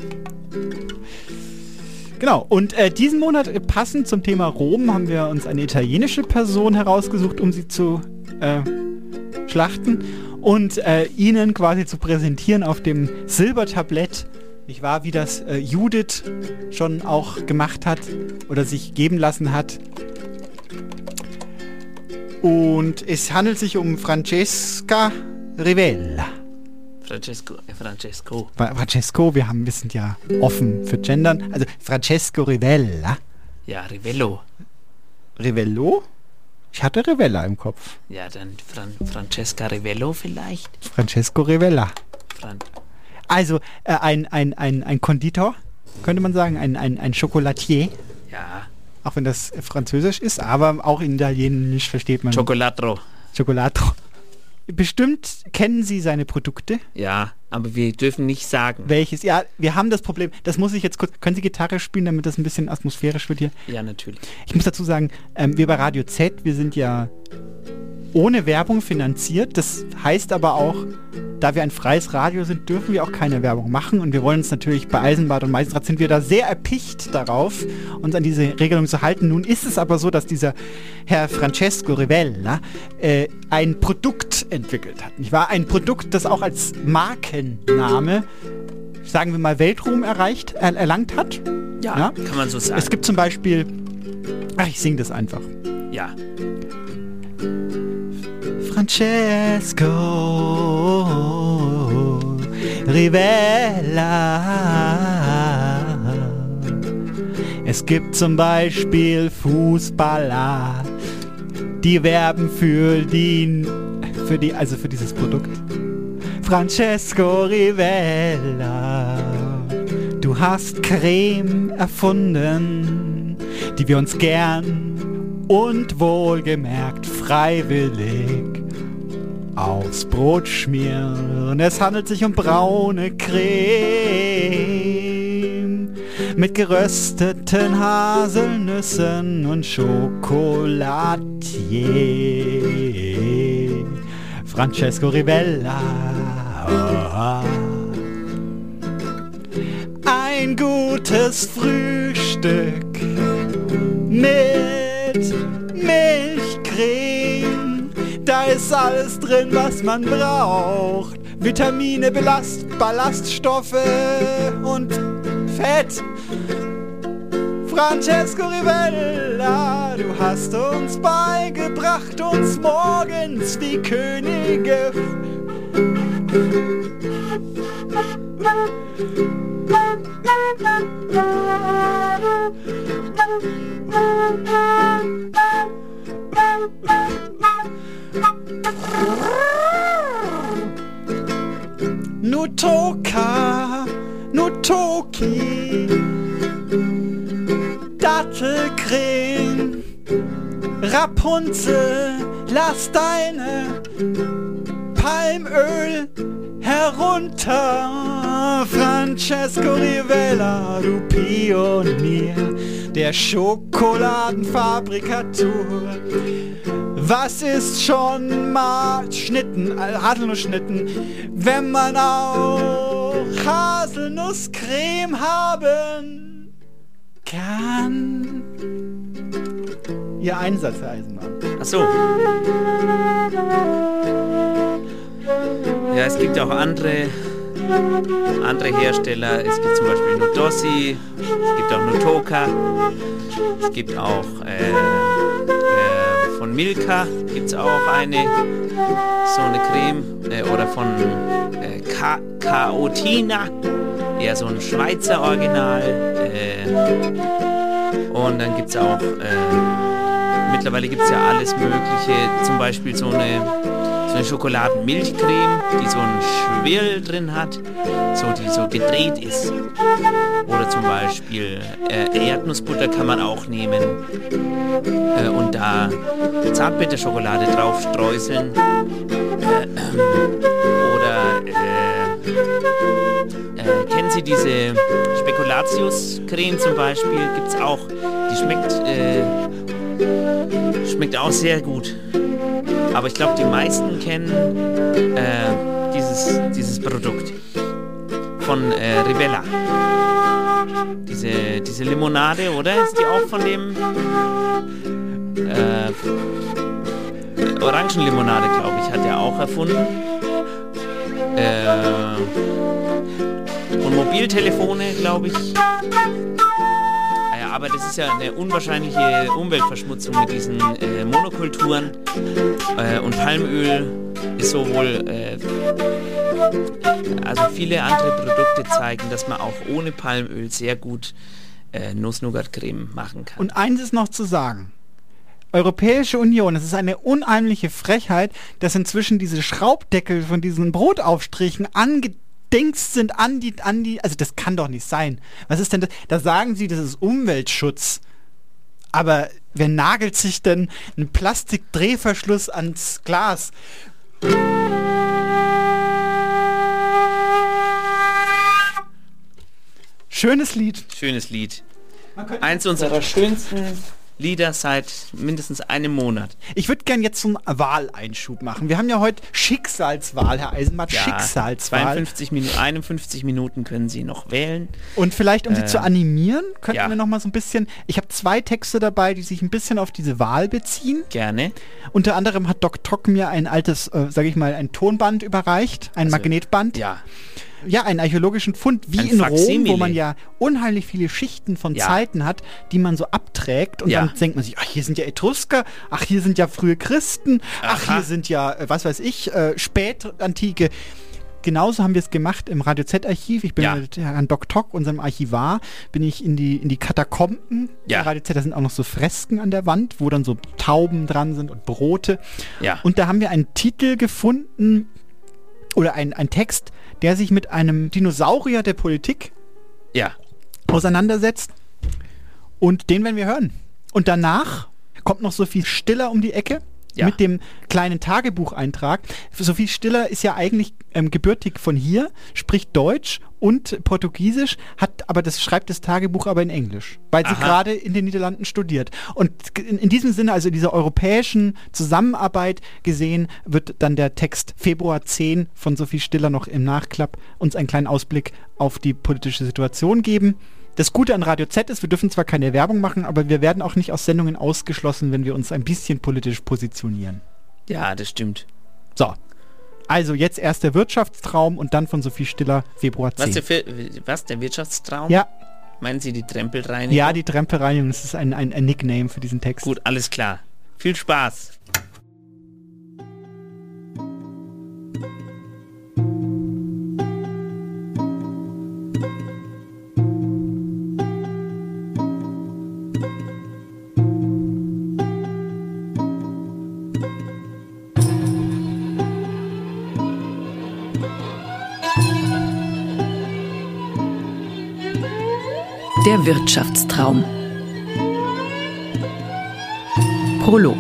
Genau, und diesen Monat, passend zum Thema Rom, haben wir uns eine italienische Person herausgesucht, um sie zu schlachten und Ihnen quasi zu präsentieren auf dem Silbertablett, nicht wahr, wie das Judith schon auch gemacht hat oder sich geben lassen hat. Und es handelt sich um Francesca Rivella. Francesco, wir sind ja offen für Gendern. Also Francesco Rivella. Ja, Rivello. Rivello? Ich hatte Rivella im Kopf. Ja, dann Francesca Rivello vielleicht. Francesco Rivella. Also ein Konditor, könnte man sagen, ein Chocolatier. Ja. Auch wenn das Französisch ist, aber auch in Italienisch versteht man. Chocolatro. Bestimmt kennen Sie seine Produkte. Ja, aber wir dürfen nicht sagen. Welches? Ja, wir haben das Problem. Das muss ich jetzt kurz. Können Sie Gitarre spielen, damit das ein bisschen atmosphärisch wird hier? Ja, natürlich. Ich muss dazu sagen, wir bei Radio Z, wir sind ja ohne Werbung finanziert. Das heißt aber auch, da wir ein freies Radio sind, dürfen wir auch keine Werbung machen. Und wir wollen uns natürlich bei Eisenbad und Meisendraht sind wir da sehr erpicht darauf, uns an diese Regelung zu halten. Nun ist es aber so, dass dieser Herr Francesco Rivella ein Produkt entwickelt hat. Nicht wahr? Ein Produkt, das auch als Markenname, sagen wir mal, Weltruhm erlangt hat. Ja, kann man so sagen. Es gibt zum Beispiel, ich singe das einfach. Ja. Francesco Rivella. Es gibt zum Beispiel Fußballer, die werben für dieses Produkt. Francesco Rivella, du Du hast Creme erfunden, die wir uns gern und wohlgemerkt freiwillig aufs Brot schmieren. Es handelt sich um braune Creme mit gerösteten Haselnüssen und Chocolatier. Francesco Rivella. Ein gutes Frühstück mit Milchcreme. Da ist alles drin, was man braucht. Vitamine, Ballaststoffe und Fett. Francesco Rivella, du hast uns beigebracht, uns morgens wie Könige Nutoki, Dattelcreme, Rapunzel, lass deine Palmöl herunter. Francesco Rivella, du Pionier der Schokoladenfabrikatur. Was ist schon mal Haselnussschnitten, wenn man auch Haselnusscreme haben kann? Ihr Einsatz, Herr Eisenbahn. Ach so. Ja, es gibt auch andere Hersteller. Es gibt zum Beispiel Nudossi, es gibt auch Nutoka, es gibt auch von Milka gibt es auch eine Creme oder von Caotina, eher so ein Schweizer Original. Und dann gibt es auch mittlerweile gibt es ja alles Mögliche, zum Beispiel so eine Schokoladenmilchcreme, die so einen Schwirl drin hat, die so gedreht ist. Oder zum Beispiel Erdnussbutter kann man auch nehmen und da Zartbitterschokolade drauf streuseln. Kennen Sie diese Spekulatius-Creme zum Beispiel? Gibt's auch. Die schmeckt auch sehr gut. Aber ich glaube, die meisten kennen dieses Produkt von Rivella. Diese Limonade, oder? Ist die auch von dem Orangenlimonade, glaube ich, hat er auch erfunden. Und Mobiltelefone, glaube ich. Aber das ist ja eine unwahrscheinliche Umweltverschmutzung mit diesen Monokulturen. Und Palmöl ist sowohl... also viele andere Produkte zeigen, dass man auch ohne Palmöl sehr gut Nuss-Nougat-Creme machen kann. Und eins ist noch zu sagen. Europäische Union, es ist eine unheimliche Frechheit, dass inzwischen diese Schraubdeckel von diesen Brotaufstrichen angedingst sind an die, also das kann doch nicht sein. Was ist denn das? Da sagen sie, das ist Umweltschutz. Aber wer nagelt sich denn einen Plastikdrehverschluss ans Glas? Schönes Lied. Schönes Lied. Eins unserer schönsten Lieder seit mindestens einem Monat. Ich würde gern jetzt so einen Wahleinschub machen. Wir haben ja heute Schicksalswahl, Herr Eisenbart, ja, Schicksalswahl. 51 Minuten können Sie noch wählen. Und vielleicht, um Sie zu animieren, könnten wir noch mal so ein bisschen... Ich habe 2 Texte dabei, die sich ein bisschen auf diese Wahl beziehen. Gerne. Unter anderem hat Doc Tock mir ein altes, sage ich mal, ein Tonband überreicht, ein Magnetband. Ja. Ja, einen archäologischen Fund wie in Rom, wo man ja unheimlich viele Schichten von Zeiten hat, die man so abträgt und dann denkt man sich, ach, hier sind ja Etrusker, ach, hier sind ja frühe Christen, ach, hier sind ja, was weiß ich, Spätantike. Genauso haben wir es gemacht im Radio Z-Archiv. Ich bin mit Herrn Doc Tock, unserem Archivar, bin ich in die Katakomben der Radio Z. Da sind auch noch so Fresken an der Wand, wo dann so Tauben dran sind und Brote. Ja. Und da haben wir einen Titel gefunden, oder ein Text, der sich mit einem Dinosaurier der Politik auseinandersetzt. Und den werden wir hören. Und danach kommt noch Sophie Stiller um die Ecke mit dem kleinen Tagebucheintrag. Sophie Stiller ist ja eigentlich gebürtig von hier, spricht Deutsch und Portugiesisch, schreibt das Tagebuch aber in Englisch, weil sie gerade in den Niederlanden studiert. Und in diesem Sinne, also dieser europäischen Zusammenarbeit gesehen, wird dann der Text Februar 10 von Sophie Stiller noch im Nachklapp uns einen kleinen Ausblick auf die politische Situation geben. Das Gute an Radio Z ist, wir dürfen zwar keine Werbung machen, aber wir werden auch nicht aus Sendungen ausgeschlossen, wenn wir uns ein bisschen politisch positionieren. Ja, das stimmt. So, also jetzt erst der Wirtschaftstraum und dann von Sophie Stiller Februar 10. Was, der Wirtschaftstraum? Ja. Meinen Sie die Trempelreinigung? Ja, die Trempelreinigung, das ist ein Nickname für diesen Text. Gut, alles klar. Viel Spaß. Der Wirtschaftstraum. Prolog.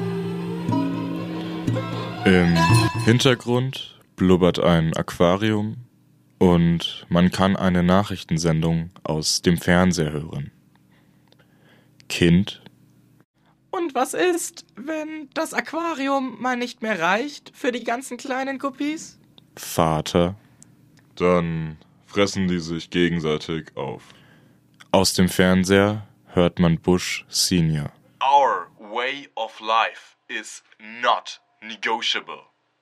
Im Hintergrund blubbert ein Aquarium und man kann eine Nachrichtensendung aus dem Fernseher hören. Kind. Und was ist, wenn das Aquarium mal nicht mehr reicht für die ganzen kleinen Guppies? Vater. Dann fressen die sich gegenseitig auf. Aus dem Fernseher hört man Bush Senior. Our way of life is not negotiable.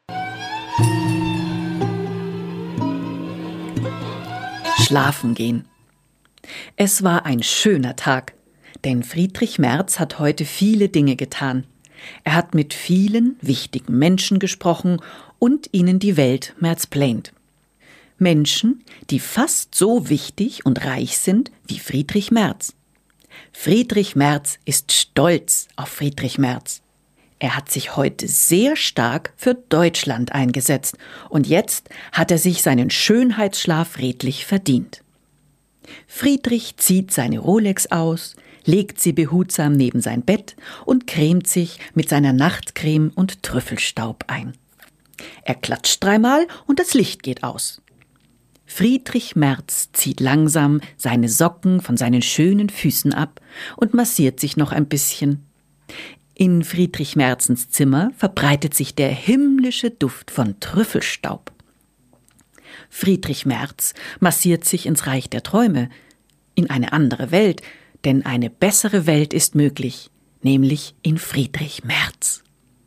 Schlafen gehen. Es war ein schöner Tag, denn Friedrich Merz hat heute viele Dinge getan. Er hat mit vielen wichtigen Menschen gesprochen und ihnen die Welt mansplained. Menschen, die fast so wichtig und reich sind wie Friedrich Merz. Friedrich Merz ist stolz auf Friedrich Merz. Er hat sich heute sehr stark für Deutschland eingesetzt und jetzt hat er sich seinen Schönheitsschlaf redlich verdient. Friedrich zieht seine Rolex aus, legt sie behutsam neben sein Bett und cremt sich mit seiner Nachtcreme und Trüffelstaub ein. Er klatscht dreimal und das Licht geht aus. Friedrich Merz zieht langsam seine Socken von seinen schönen Füßen ab und massiert sich noch ein bisschen. In Friedrich Merzens Zimmer verbreitet sich der himmlische Duft von Trüffelstaub. Friedrich Merz massiert sich ins Reich der Träume, in eine andere Welt, denn eine bessere Welt ist möglich, nämlich in Friedrich Merz.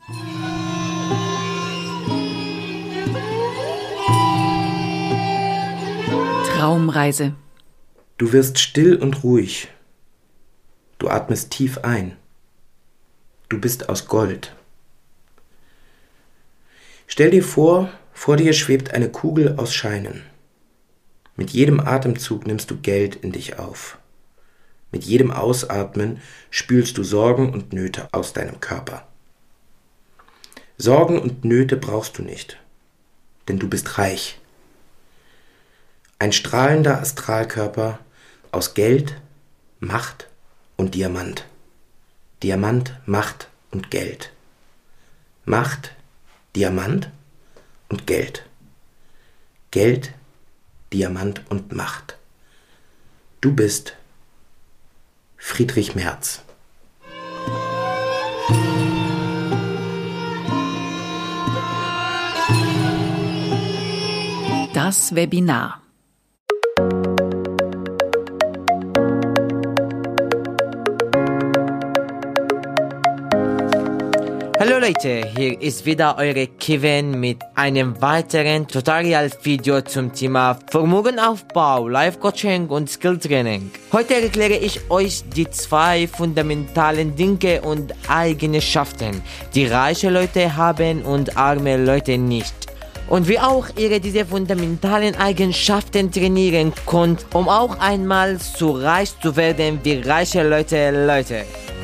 Traumreise. Du wirst still und ruhig. Du atmest tief ein. Du bist aus Gold. Stell dir vor dir schwebt eine Kugel aus Scheinen. Mit jedem Atemzug nimmst du Geld in dich auf. Mit jedem Ausatmen spülst du Sorgen und Nöte aus deinem Körper. Sorgen und Nöte brauchst du nicht, denn du bist reich. Ein strahlender Astralkörper aus Geld, Macht und Diamant. Diamant, Macht und Geld. Macht, Diamant und Geld. Geld, Diamant und Macht. Du bist Friedrich Merz. Das Webinar. Hallo Leute, hier ist wieder eure Kevin mit einem weiteren Tutorial-Video zum Thema Vermögenaufbau, Life-Coaching und Skill-Training. Heute erkläre ich euch die 2 fundamentalen Dinge und Eigenschaften, die reiche Leute haben und arme Leute nicht. Und wie auch ihr diese fundamentalen Eigenschaften trainieren könnt, um auch einmal so reich zu werden wie reiche Leute.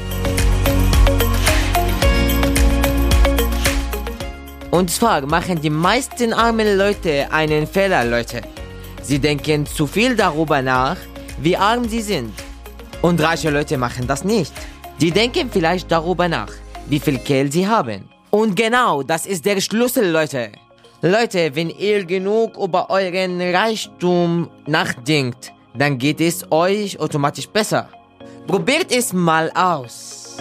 Und zwar machen die meisten armen Leute einen Fehler, Leute. Sie denken zu viel darüber nach, wie arm sie sind. Und reiche Leute machen das nicht. Die denken vielleicht darüber nach, wie viel Geld sie haben. Und genau, das ist der Schlüssel, Leute. Leute, wenn ihr genug über euren Reichtum nachdenkt, dann geht es euch automatisch besser. Probiert es mal aus.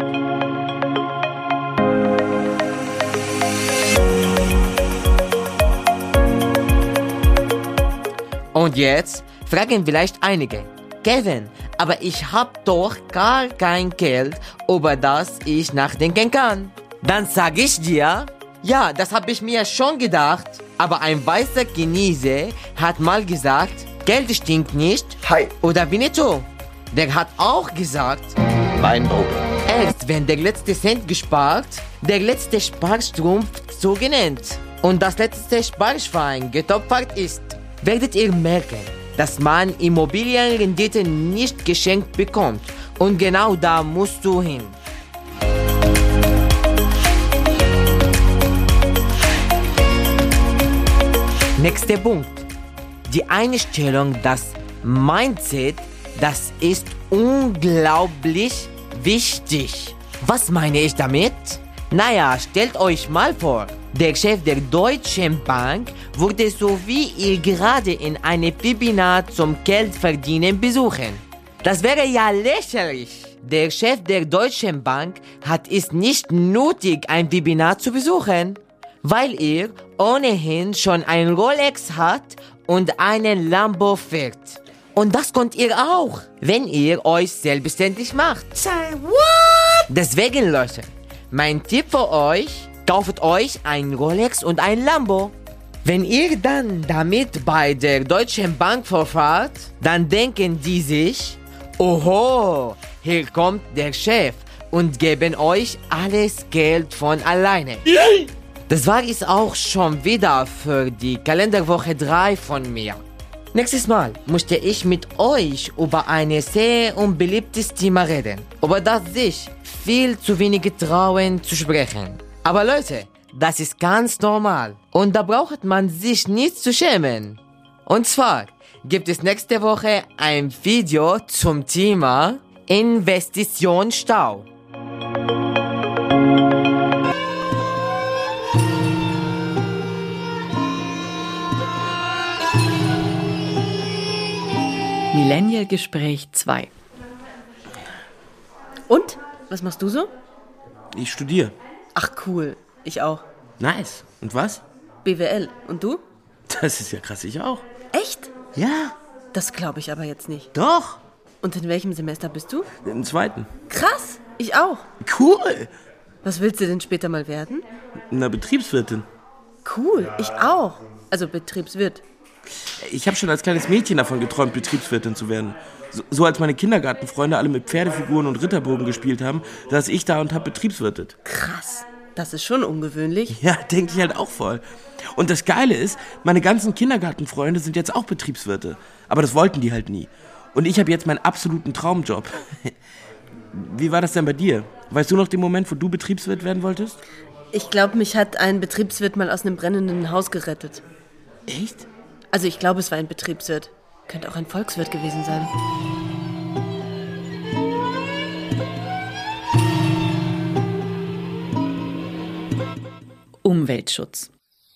Und jetzt fragen vielleicht einige, Kevin, aber ich hab doch gar kein Geld, über das ich nachdenken kann. Dann sag ich dir, ja, das hab ich mir schon gedacht, aber ein weißer Chinese hat mal gesagt, Geld stinkt nicht. Hi. Oder Winnetou, der hat auch gesagt, Weinprobe. erst wenn der letzte Cent gespart, der letzte Sparstrumpf so genannt und das letzte Sparschwein getöpfert ist, werdet ihr merken, dass man Immobilienrendite nicht geschenkt bekommt. Und genau da musst du hin. Nächster Punkt. Die Einstellung, das Mindset, das ist unglaublich wichtig. Was meine ich damit? Naja, stellt euch mal vor, der Chef der Deutschen Bank würde so wie ihr gerade in einem Webinar zum Geldverdienen besuchen. Das wäre ja lächerlich. Der Chef der Deutschen Bank hat es nicht nötig, ein Webinar zu besuchen, weil er ohnehin schon ein Rolex hat und einen Lambo fährt. Und das könnt ihr auch, wenn ihr euch selbstständig macht. Say what? Deswegen, Leute, mein Tipp für euch, kauft euch ein Rolex und ein Lambo. Wenn ihr dann damit bei der Deutschen Bank vorfahrt, dann denken die sich, oho, hier kommt der Chef und geben euch alles Geld von alleine. Das war es auch schon wieder für die Kalenderwoche 3 von mir. Nächstes Mal möchte ich mit euch über ein sehr unbeliebtes Thema reden, über das sich viel zu wenige trauen zu sprechen. Aber Leute, das ist ganz normal und da braucht man sich nicht zu schämen. Und zwar gibt es nächste Woche ein Video zum Thema Investitionsstau. Millennial-Gespräch 2. Und? Was machst du so? Ich studiere. Ach cool, ich auch. Nice. Und was? BWL. Und du? Das ist ja krass, ich auch. Echt? Ja. Das glaube ich aber jetzt nicht. Doch. Und in welchem Semester bist du? Im 2. Krass, ich auch. Cool. Was willst du denn später mal werden? Na, Betriebswirtin. Cool, ich auch. Also Betriebswirt. Ich habe schon als kleines Mädchen davon geträumt, Betriebswirtin zu werden. So als meine Kindergartenfreunde alle mit Pferdefiguren und Ritterburgen gespielt haben, saß ich da und hab betriebswirtet. Krass, das ist schon ungewöhnlich. Ja, denke ich halt auch voll. Und das Geile ist, meine ganzen Kindergartenfreunde sind jetzt auch Betriebswirte. Aber das wollten die halt nie. Und ich habe jetzt meinen absoluten Traumjob. Wie war das denn bei dir? Weißt du noch den Moment, wo du Betriebswirt werden wolltest? Ich glaube, mich hat ein Betriebswirt mal aus einem brennenden Haus gerettet. Echt? Also ich glaube, es war ein Betriebswirt. Könnte auch ein Volkswirt gewesen sein. Umweltschutz.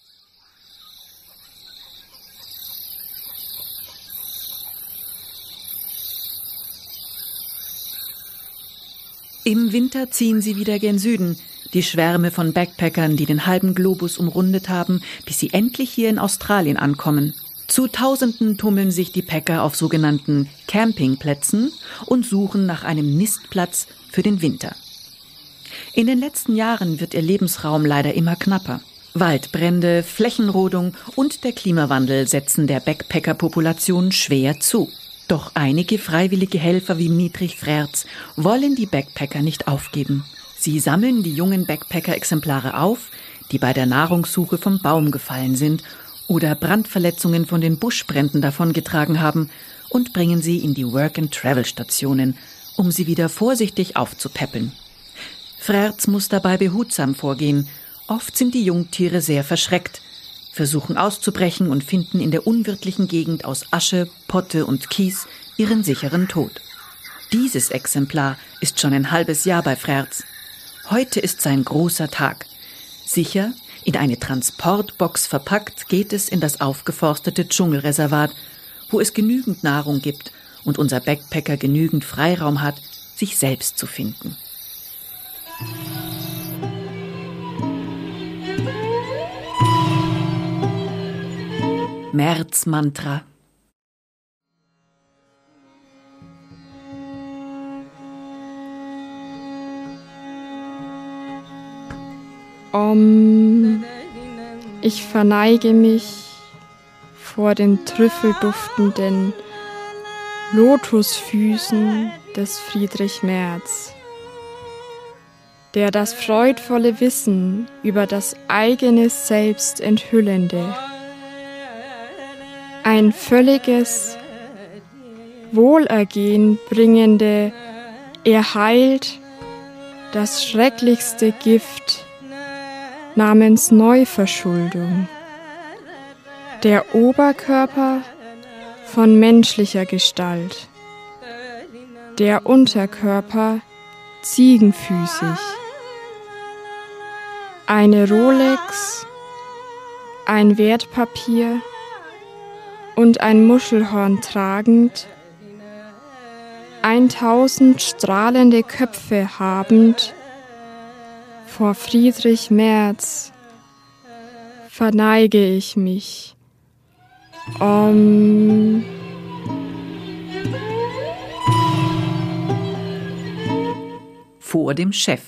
Im Winter ziehen sie wieder gen Süden, die Schwärme von Backpackern, die den halben Globus umrundet haben, bis sie endlich hier in Australien ankommen. Zu Tausenden tummeln sich die Packer auf sogenannten Campingplätzen und suchen nach einem Nistplatz für den Winter. In den letzten Jahren wird ihr Lebensraum leider immer knapper. Waldbrände, Flächenrodung und der Klimawandel setzen der Backpacker-Population schwer zu. Doch einige freiwillige Helfer wie Dietrich Frerz wollen die Backpacker nicht aufgeben. Sie sammeln die jungen Backpacker-Exemplare auf, die bei der Nahrungssuche vom Baum gefallen sind oder Brandverletzungen von den Buschbränden davongetragen haben, und bringen sie in die Work-and-Travel-Stationen, um sie wieder vorsichtig aufzupäppeln. Frerz muss dabei behutsam vorgehen. Oft sind die Jungtiere sehr verschreckt. versuchen auszubrechen und finden in der unwirtlichen Gegend aus Asche, Potte und Kies ihren sicheren Tod. Dieses Exemplar ist schon ein halbes Jahr bei Frerz. Heute ist sein großer Tag. Sicher, in eine Transportbox verpackt, geht es in das aufgeforstete Dschungelreservat, wo es genügend Nahrung gibt und unser Backpacker genügend Freiraum hat, sich selbst zu finden. März-Mantra. Ich verneige mich vor den trüffelduftenden Lotusfüßen des Friedrich Merz, der das freudvolle Wissen über das eigene Selbst enthüllende, ein völliges Wohlergehen bringende, er heilt das schrecklichste Gift namens Neuverschuldung. Der Oberkörper von menschlicher Gestalt, der Unterkörper ziegenfüßig, eine Rolex, ein Wertpapier und ein Muschelhorn tragend, 1000 strahlende Köpfe habend, vor Friedrich Merz verneige ich mich. Vor dem Chef.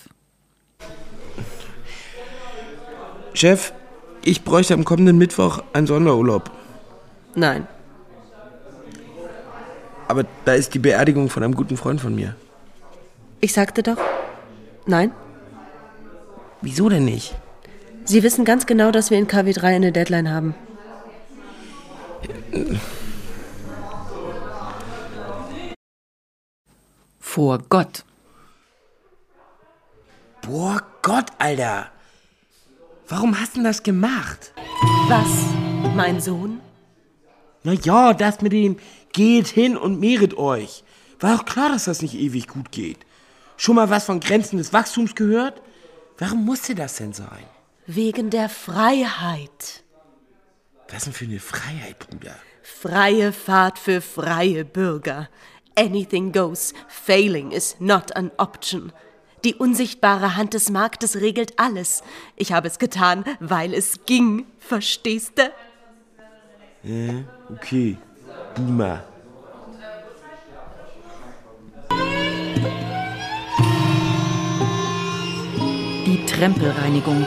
Chef, ich bräuchte am kommenden Mittwoch einen Sonderurlaub. Nein. Aber da ist die Beerdigung von einem guten Freund von mir. Ich sagte doch, nein. Wieso denn nicht? Sie wissen ganz genau, dass wir in KW3 eine Deadline haben. Vor Gott. Boah, Gott, Alter. Warum hast du denn das gemacht? Was, mein Sohn? Na ja, das mit dem geht hin und mehret euch. War doch klar, dass das nicht ewig gut geht. Schon mal was von Grenzen des Wachstums gehört? Warum musste das denn sein? Wegen der Freiheit. Was denn für eine Freiheit, Bruder? Freie Fahrt für freie Bürger. Anything goes. Failing is not an option. Die unsichtbare Hand des Marktes regelt alles. Ich habe es getan, weil es ging. Verstehst du? Okay. Boomer. Die Trempelreinigung.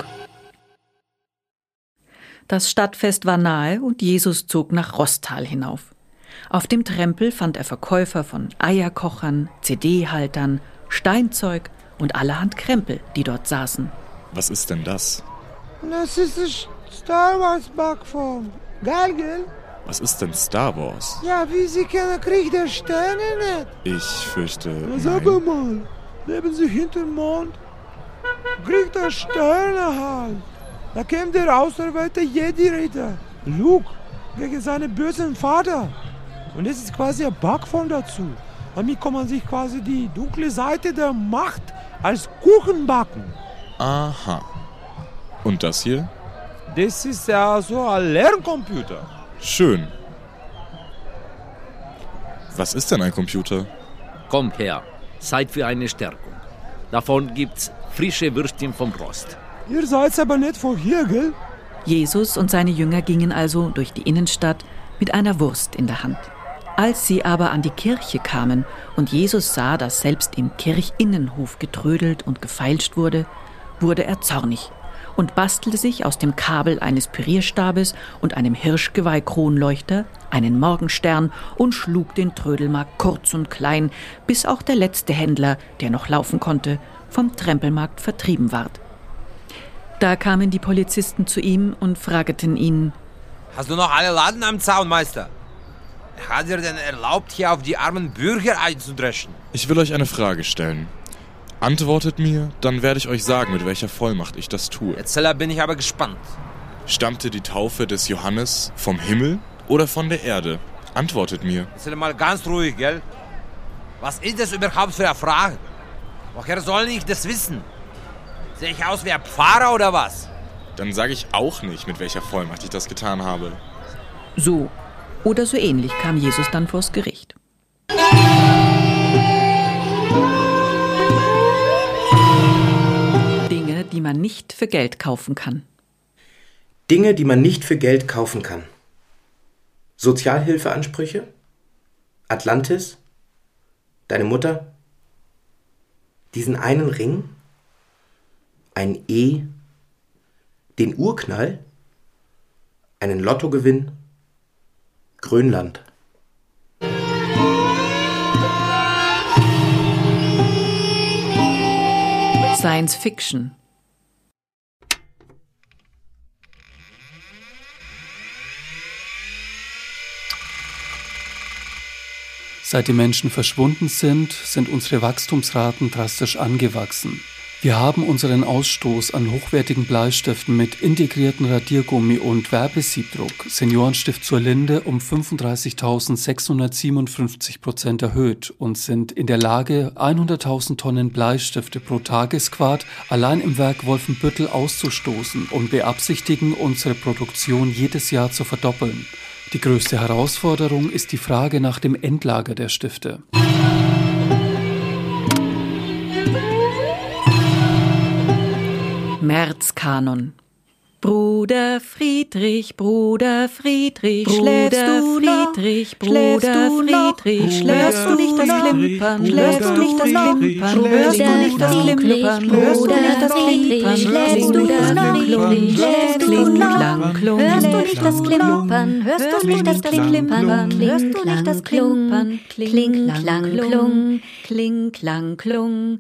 Das Stadtfest war nahe und Jesus zog nach Roßtal hinauf. Auf dem Trempel fand er Verkäufer von Eierkochern, CD-Haltern, Steinzeug und allerhand Krempel, die dort saßen. Was ist denn das? Das ist das Star Wars Backform. Geil, gell? Was ist denn Star Wars? Ja, wie Sie kennen, Krieg der Sterne nicht. Ich fürchte, Na, sag mal, leben Sie hinterm Mond? Krieg der Sterne halt. Da käme der auserwählte Jedi-Ritter, Luke, gegen seinen bösen Vater. Und das ist quasi eine Backform dazu. Damit kann man sich quasi die dunkle Seite der Macht als Kuchen backen. Aha. Und das hier? Das ist ja so ein Lerncomputer. Schön. Was ist denn ein Computer? Kommt her, Zeit für eine Stärkung. Davon gibt's frische Würstchen vom Rost. Ihr seid aber nicht von hier, gell? Jesus und seine Jünger gingen also durch die Innenstadt mit einer Wurst in der Hand. Als sie aber an die Kirche kamen und Jesus sah, dass selbst im Kirchinnenhof getrödelt und gefeilscht wurde, wurde er zornig und bastelte sich aus dem Kabel eines Pürierstabes und einem Hirschgeweih-Kronleuchter einen Morgenstern und schlug den Trödelmarkt kurz und klein, bis auch der letzte Händler, der noch laufen konnte, vom Trempelmarkt vertrieben ward. Da kamen die Polizisten zu ihm und fragten ihn: Hast du noch alle Laden am Zaun, Meister? Hat er denn erlaubt, hier auf die armen Bürger einzudreschen? Ich will euch eine Frage stellen. Antwortet mir, dann werde ich euch sagen, mit welcher Vollmacht ich das tue. Jetzt bin ich aber gespannt. Stammte die Taufe des Johannes vom Himmel oder von der Erde? Antwortet mir. Jetzt mal ganz ruhig, gell? Was ist das überhaupt für eine Frage? Woher soll ich das wissen? Sehe ich aus wie ein Pfarrer oder was? Dann sage ich auch nicht, mit welcher Vollmacht ich das getan habe. So oder so ähnlich kam Jesus dann vors Gericht. Dinge, die man nicht für Geld kaufen kann. Dinge, die man nicht für Geld kaufen kann. Sozialhilfeansprüche? Atlantis? Deine Mutter? Diesen einen Ring? Ein E? Den Urknall? Einen Lottogewinn? Grönland. Science Fiction. Seit die Menschen verschwunden sind, sind unsere Wachstumsraten drastisch angewachsen. Wir haben unseren Ausstoß an hochwertigen Bleistiften mit integrierten Radiergummi und Werbesiebdruck, Seniorenstift zur Linde, um 35.657% erhöht und sind in der Lage, 100.000 Tonnen Bleistifte pro Tagesquart allein im Werk Wolfenbüttel auszustoßen und beabsichtigen, unsere Produktion jedes Jahr zu verdoppeln. Die größte Herausforderung ist die Frage nach dem Endlager der Stifte. Märzkanon. Bruder Friedrich, schläfst du noch? Bruder Friedrich, hörst du nicht das Klimpern? Hörst du nicht das Klimpern? Hörst du nicht das Klimpern? Hörst du nicht das Klimpern? Schläfst du noch? Kling, klang, klung. Hörst du nicht das Klimpern? Hörst du nicht das Klimpern? Hörst du nicht das Klimpern? Kling, klang, klung. Kling, klang, klung.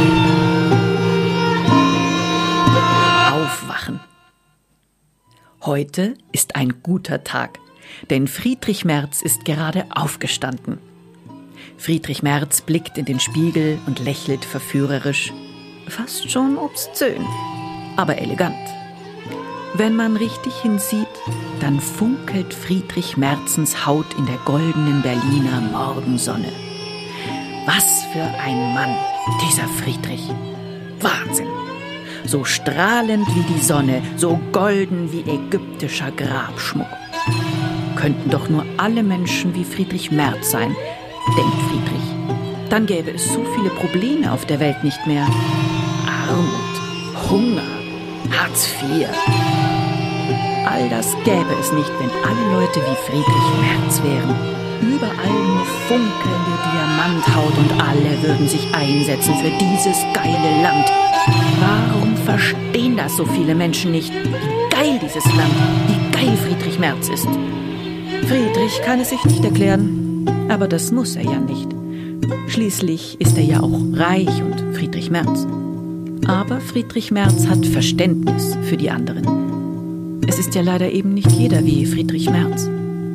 Aufwachen. Heute ist ein guter Tag, denn Friedrich Merz ist gerade aufgestanden. Friedrich Merz blickt in den Spiegel und lächelt verführerisch, fast schon obszön, aber elegant. Wenn man richtig hinsieht, dann funkelt Friedrich Merzens Haut in der goldenen Berliner Morgensonne. Was für ein Mann, dieser Friedrich. Wahnsinn! So strahlend wie die Sonne, so golden wie ägyptischer Grabschmuck. Könnten doch nur alle Menschen wie Friedrich Merz sein, denkt Friedrich. Dann gäbe es so viele Probleme auf der Welt nicht mehr. Armut, Hunger, Hartz IV. All das gäbe es nicht, wenn alle Leute wie Friedrich Merz wären. Überall nur funkelnde Diamanthaut und alle würden sich einsetzen für dieses geile Land. Warum verstehen das so viele Menschen nicht? Wie geil dieses Land, wie geil Friedrich Merz ist. Friedrich kann es sich nicht erklären, aber das muss er ja nicht. Schließlich ist er ja auch reich und Friedrich Merz. Aber Friedrich Merz hat Verständnis für die anderen. Es ist ja leider eben nicht jeder wie Friedrich Merz.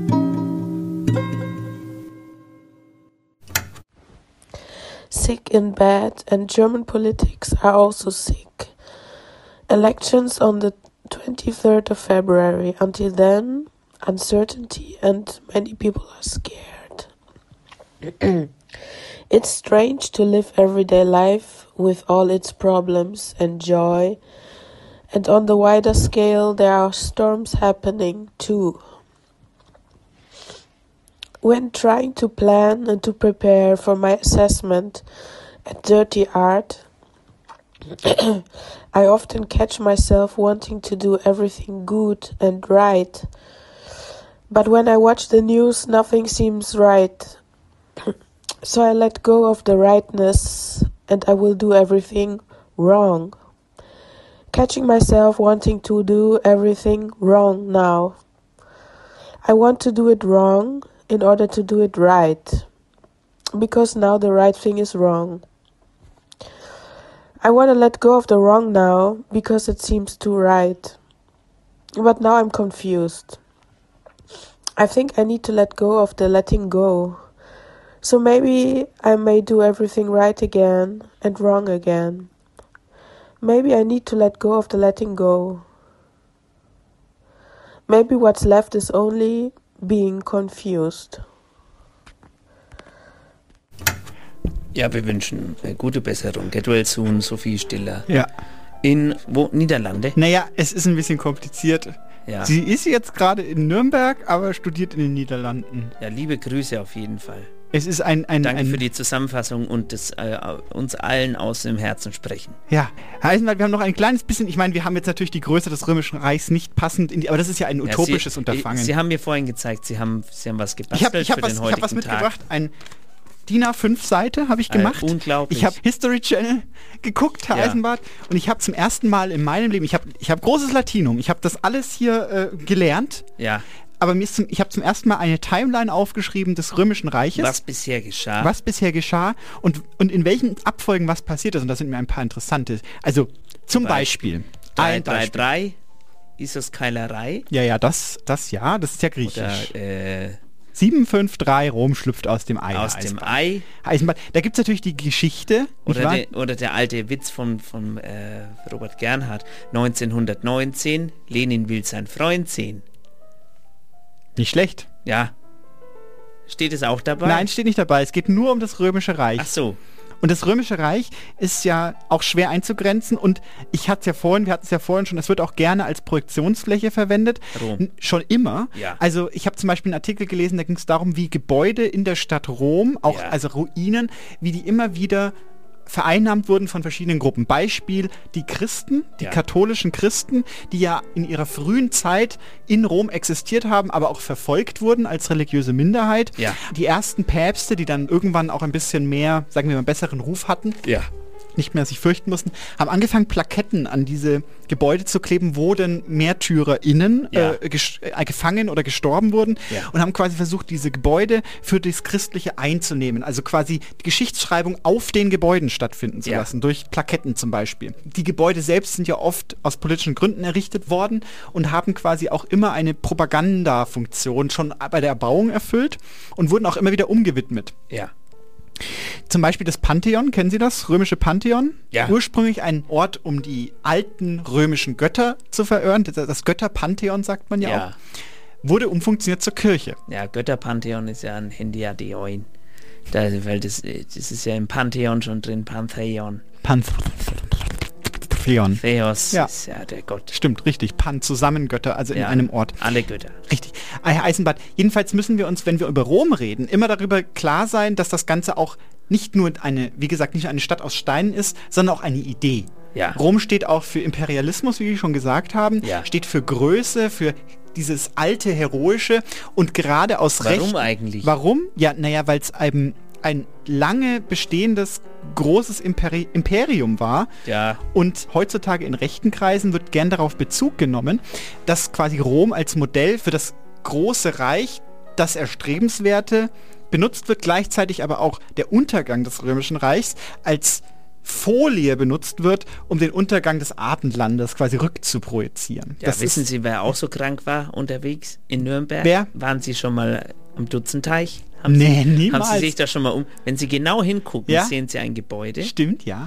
Sick in bed, and German politics are also sick. Elections on the 23rd of February. Until then, uncertainty and many people are scared. It's strange to live everyday life with all its problems and joy. And on the wider scale, there are storms happening too. When trying to plan and to prepare for my assessment at Dirty Art, I often catch myself wanting to do everything good and right. But when I watch the news, nothing seems right. So I let go of the rightness and I will do everything wrong. Catching myself wanting to do everything wrong now. I want to do it wrong in order to do it right, because now the right thing is wrong. I want to let go of the wrong now, because it seems too right. But now I'm confused. I think I need to let go of the letting go. So maybe I may do everything right again and wrong again. Maybe I need to let go of the letting go. Maybe what's left is only being confused. Ja, wir wünschen gute Besserung. Get well soon, Sophie Stiller. Ja. In Niederlande? Naja, es ist ein bisschen kompliziert. Ja. Sie ist jetzt gerade in Nürnberg, aber studiert in den Niederlanden. Ja, liebe Grüße auf jeden Fall. Es ist Danke für die Zusammenfassung und das uns allen aus dem Herzen sprechen. Ja, Herr Eisenbart, wir haben noch ein kleines bisschen, ich meine, wir haben jetzt natürlich die Größe des Römischen Reichs nicht passend, aber das ist ja ein utopisches Unterfangen. Sie haben mir vorhin gezeigt, Sie haben was gebastelt ich hab für den heutigen Ich habe was Tag. mitgebracht, ein DIN A5-Seite habe ich gemacht. Unglaublich. Ich habe History Channel geguckt, Herr Eisenbart, und ich habe zum ersten Mal in meinem Leben, ich habe großes Latinum, ich habe das alles hier gelernt. Ja. Aber ich habe zum ersten Mal eine Timeline aufgeschrieben des Römischen Reiches. Was bisher geschah. Und in welchen Abfolgen was passiert ist. Und das sind mir ein paar interessante. Also zum Beispiel. 333 ist das Keilerei. Ja, das ist ja griechisch. Oder 753, Rom schlüpft aus dem Ei. Aus dem Ei. Eisenbahn. Da gibt es natürlich die Geschichte. Oder der alte Witz von Robert Gernhardt. 1919, Lenin will sein Freund sehen. Nicht schlecht. Ja. Steht es auch dabei? Nein, steht nicht dabei. Es geht nur um das Römische Reich. Ach so. Und das Römische Reich ist ja auch schwer einzugrenzen und wir hatten es ja vorhin schon, es wird auch gerne als Projektionsfläche verwendet. Rom. Schon immer. Ja. Also ich habe zum Beispiel einen Artikel gelesen, da ging es darum, wie Gebäude in der Stadt Rom, also Ruinen, wie die immer wieder vereinnahmt wurden von verschiedenen Gruppen. Beispiel die Christen, die katholischen Christen, die ja in ihrer frühen Zeit in Rom existiert haben, aber auch verfolgt wurden als religiöse Minderheit. Ja. Die ersten Päpste, die dann irgendwann auch ein bisschen mehr, sagen wir mal, besseren Ruf hatten. Ja. Nicht mehr sich fürchten mussten, haben angefangen, Plaketten an diese Gebäude zu kleben, wo denn MärtyrerInnen gefangen oder gestorben wurden und haben quasi versucht, diese Gebäude für das Christliche einzunehmen. Also quasi die Geschichtsschreibung auf den Gebäuden stattfinden zu lassen, durch Plaketten zum Beispiel. Die Gebäude selbst sind ja oft aus politischen Gründen errichtet worden und haben quasi auch immer eine Propagandafunktion schon bei der Erbauung erfüllt und wurden auch immer wieder umgewidmet. Ja. Zum Beispiel das Pantheon, kennen Sie das? Römische Pantheon? Ja. Ursprünglich ein Ort, um die alten römischen Götter zu verehren. Das Götterpantheon sagt man ja auch. Wurde umfunktioniert zur Kirche. Ja, Götterpantheon ist ja ein Hendiadeon. Weil das ist ja im Pantheon schon drin, Pantheon. Theon. Theos ist ja der Gott. Stimmt, richtig. Zusammengötter, also in einem Ort. Alle Götter. Richtig. Herr Eisenbart, jedenfalls müssen wir uns, wenn wir über Rom reden, immer darüber klar sein, dass das Ganze auch nicht nur wie gesagt, nicht nur eine Stadt aus Steinen ist, sondern auch eine Idee. Ja. Rom steht auch für Imperialismus, wie wir schon gesagt haben, steht für Größe, für dieses alte, heroische und gerade aus Recht. Warum eigentlich? Warum? Ja, naja, weil es ein lange bestehendes großes Imperium war. Ja. Und heutzutage in rechten Kreisen wird gern darauf Bezug genommen, dass quasi Rom als Modell für das große Reich, das Erstrebenswerte, benutzt wird, gleichzeitig aber auch der Untergang des Römischen Reichs als Folie benutzt wird, um den Untergang des Abendlandes quasi rückzuprojizieren. Ja, wissen Sie, wer auch so krank war unterwegs in Nürnberg? Wer? Waren Sie schon mal am Dutzenteich? Niemals. Haben Sie sich da schon mal wenn Sie genau hingucken, sehen Sie ein Gebäude. Stimmt, ja.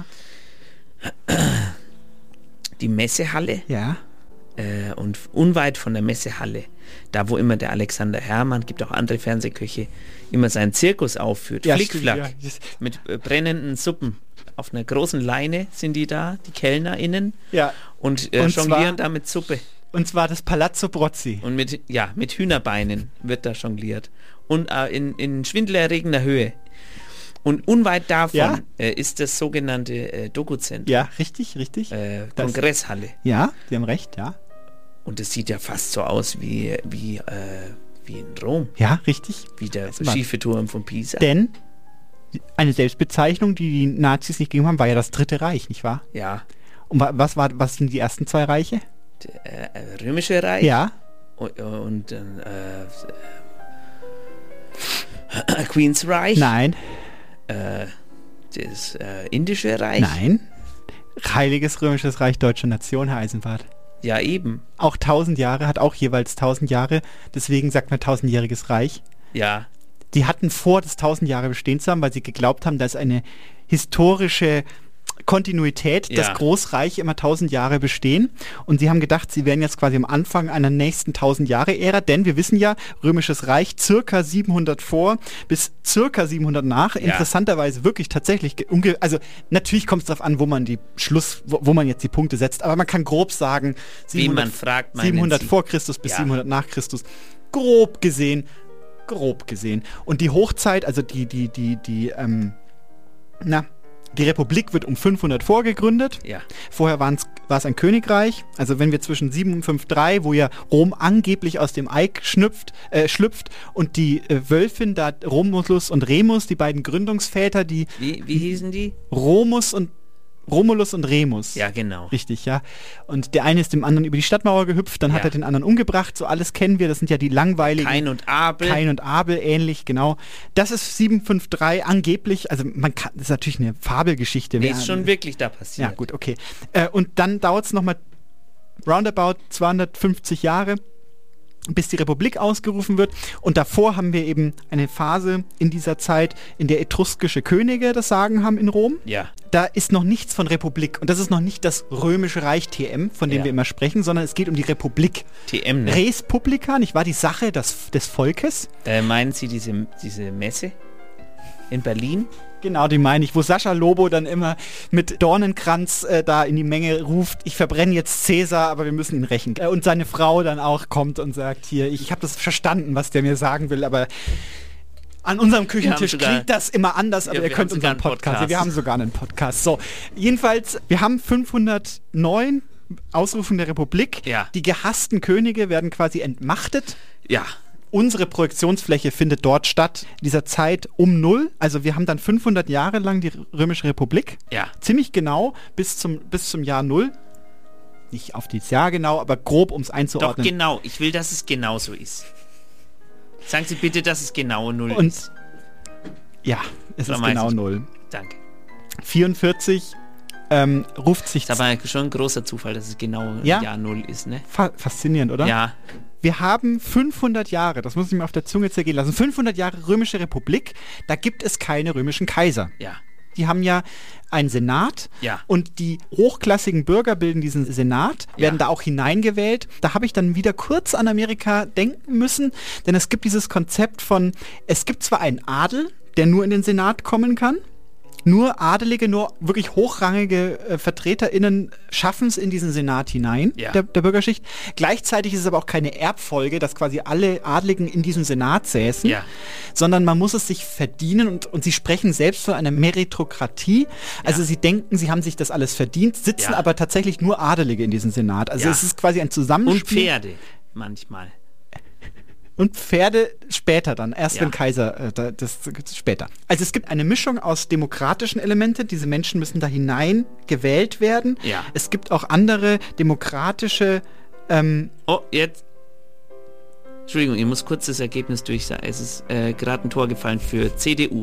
Die Messehalle. Ja. Und unweit von der Messehalle, da wo immer der Alexander Herrmann, gibt auch andere Fernsehköche, immer seinen Zirkus aufführt. Ja, Flickflack. Mit brennenden Suppen. Auf einer großen Leine sind die da, die KellnerInnen. Ja. Und jonglieren da mit Suppe. Und zwar das Palazzo Brozzi. Und mit Hühnerbeinen wird da jongliert. Und in schwindelerregender Höhe. Und unweit davon ist das sogenannte Doku-Zentrum. Ja, richtig. Kongresshalle. Ja, Sie haben recht, ja. Und es sieht ja fast so aus wie in Rom. Ja, richtig. Wie der schiefe Turm von Pisa. Denn eine Selbstbezeichnung, die Nazis nicht gegeben haben, war ja das Dritte Reich, nicht wahr? Ja. Und was sind die ersten zwei Reiche? Römische Reich. Ja. Und Queen's Reich. Nein. Das Indische Reich. Nein. Heiliges Römisches Reich Deutsche Nation, Herr Eisenbart. Ja, eben. Auch 1000 Jahre, hat auch jeweils 1000 Jahre. Deswegen sagt man 1000-jähriges Reich. Ja. Die hatten vor, das 1000 Jahre bestehen zu haben, weil sie geglaubt haben, dass eine historische Kontinuität, das Großreich immer 1000 Jahre bestehen. Und sie haben gedacht, sie wären jetzt quasi am Anfang einer nächsten 1000 Jahre Ära, denn wir wissen ja, Römisches Reich circa 700 vor bis circa 700 nach. Ja. Interessanterweise wirklich tatsächlich, also natürlich kommt es darauf an, wo man wo man jetzt die Punkte setzt, aber man kann grob sagen, 700 vor Christus bis 700 nach Christus. Grob gesehen. Und die Hochzeit, also die Republik wird um 500 vor gegründet. Ja. Vorher war es ein Königreich. Also wenn wir zwischen 7 und 5,3, wo ja Rom angeblich aus dem Eik schlüpft und die Wölfin da, Romulus und Remus, die beiden Gründungsväter, die... Wie hießen die? Romulus und Remus. Ja, genau. Richtig, ja. Und der eine ist dem anderen über die Stadtmauer gehüpft, dann hat er den anderen umgebracht. So alles kennen wir, das sind ja die langweiligen... Kain und Abel, ähnlich, genau. Das ist 753 angeblich, also das ist natürlich eine Fabelgeschichte. Nee, ist schon wirklich da passiert. Ja, gut, okay. Und dann dauert es nochmal roundabout 250 Jahre, bis die Republik ausgerufen wird. Und davor haben wir eben eine Phase in dieser Zeit, in der etruskische Könige das Sagen haben in Rom. Ja. Da ist noch nichts von Republik. Und das ist noch nicht das Römische Reich TM, von dem wir immer sprechen, sondern es geht um die Republik. TM, ne? Res Publica, nicht wahr? Die Sache des Volkes. Meinen Sie diese Messe in Berlin? Genau, die meine ich, wo Sascha Lobo dann immer mit Dornenkranz da in die Menge ruft, ich verbrenne jetzt Cäsar, aber wir müssen ihn rächen. Und seine Frau dann auch kommt und sagt, hier, ich habe das verstanden, was der mir sagen will, aber an unserem Küchentisch klingt das immer anders, aber ihr könnt unseren Podcast. Ja, wir haben sogar einen Podcast. So, jedenfalls, wir haben 509, Ausrufung der Republik. Ja. Die gehassten Könige werden quasi entmachtet. Ja. Unsere Projektionsfläche findet dort statt, in dieser Zeit um 0. Also wir haben dann 500 Jahre lang die Römische Republik. Ja. Ziemlich genau bis zum Jahr 0. Nicht auf das Jahr genau, aber grob, um es einzuordnen. Doch genau, ich will, dass es genau so ist. Sagen Sie bitte, dass es genau 0 ist. Ja, es ist genau 0. Danke. 44 ruft sich... Das ist aber schon ein großer Zufall, dass es genau Jahr 0 ist, ne? Faszinierend, oder? Ja. Wir haben 500 Jahre, das muss ich mir auf der Zunge zergehen lassen, 500 Jahre Römische Republik, da gibt es keine römischen Kaiser. Ja. Die haben ja einen Senat und die hochklassigen Bürger bilden diesen Senat, werden da auch hineingewählt. Da habe ich dann wieder kurz an Amerika denken müssen, denn es gibt dieses Konzept von, es gibt zwar einen Adel, der nur in den Senat kommen kann, nur Adelige, nur wirklich hochrangige VertreterInnen schaffen es in diesen Senat hinein, der Bürgerschicht. Gleichzeitig ist es aber auch keine Erbfolge, dass quasi alle Adligen in diesem Senat säßen, sondern man muss es sich verdienen und sie sprechen selbst von einer Meritokratie. Also sie denken, sie haben sich das alles verdient, sitzen aber tatsächlich nur Adelige in diesem Senat. Also es ist quasi ein Zusammenspiel. Und Pferde manchmal. Und Pferde später dann, erst wenn Kaiser, das später. Also es gibt eine Mischung aus demokratischen Elementen, diese Menschen müssen da hinein gewählt werden. Ja. Es gibt auch andere demokratische... jetzt... Entschuldigung, ich muss kurz das Ergebnis durchsagen. Es ist gerade ein Tor gefallen für CDU.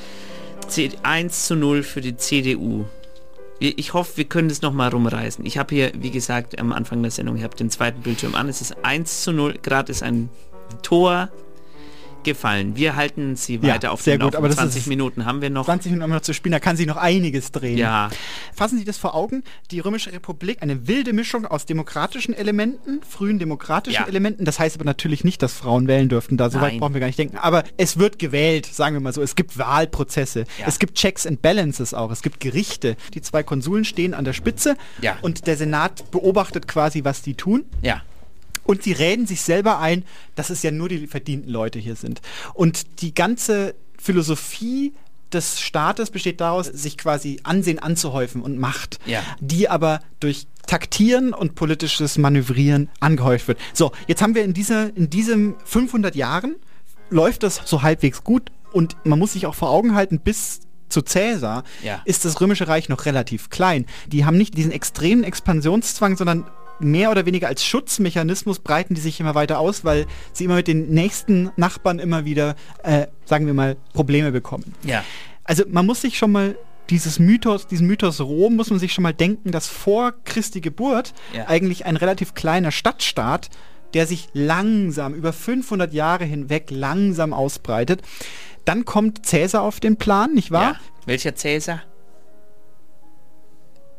1:0 für die CDU. Ich hoffe, wir können das nochmal rumreißen. Ich habe hier, wie gesagt, am Anfang der Sendung, ich habe den zweiten Bildschirm an. Es ist 1:0, gerade ist ein Tor gefallen. Wir halten sie weiter auf den Lauf. Aber 20 Minuten haben wir noch. 20 Minuten haben wir noch zu spielen, da kann sich noch einiges drehen. Ja. Fassen Sie das vor Augen, die Römische Republik, eine wilde Mischung aus demokratischen Elementen, frühen demokratischen Elementen. Das heißt aber natürlich nicht, dass Frauen wählen dürften, da so weit brauchen wir gar nicht denken. Aber es wird gewählt, sagen wir mal so. Es gibt Wahlprozesse. Ja. Es gibt Checks and Balances auch. Es gibt Gerichte. Die 2 Konsuln stehen an der Spitze und der Senat beobachtet quasi, was die tun. Ja. Und sie reden sich selber ein, dass es ja nur die verdienten Leute hier sind. Und die ganze Philosophie des Staates besteht daraus, sich quasi Ansehen anzuhäufen und Macht, die aber durch Taktieren und politisches Manövrieren angehäuft wird. So, jetzt haben wir in diesem 500 Jahren, läuft das so halbwegs gut und man muss sich auch vor Augen halten, bis zu Cäsar ist das Römische Reich noch relativ klein. Die haben nicht diesen extremen Expansionszwang, sondern mehr oder weniger als Schutzmechanismus breiten die sich immer weiter aus, weil sie immer mit den nächsten Nachbarn immer wieder, sagen wir mal, Probleme bekommen. Ja. Also man muss sich schon mal diesen Mythos Rom muss man sich schon mal denken, dass vor Christi Geburt eigentlich ein relativ kleiner Stadtstaat, der sich langsam über 500 Jahre hinweg langsam ausbreitet. Dann kommt Cäsar auf den Plan, nicht wahr? Ja. Welcher Cäsar?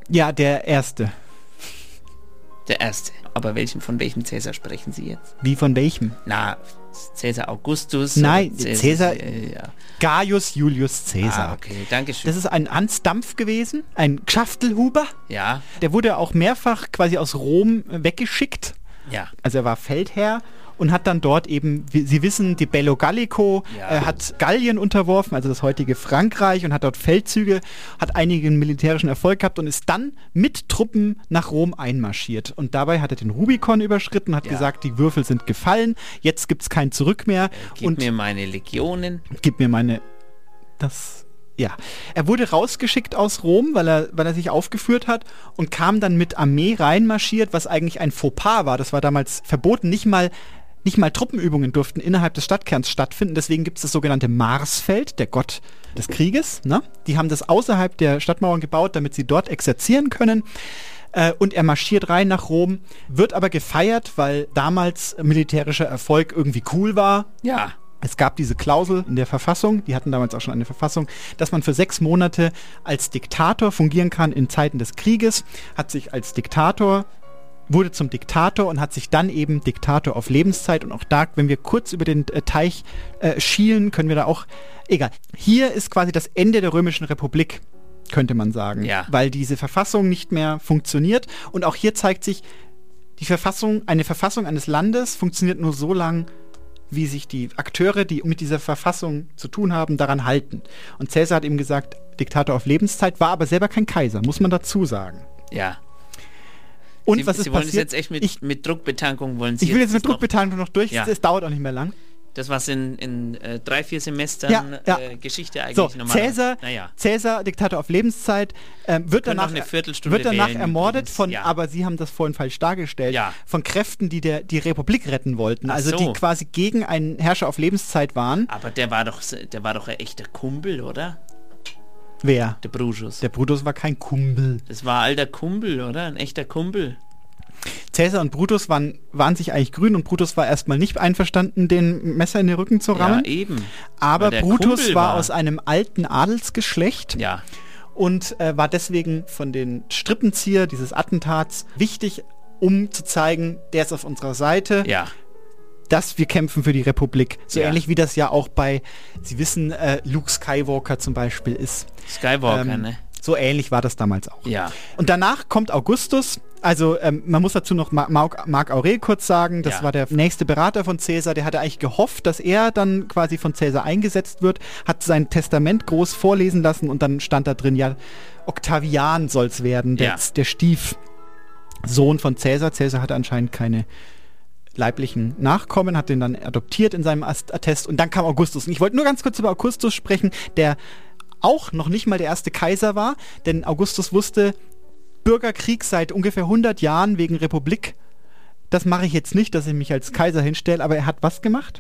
Ja, der Erste. Der Erste. Aber von welchem Cäsar sprechen Sie jetzt? Wie von welchem? Na, Cäsar Augustus? Nein, Cäsar, ja. Gaius Julius Caesar. Ah, okay, danke schön. Das ist ein Hans Dampf gewesen, ein Schaftelhuber. Ja. Der wurde auch mehrfach quasi aus Rom weggeschickt. Ja. Also er war Feldherr und hat dann dort eben, wie Sie wissen, die Bello Gallico, hat Gallien unterworfen, also das heutige Frankreich, und hat dort Feldzüge, hat einigen militärischen Erfolg gehabt und ist dann mit Truppen nach Rom einmarschiert. Und dabei hat er den Rubikon überschritten, hat gesagt, die Würfel sind gefallen, jetzt gibt es kein Zurück mehr. Gib mir meine Legionen. Gib mir meine... Ja, er wurde rausgeschickt aus Rom, weil er sich aufgeführt hat und kam dann mit Armee reinmarschiert, was eigentlich ein Fauxpas war. Das war damals verboten. Nicht mal Truppenübungen durften innerhalb des Stadtkerns stattfinden. Deswegen gibt es das sogenannte Marsfeld, der Gott des Krieges. Ne? Die haben das außerhalb der Stadtmauern gebaut, damit sie dort exerzieren können. Und er marschiert rein nach Rom, wird aber gefeiert, weil damals militärischer Erfolg irgendwie cool war. Ja. Es gab diese Klausel in der Verfassung, die hatten damals auch schon eine Verfassung, dass man für 6 Monate als Diktator fungieren kann in Zeiten des Krieges, wurde zum Diktator und hat sich dann eben Diktator auf Lebenszeit. Und auch da, wenn wir kurz über den Teich schielen, können wir da auch, egal. Hier ist quasi das Ende der Römischen Republik, könnte man sagen, weil diese Verfassung nicht mehr funktioniert. Und auch hier zeigt sich, eine Verfassung eines Landes funktioniert nur so lang, wie sich die Akteure, die mit dieser Verfassung zu tun haben, daran halten. Und Caesar hat eben gesagt, Diktator auf Lebenszeit, war aber selber kein Kaiser, muss man dazu sagen. Ja. Und was ist Sie wollen passiert? es jetzt echt mit Druckbetankung wollen Sie Ich will jetzt mit noch, Druckbetankung noch durch, es dauert auch nicht mehr lang. Das, was in 3-4 Semestern Geschichte eigentlich so, normal. Caesar, Diktator auf Lebenszeit, wird danach ermordet aber Sie haben das vorhin falsch dargestellt, von Kräften, die die Republik retten wollten, die quasi gegen einen Herrscher auf Lebenszeit waren. Aber der war doch ein echter Kumpel, oder? Wer? Der Brutus. Der Brutus war kein Kumpel. Das war alter Kumpel, oder? Ein echter Kumpel. Caesar und Brutus waren sich eigentlich grün und Brutus war erstmal nicht einverstanden, den Messer in den Rücken zu rammen. Ja, eben. Aber Brutus war aus einem alten Adelsgeschlecht und war deswegen von den Strippenzieher dieses Attentats wichtig, um zu zeigen, der ist auf unserer Seite. Ja. Dass wir kämpfen für die Republik. So ähnlich wie das ja auch bei, Sie wissen, Luke Skywalker zum Beispiel ist. Skywalker, ne? So ähnlich war das damals auch. Ja. Und danach kommt Augustus. Also man muss dazu noch Marc Aurel kurz sagen, das war der nächste Berater von Caesar, der hatte eigentlich gehofft, dass er dann quasi von Caesar eingesetzt wird, hat sein Testament groß vorlesen lassen und dann stand da drin, ja, Octavian soll es werden, der Stiefsohn von Caesar. Caesar hatte anscheinend keine leiblichen Nachkommen, hat den dann adoptiert in seinem Attest und dann kam Augustus. Und ich wollte nur ganz kurz über Augustus sprechen, der auch noch nicht mal der erste Kaiser war, denn Augustus wusste, Bürgerkrieg seit ungefähr 100 Jahren wegen Republik, das mache ich jetzt nicht, dass ich mich als Kaiser hinstelle, aber er hat was gemacht?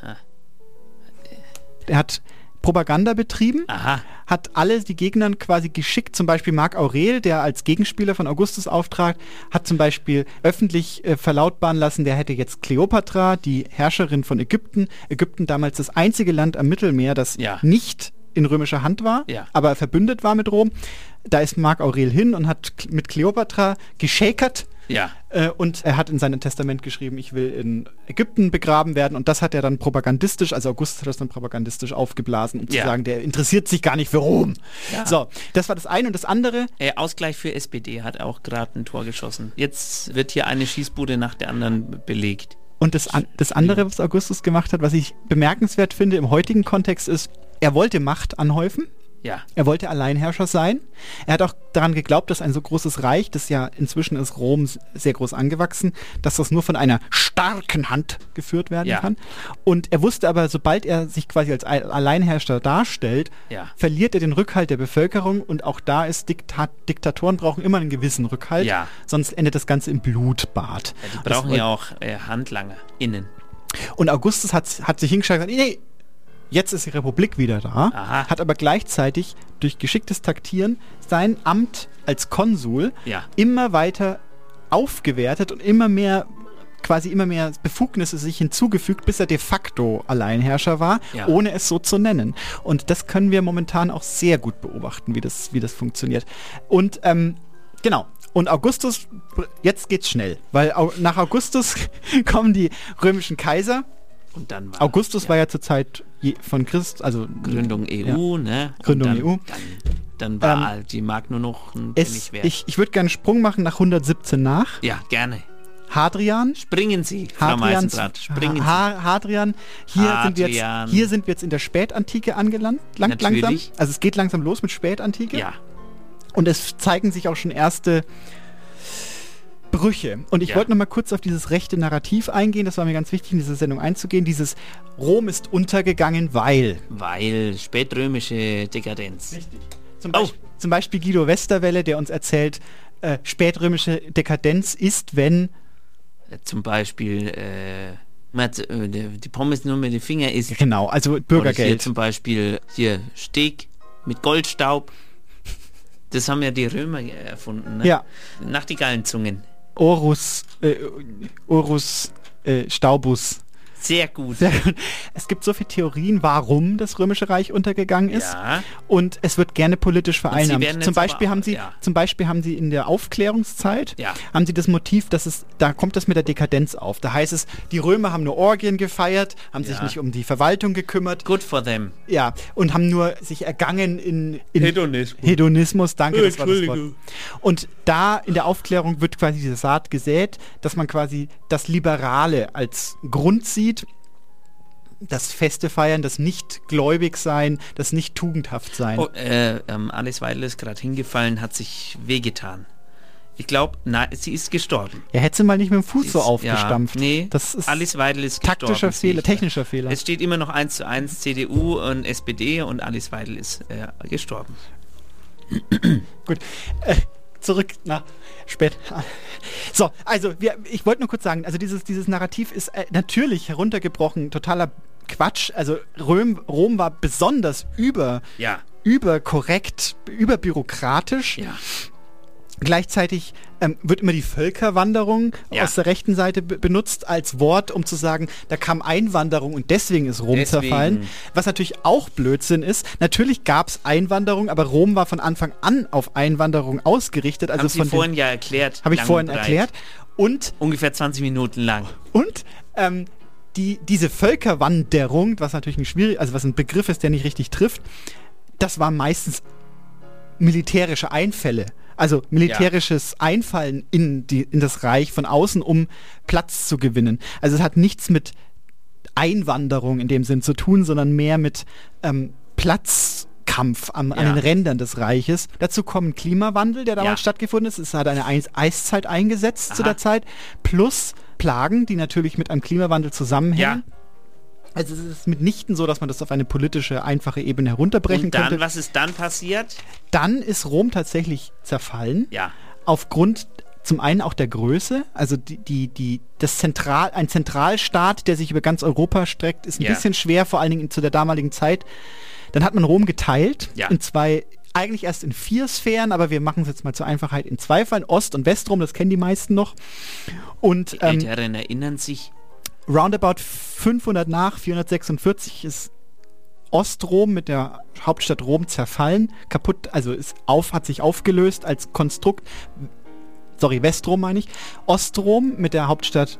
Er hat Propaganda betrieben, hat alle die Gegner quasi geschickt, zum Beispiel Marc Aurel, der als Gegenspieler von Augustus auftrat, hat zum Beispiel öffentlich verlautbaren lassen, der hätte jetzt Kleopatra, die Herrscherin von Ägypten, damals das einzige Land am Mittelmeer, das nicht in römischer Hand war, aber verbündet war mit Rom. Da ist Marc Aurel hin und hat mit Kleopatra geschäkert. Und er hat in seinem Testament geschrieben, ich will in Ägypten begraben werden. Und das hat er dann propagandistisch, also Augustus hat das dann propagandistisch aufgeblasen, um zu sagen, der interessiert sich gar nicht für Rom. So, das war das eine. Und das andere... Ausgleich für SPD hat auch gerade ein Tor geschossen. Jetzt wird hier eine Schießbude nach der anderen belegt. Und das andere, was Augustus gemacht hat, was ich bemerkenswert finde im heutigen Kontext ist, er wollte Macht anhäufen. Ja. Er wollte Alleinherrscher sein. Er hat auch daran geglaubt, dass ein so großes Reich, das ja inzwischen ist Rom sehr groß angewachsen, dass das nur von einer starken Hand geführt werden kann. Und er wusste aber, sobald er sich quasi als Alleinherrscher darstellt, verliert er den Rückhalt der Bevölkerung und auch da ist Diktatoren brauchen immer einen gewissen Rückhalt, sonst endet das Ganze im Blutbad. Die brauchen ja auch Handlanger innen. Und Augustus hat sich hingestellt und gesagt, nee, jetzt ist die Republik wieder da, hat aber gleichzeitig durch geschicktes Taktieren sein Amt als Konsul immer weiter aufgewertet und immer mehr Befugnisse sich hinzugefügt, bis er de facto Alleinherrscher war, ohne es so zu nennen. Und das können wir momentan auch sehr gut beobachten, wie das funktioniert. Und Genau. Und Augustus, jetzt geht's schnell, weil nach Augustus kommen die römischen Kaiser. Und dann Augustus war ja zur Zeit von Christ, Gründung EU, ne? Gründung EU. Dann war die Mark nur noch ein Pfennig wert. Ich würde gerne einen Sprung machen nach 117 nach. Ja, gerne. Hadrian. Springen Sie, Frau Meisendrath, springen Sie. Hadrian. Hier sind wir jetzt in der Spätantike angelangt. Langsam. Also es geht langsam los mit Spätantike. Ja. Und es zeigen sich auch schon erste Brüche. Und ich wollte noch mal kurz auf dieses rechte Narrativ eingehen. Das war mir ganz wichtig, in diese Sendung einzugehen. Dieses Rom ist untergegangen, weil... Weil spätrömische Dekadenz. Richtig. Zum Beispiel Guido Westerwelle, der uns erzählt, spätrömische Dekadenz ist, wenn... Zum Beispiel... die Pommes nur mit den Fingern isst. Genau, also Bürgergeld. Oder hier zum Beispiel Steak mit Goldstaub. Das haben ja die Römer erfunden, ne? Ja. Nachtigallenzungen. Orus Staubus. Sehr gut. Es gibt so viele Theorien, warum das Römische Reich untergegangen ist. Ja. Und es wird gerne politisch vereinnahmt. Zum Beispiel haben sie in der Aufklärungszeit haben sie das Motiv, da kommt das mit der Dekadenz auf. Da heißt es, die Römer haben nur Orgien gefeiert, haben sich nicht um die Verwaltung gekümmert. Good for them. Ja, und haben nur sich ergangen in Hedonismus. Danke, das war das Wort. Und da in der Aufklärung wird quasi diese Saat gesät, dass man quasi das Liberale als Grund sieht, das Feste feiern, das nicht gläubig sein, das nicht tugendhaft sein. Alice Weidel ist gerade hingefallen, hat sich wehgetan. Ich glaube, sie ist gestorben. Ja, hätte sie mal nicht mit dem Fuß so aufgestampft. Nee, das ist Alice Weidel ist taktischer Fehler, technischer Fehler. Es steht immer noch 1:1 CDU und SPD und Alice Weidel ist gestorben. Gut. Zurück nach spät. So, also ich wollte nur kurz sagen, also dieses Narrativ ist natürlich heruntergebrochen, totaler Quatsch. Also Rom war besonders überkorrekt, überbürokratisch. Ja. Gleichzeitig wird immer die Völkerwanderung aus der rechten Seite benutzt als Wort, um zu sagen, da kam Einwanderung und deswegen ist Rom zerfallen. Was natürlich auch Blödsinn ist. Natürlich gab es Einwanderung, aber Rom war von Anfang an auf Einwanderung ausgerichtet. Also haben Sie vorhin ja erklärt. Habe ich vorhin erklärt. Und ungefähr 20 Minuten lang. Und diese Völkerwanderung, was natürlich was ein Begriff ist, der nicht richtig trifft, das war meistens militärische Einfälle. Also militärisches Einfallen in das Reich von außen, um Platz zu gewinnen. Also es hat nichts mit Einwanderung in dem Sinn zu tun, sondern mehr mit Platzkampf an den Rändern des Reiches. Dazu kommt Klimawandel, der damals stattgefunden ist. Es hat eine Eiszeit eingesetzt zu der Zeit, plus Plagen, die natürlich mit einem Klimawandel zusammenhängen. Ja. Also es ist mitnichten so, dass man das auf eine politische, einfache Ebene herunterbrechen könnte. Was ist dann passiert? Dann ist Rom tatsächlich zerfallen. Ja. Aufgrund zum einen auch der Größe. Also ein Zentralstaat, der sich über ganz Europa streckt, ist ein bisschen schwer, vor allen Dingen zu der damaligen Zeit. Dann hat man Rom geteilt in zwei, eigentlich erst in 4 Sphären, aber wir machen es jetzt mal zur Einfachheit in 2 Fällen. Ost- und Westrom, das kennen die meisten noch. Und die Älteren erinnern sich. Roundabout 500 nach 446 ist Ostrom mit der Hauptstadt Rom zerfallen, kaputt, also hat sich aufgelöst als Konstrukt. Westrom meine ich. Ostrom mit der Hauptstadt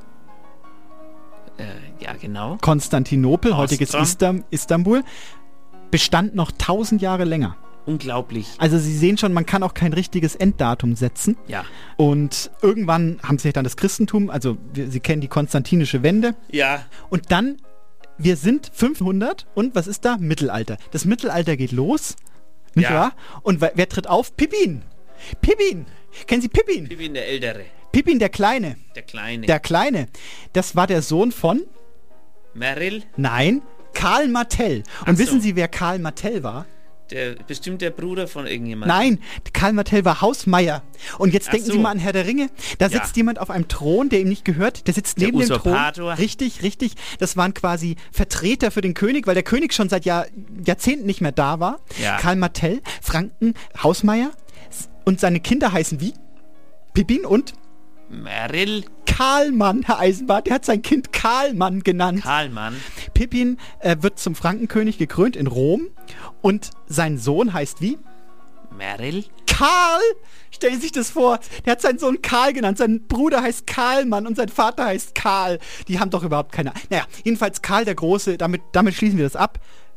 Konstantinopel, heutiges Istanbul, bestand noch 1000 Jahre länger. Unglaublich. Also Sie sehen schon, man kann auch kein richtiges Enddatum setzen. Ja. Und irgendwann haben sich dann das Christentum, also Sie kennen die konstantinische Wende. Ja. Und dann, wir sind 500 und was ist da? Mittelalter. Das Mittelalter geht los, nicht wahr? Und wer tritt auf? Pippin. Pippin. Kennen Sie Pippin? Pippin der Ältere. Pippin der Kleine. Der Kleine. Das war der Sohn von? Merrill? Nein, Karl Martell. Und wissen Sie, wer Karl Martell war? Bestimmt der Bruder von irgendjemandem. Nein, Karl Martell war Hausmeier. Und jetzt denken Sie mal an Herr der Ringe. Da sitzt jemand auf einem Thron, der ihm nicht gehört. Der sitzt neben dem Thron. Richtig. Das waren quasi Vertreter für den König, weil der König schon seit Jahrzehnten nicht mehr da war. Ja. Karl Martell, Franken, Hausmeier. Und seine Kinder heißen wie? Pippin und? Merrill. Karlmann, Herr Eisenbart, der hat sein Kind Karlmann genannt. Karlmann. Pippin wird zum Frankenkönig gekrönt in Rom und sein Sohn heißt wie? Merrill. Karl! Stellen Sie sich das vor, der hat seinen Sohn Karl genannt, sein Bruder heißt Karlmann und sein Vater heißt Karl. Die haben doch überhaupt keine... Naja, jedenfalls Karl der Große, damit schließen wir das ab,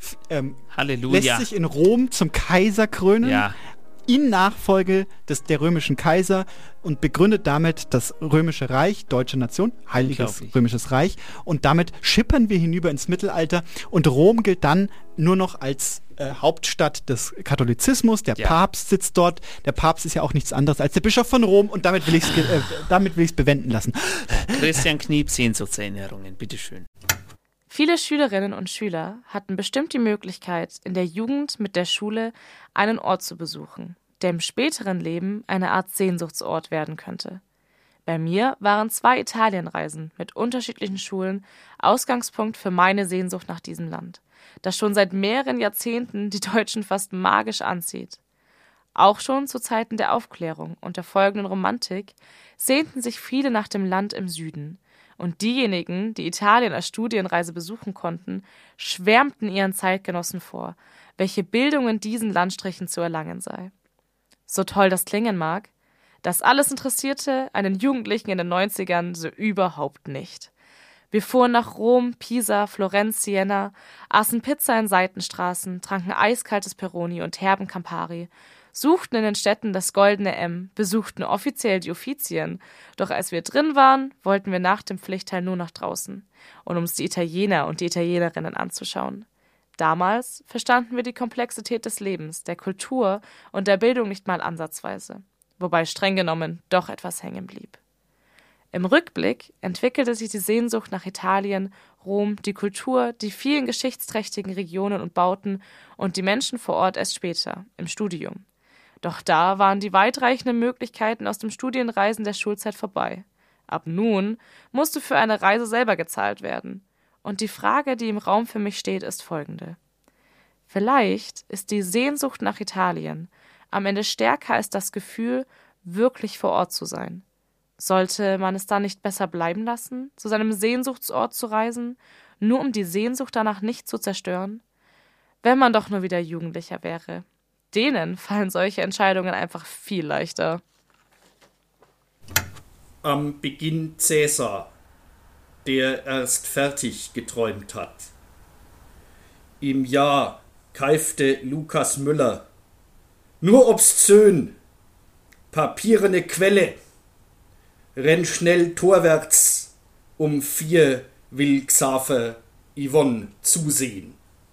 Halleluja. lässt sich in Rom zum Kaiser krönen. Ja. In Nachfolge der römischen Kaiser und begründet damit das Römische Reich, deutsche Nation, Heiliges Römisches Reich. Und damit schippern wir hinüber ins Mittelalter. Und Rom gilt dann nur noch als Hauptstadt des Katholizismus. Der Papst sitzt dort. Der Papst ist ja auch nichts anderes als der Bischof von Rom. Und damit will ich es bewenden lassen. Christian Kniep, Sehnsuchtserinnerungen, bitteschön. Viele Schülerinnen und Schüler hatten bestimmt die Möglichkeit, in der Jugend mit der Schule einen Ort zu besuchen, der im späteren Leben eine Art Sehnsuchtsort werden könnte. Bei mir waren 2 Italienreisen mit unterschiedlichen Schulen Ausgangspunkt für meine Sehnsucht nach diesem Land, das schon seit mehreren Jahrzehnten die Deutschen fast magisch anzieht. Auch schon zu Zeiten der Aufklärung und der folgenden Romantik sehnten sich viele nach dem Land im Süden. Und diejenigen, die Italien als Studienreise besuchen konnten, schwärmten ihren Zeitgenossen vor, welche Bildung in diesen Landstrichen zu erlangen sei. So toll das klingen mag, das alles interessierte einen Jugendlichen in den 90ern so überhaupt nicht. Wir fuhren nach Rom, Pisa, Florenz, Siena, aßen Pizza in Seitenstraßen, tranken eiskaltes Peroni und herben Campari, suchten in den Städten das goldene M, besuchten offiziell die Uffizien, doch als wir drin waren, wollten wir nach dem Pflichtteil nur nach draußen, und uns die Italiener und die Italienerinnen anzuschauen. Damals verstanden wir die Komplexität des Lebens, der Kultur und der Bildung nicht mal ansatzweise, wobei streng genommen doch etwas hängen blieb. Im Rückblick entwickelte sich die Sehnsucht nach Italien, Rom, die Kultur, die vielen geschichtsträchtigen Regionen und Bauten und die Menschen vor Ort erst später, im Studium. Doch da waren die weitreichenden Möglichkeiten aus dem Studienreisen der Schulzeit vorbei. Ab nun musste für eine Reise selber gezahlt werden. Und die Frage, die im Raum für mich steht, ist folgende. Vielleicht ist die Sehnsucht nach Italien am Ende stärker als das Gefühl, wirklich vor Ort zu sein. Sollte man es dann nicht besser bleiben lassen, zu seinem Sehnsuchtsort zu reisen, nur um die Sehnsucht danach nicht zu zerstören? Wenn man doch nur wieder Jugendlicher wäre. Denen fallen solche Entscheidungen einfach viel leichter. Am Beginn Cäsar, der erst fertig geträumt hat. Im Jahr keifte Lukas Müller. Nur obszön, papierene Quelle. Renn schnell torwärts, um 4 will Xaver Yvonne zusehen.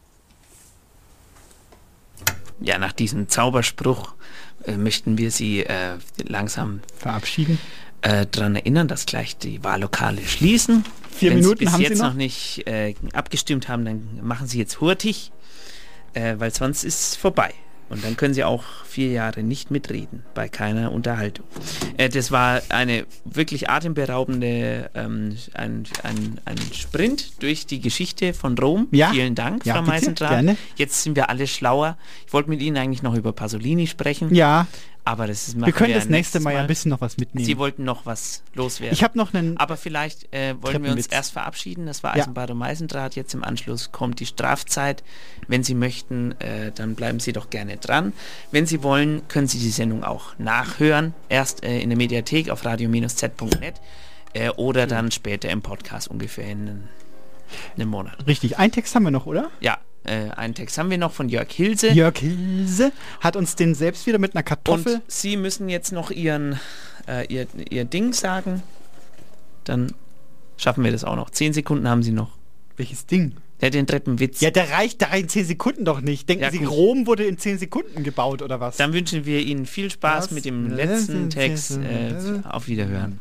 Ja, nach diesem Zauberspruch möchten wir Sie langsam verabschieden. Daran erinnern, dass gleich die Wahllokale schließen. 4 Minuten bis haben Sie jetzt noch? noch nicht abgestimmt haben, dann machen Sie jetzt hurtig, weil sonst ist es vorbei. Und dann können Sie auch 4 Jahre nicht mitreden, bei keiner Unterhaltung. Das war eine wirklich atemberaubende, ein Sprint durch die Geschichte von Rom. Ja? Vielen Dank, Ja, Frau bitte, Meisendrath. gerne. Jetzt sind wir alle schlauer. Ich wollte mit Ihnen eigentlich noch über Pasolini sprechen. Ja. Aber das ist, Wir können das nächste nächstes Mal ja ein bisschen noch was mitnehmen. Sie wollten noch was loswerden. Ich habe noch einen... Aber vielleicht wollen wir uns erst verabschieden. Das war Eisenbahn und Meisendraht. Jetzt im Anschluss kommt die Strafzeit. Wenn Sie möchten, dann bleiben Sie doch gerne dran. Wenn Sie wollen, können Sie die Sendung auch nachhören. Erst in der Mediathek auf radio-z.net oder dann später im Podcast ungefähr in einem Monat. Richtig. Einen Text haben wir noch, oder? Ja. Einen Text haben wir noch von Jörg Hilse. Jörg Hilse hat uns den selbst wieder mit einer Kartoffel... Und Sie müssen jetzt noch ihr Ding sagen. Dann schaffen wir das auch noch. 10 Sekunden haben Sie noch. Welches Ding? Ja, den Treppenwitz. Ja, der reicht da in 10 Sekunden doch nicht. Denken Sie, Rom wurde in 10 Sekunden gebaut, oder was? Dann wünschen wir Ihnen viel Spaß mit dem letzten Text. Auf Wiederhören.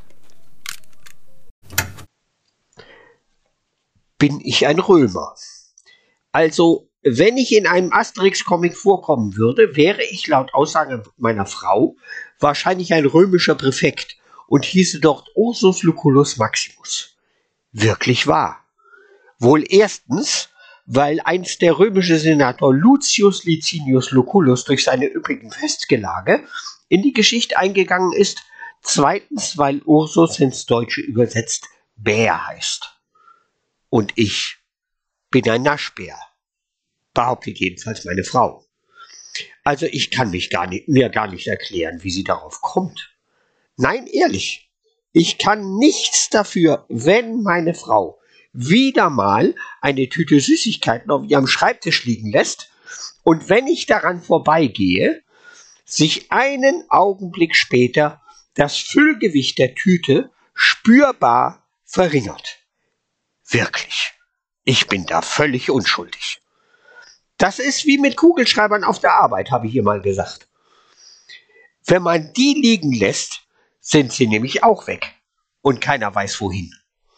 Bin ich ein Römer? Also, wenn ich in einem Asterix-Comic vorkommen würde, wäre ich laut Aussage meiner Frau wahrscheinlich ein römischer Präfekt und hieße dort Ursus Lucullus Maximus. Wirklich wahr. Wohl erstens, weil einst der römische Senator Lucius Licinius Lucullus durch seine üppigen Festgelage in die Geschichte eingegangen ist. Zweitens, weil Ursus ins Deutsche übersetzt Bär heißt. Und ich bin ein Naschbär. Behauptet jedenfalls meine Frau. Also ich kann mir gar nicht erklären, wie sie darauf kommt. Nein, ehrlich, ich kann nichts dafür, wenn meine Frau wieder mal eine Tüte Süßigkeiten auf ihrem Schreibtisch liegen lässt und wenn ich daran vorbeigehe, sich einen Augenblick später das Füllgewicht der Tüte spürbar verringert. Wirklich, ich bin da völlig unschuldig. Das ist wie mit Kugelschreibern auf der Arbeit, habe ich ihr mal gesagt. Wenn man die liegen lässt, sind sie nämlich auch weg und keiner weiß wohin.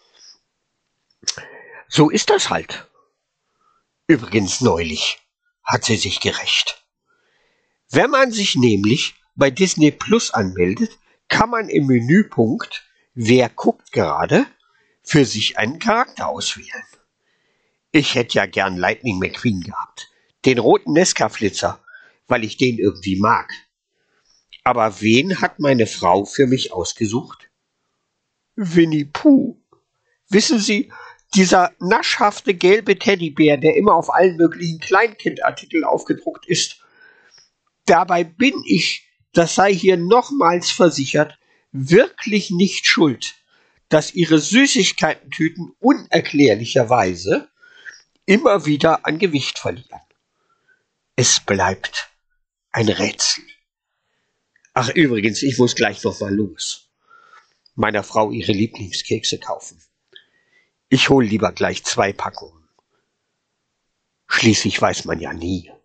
So ist das halt. Übrigens neulich hat sie sich gerächt. Wenn man sich nämlich bei Disney Plus anmeldet, kann man im Menüpunkt Wer guckt gerade für sich einen Charakter auswählen. Ich hätte ja gern Lightning McQueen gehabt, den roten Nesca-Flitzer, weil ich den irgendwie mag. Aber wen hat meine Frau für mich ausgesucht? Winnie Pooh. Wissen Sie, dieser naschhafte gelbe Teddybär, der immer auf allen möglichen Kleinkindartikeln aufgedruckt ist. Dabei bin ich, das sei hier nochmals versichert, wirklich nicht schuld, dass Ihre Süßigkeitentüten unerklärlicherweise immer wieder an Gewicht verlieren. Es bleibt ein Rätsel. Ach übrigens, ich muss gleich noch mal los. Meiner Frau ihre Lieblingskekse kaufen. Ich hole lieber gleich 2 Packungen. Schließlich weiß man ja nie.